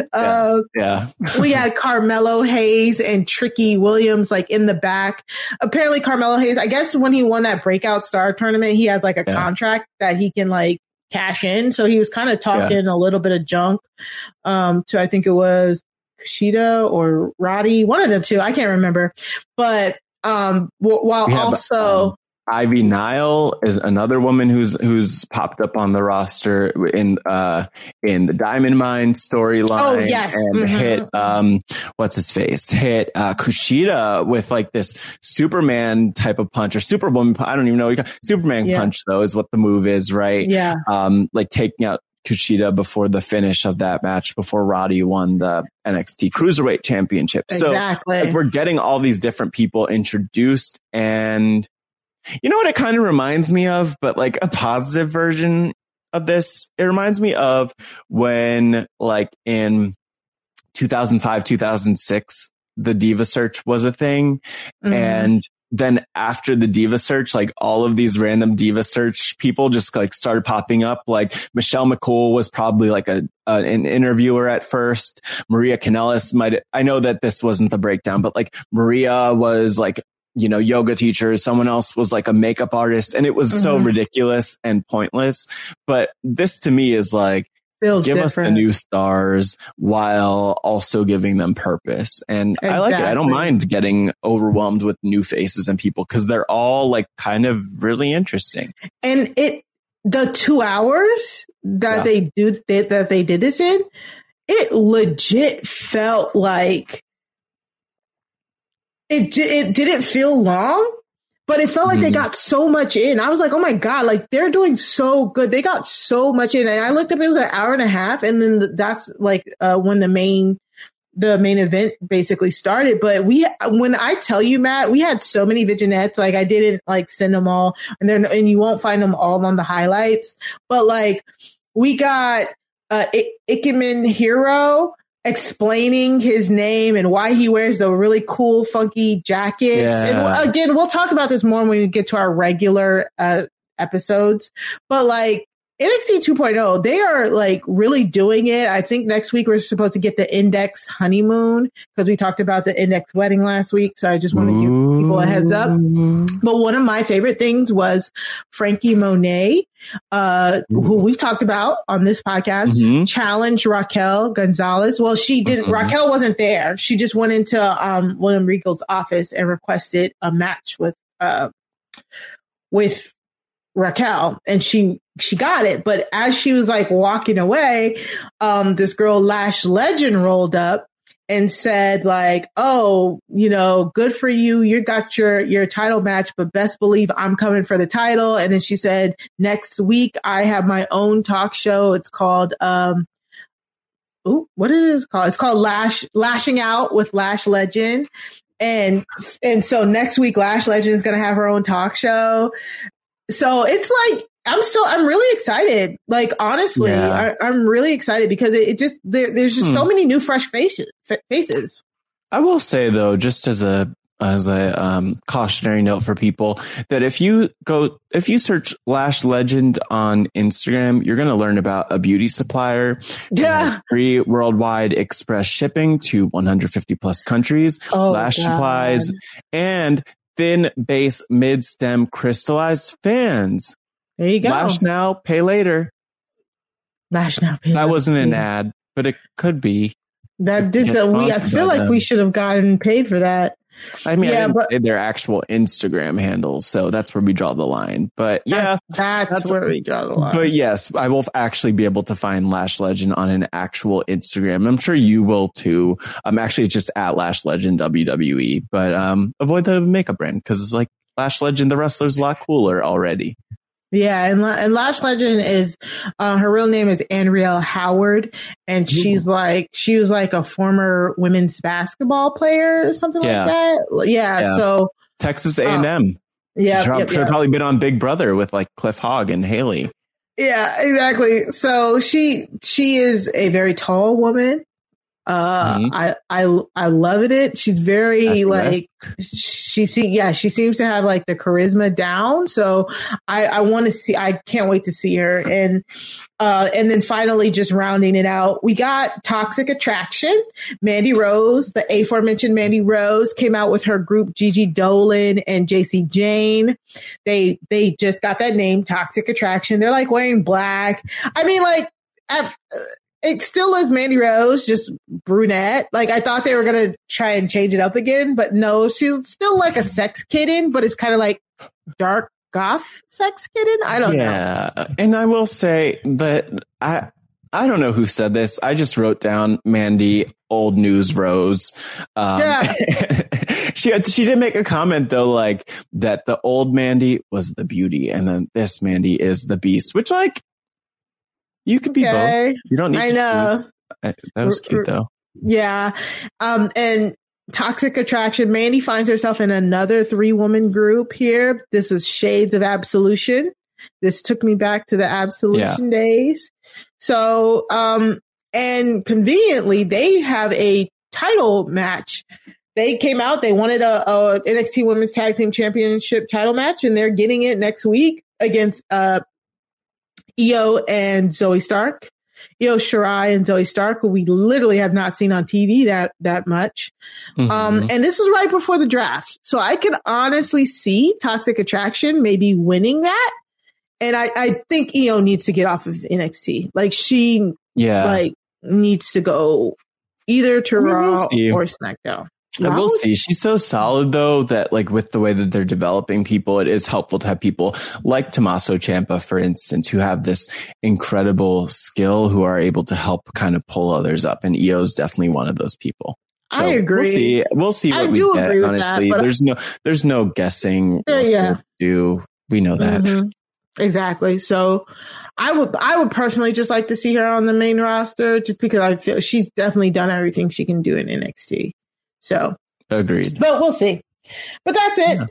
We had Carmelo Hayes and Tricky Williams like in the back. Apparently Carmelo Hayes, I guess when he won that breakout star tournament, he has like a contract that he can like cash in. So he was kind of talking a little bit of junk to, I think it was Kushida or Roddy, one of the two, I can't remember. But while also Ivy Nile is another woman who's popped up on the roster in the Diamond Mine storyline. Oh, yes. And hit what's his face? Hit Kushida with like this Superman type of punch, or Superwoman. I don't even know what you call Superman punch though is what the move is, right? Yeah. Like taking out Kushida before the finish of that match, before Roddy won the NXT Cruiserweight Championship. Exactly. So like, we're getting all these different people introduced, and you know what it kind of reminds me of, but like a positive version of this? It reminds me of when like in 2005, 2006, the Diva Search was a thing. And then after the Diva Search, like all of these random Diva Search people just like started popping up. Like Michelle McCool was probably like an interviewer at first. Maria Kanellis I know that this wasn't the breakdown, but like Maria was like, yoga teacher. Someone else was like a makeup artist, and it was so ridiculous and pointless. But this to me is like, give us the new stars while also giving them purpose. And I like it. I don't mind getting overwhelmed with new faces and people because they're all like kind of really interesting. And the 2 hours that they did this in, it legit felt like it didn't feel long. But it felt like they got so much in. I was like, oh my God, like they're doing so good. They got so much in. And I looked up, it was an hour and a half. And then that's like when the main event basically started. But when I tell you, Matt, we had so many vignettes, like I didn't like send them all and you won't find them all on the highlights. But like we got Ikemen Hiro explaining his name and why he wears the really cool, funky jackets. Yeah. And again, we'll talk about this more when we get to our regular episodes. But like NXT 2.0, they are like really doing it. I think next week we're supposed to get the Index honeymoon because we talked about the Index wedding last week. So I just want to give people a heads up. But one of my favorite things was Frankie Monet, who we've talked about on this podcast, challenged Raquel Gonzalez. Well, she didn't. Raquel wasn't there. She just went into William Regal's office and requested a match with Raquel, and she got it. But as she was like walking away, this girl Lash Legend rolled up and said like, oh, good for you. You got your title match, but best believe I'm coming for the title. And then she said, next week I have my own talk show. It's called, what is it called? It's called Lashing Out with Lash Legend. And so next week Lash Legend is going to have her own talk show. So it's like, I'm really excited. Like, honestly, yeah. I'm really excited because it just, there's just so many new fresh faces. I will say though, just as a cautionary note for people, that if you search Lash Legend on Instagram, you're going to learn about a beauty supplier. Yeah. Free worldwide express shipping to 150 plus countries, lash supplies, and thin base mid stem crystallized fans. There you go. Lash now, pay later. Lash now, pay later. That wasn't an ad, but it could be. That did so. I feel like we should have gotten paid for that. I mean, I didn't say their actual Instagram handles, so that's where we draw the line. But yeah, that's where we draw the line. But yes, I will actually be able to find Lash Legend on an actual Instagram. I'm sure you will too. I'm actually just at Lash Legend WWE, but avoid the makeup brand because it's like Lash Legend, the wrestler's a lot cooler already. Yeah, and Lash Legend is her real name is Andrielle Howard, and she was like a former women's basketball player or something like that. Yeah. So Texas A&M. Yeah, should have probably been on Big Brother with like Cliff Hogg and Haley. Yeah, exactly. So she is a very tall woman. I love it. She's very like she seems to have like the charisma down. So I want to see. I can't wait to see her. And then finally, just rounding it out, we got Toxic Attraction. Mandy Rose, the aforementioned Mandy Rose, came out with her group Gigi Dolan and JC Jane. They just got that name, Toxic Attraction. They're like wearing black. I mean, like. It still is Mandy Rose, just brunette. Like, I thought they were going to try and change it up again, but no, she's still like a sex kitten, but it's kind of like dark goth sex kitten. I don't know. Yeah. And I will say that I don't know who said this. I just wrote down Mandy Old News Rose. She did make a comment though, like that the old Mandy was the beauty and then this Mandy is the beast, which like, you could be both. You don't need to. I know. That was cute though. Yeah. And Toxic Attraction, Mandy finds herself in another 3-woman group here. This is Shades of Absolution. This took me back to the Absolution days. So, and conveniently, they have a title match they came out. They wanted a NXT Women's Tag Team Championship title match, and they're getting it next week against Io and Zoe Stark. Io Shirai and Zoe Stark, who we literally have not seen on TV that much. And this is right before the draft. So I can honestly see Toxic Attraction maybe winning that. And I think Io needs to get off of NXT. Like she needs to go either to Raw or SmackDown. I will see. She's so solid, though, that like with the way that they're developing people, it is helpful to have people like Tommaso Ciampa, for instance, who have this incredible skill, who are able to help kind of pull others up. And Io's definitely one of those people. So I agree. We'll see what we get. Honestly, there's no guessing what we'll do. We know that. Exactly. So I would personally just like to see her on the main roster, just because I feel she's definitely done everything she can do in NXT. So agreed. But we'll see. But that's it.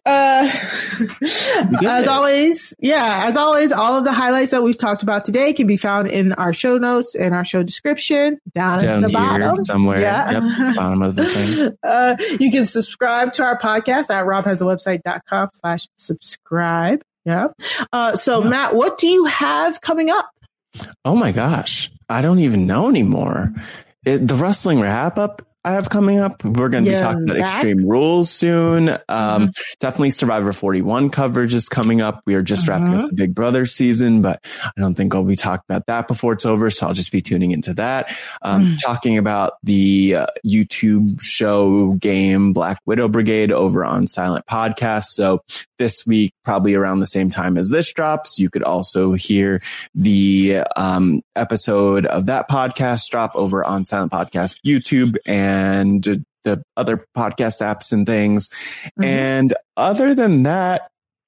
As always, all of the highlights that we've talked about today can be found in our show notes and our show description down at the bottom somewhere. Yeah. Bottom of the thing. You can subscribe to our podcast at robhasawebsite.com/subscribe. Yeah. Matt, what do you have coming up? Oh my gosh. I don't even know anymore. The wrestling wrap up I have coming up. We're going to be talking about Extreme Rules soon. Definitely Survivor 41 coverage is coming up. We are just wrapping up the Big Brother season, but I don't think I'll be talking about that before it's over. So I'll just be tuning into that. Talking about the YouTube show game Black Widow Brigade over on Silent Podcast. So this week, probably around the same time as this drops, you could also hear the episode of that podcast drop over on Silent Podcast YouTube and the other podcast apps and things. And other than that,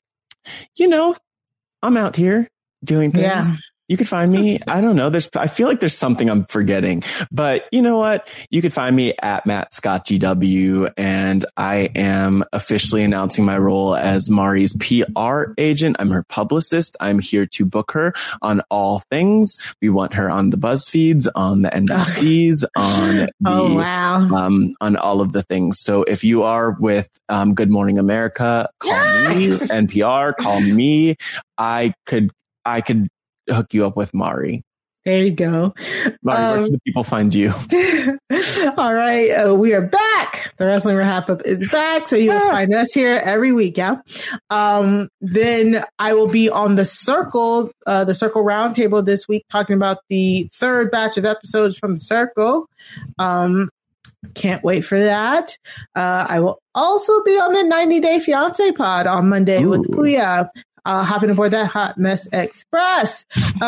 I'm out here doing things. Yeah. You could find me. I don't know. I feel like there's something I'm forgetting, but you know what? You could find me at Matt Scott GW, and I am officially announcing my role as Mari's PR agent. I'm her publicist. I'm here to book her on all things. We want her on the BuzzFeeds, on the NBCs, on on all of the things. So if you are with Good Morning America, call me. NPR, call me. I could hook you up with Mari. There you go. Mari, where can the people find you? All right. We are back. The Wrestling Wrap Up is back. So you'll find us here every week. Yeah. Then I will be on the Circle Roundtable this week, talking about the third batch of episodes from the Circle. Can't wait for that. I will also be on the 90 Day Fiance pod on Monday with Kuya. Hopping aboard that Hot Mess Express.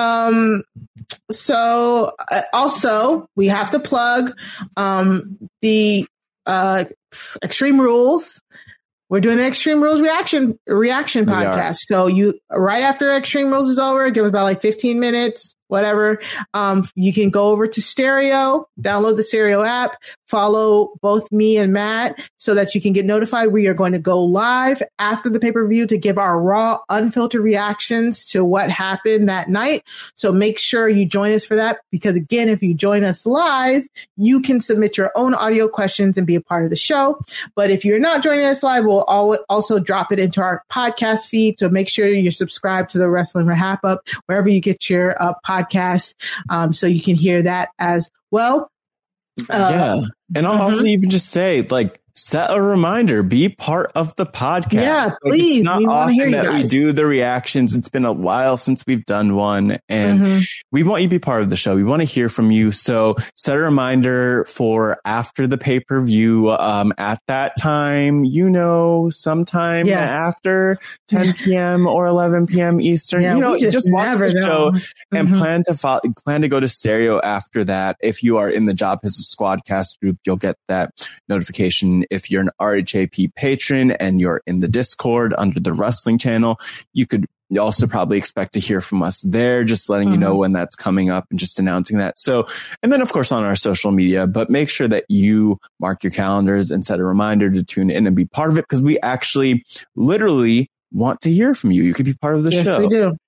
So also we have to plug the Extreme Rules. We're doing the Extreme Rules reaction podcast. So you right after Extreme Rules is over, give us about like 15 minutes, whatever. You can go over to Stereo, download the Stereo app, follow both me and Matt so that you can get notified. We are going to go live after the pay-per-view to give our raw, unfiltered reactions to what happened that night. So make sure you join us for that, because again, if you join us live, you can submit your own audio questions and be a part of the show. But if you're not joining us live, we'll also drop it into our podcast feed. So make sure you're subscribed to the Wrestling Wrap Up wherever you get your podcast, so you can hear that as well. And I'll also even just say, like, set a reminder, be part of the podcast. Yeah, please. It's not often that we do the reactions. It's been a while since we've done one, and we want you to be part of the show. We want to hear from you. So set a reminder for after the pay-per-view, at that time, sometime after 10 p.m. or 11 p.m. Eastern, just watch the show and plan to go to Stereo after that. If you are in the Job as a Squadcast group, you'll get that notification. If you're an RHAP patron and you're in the Discord under the wrestling channel, you could also probably expect to hear from us there, just letting you know when that's coming up and just announcing that. So, and then of course on our social media, but make sure that you mark your calendars and set a reminder to tune in and be part of it, because we actually literally want to hear from you. You could be part of the show. We do.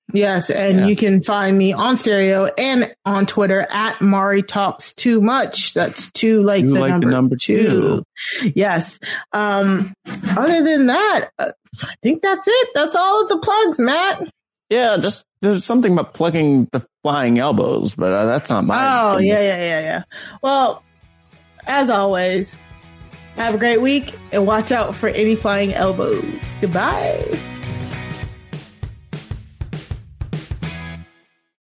Yes, and you can find me on Stereo and on Twitter at Mari Talks Too Much. That's two like the number two. Yes. Other than that, I think that's it. That's all of the plugs, Matt. Yeah, just there's something about plugging the flying elbows, but that's not mine. Oh, yeah. Well, as always, have a great week and watch out for any flying elbows. Goodbye.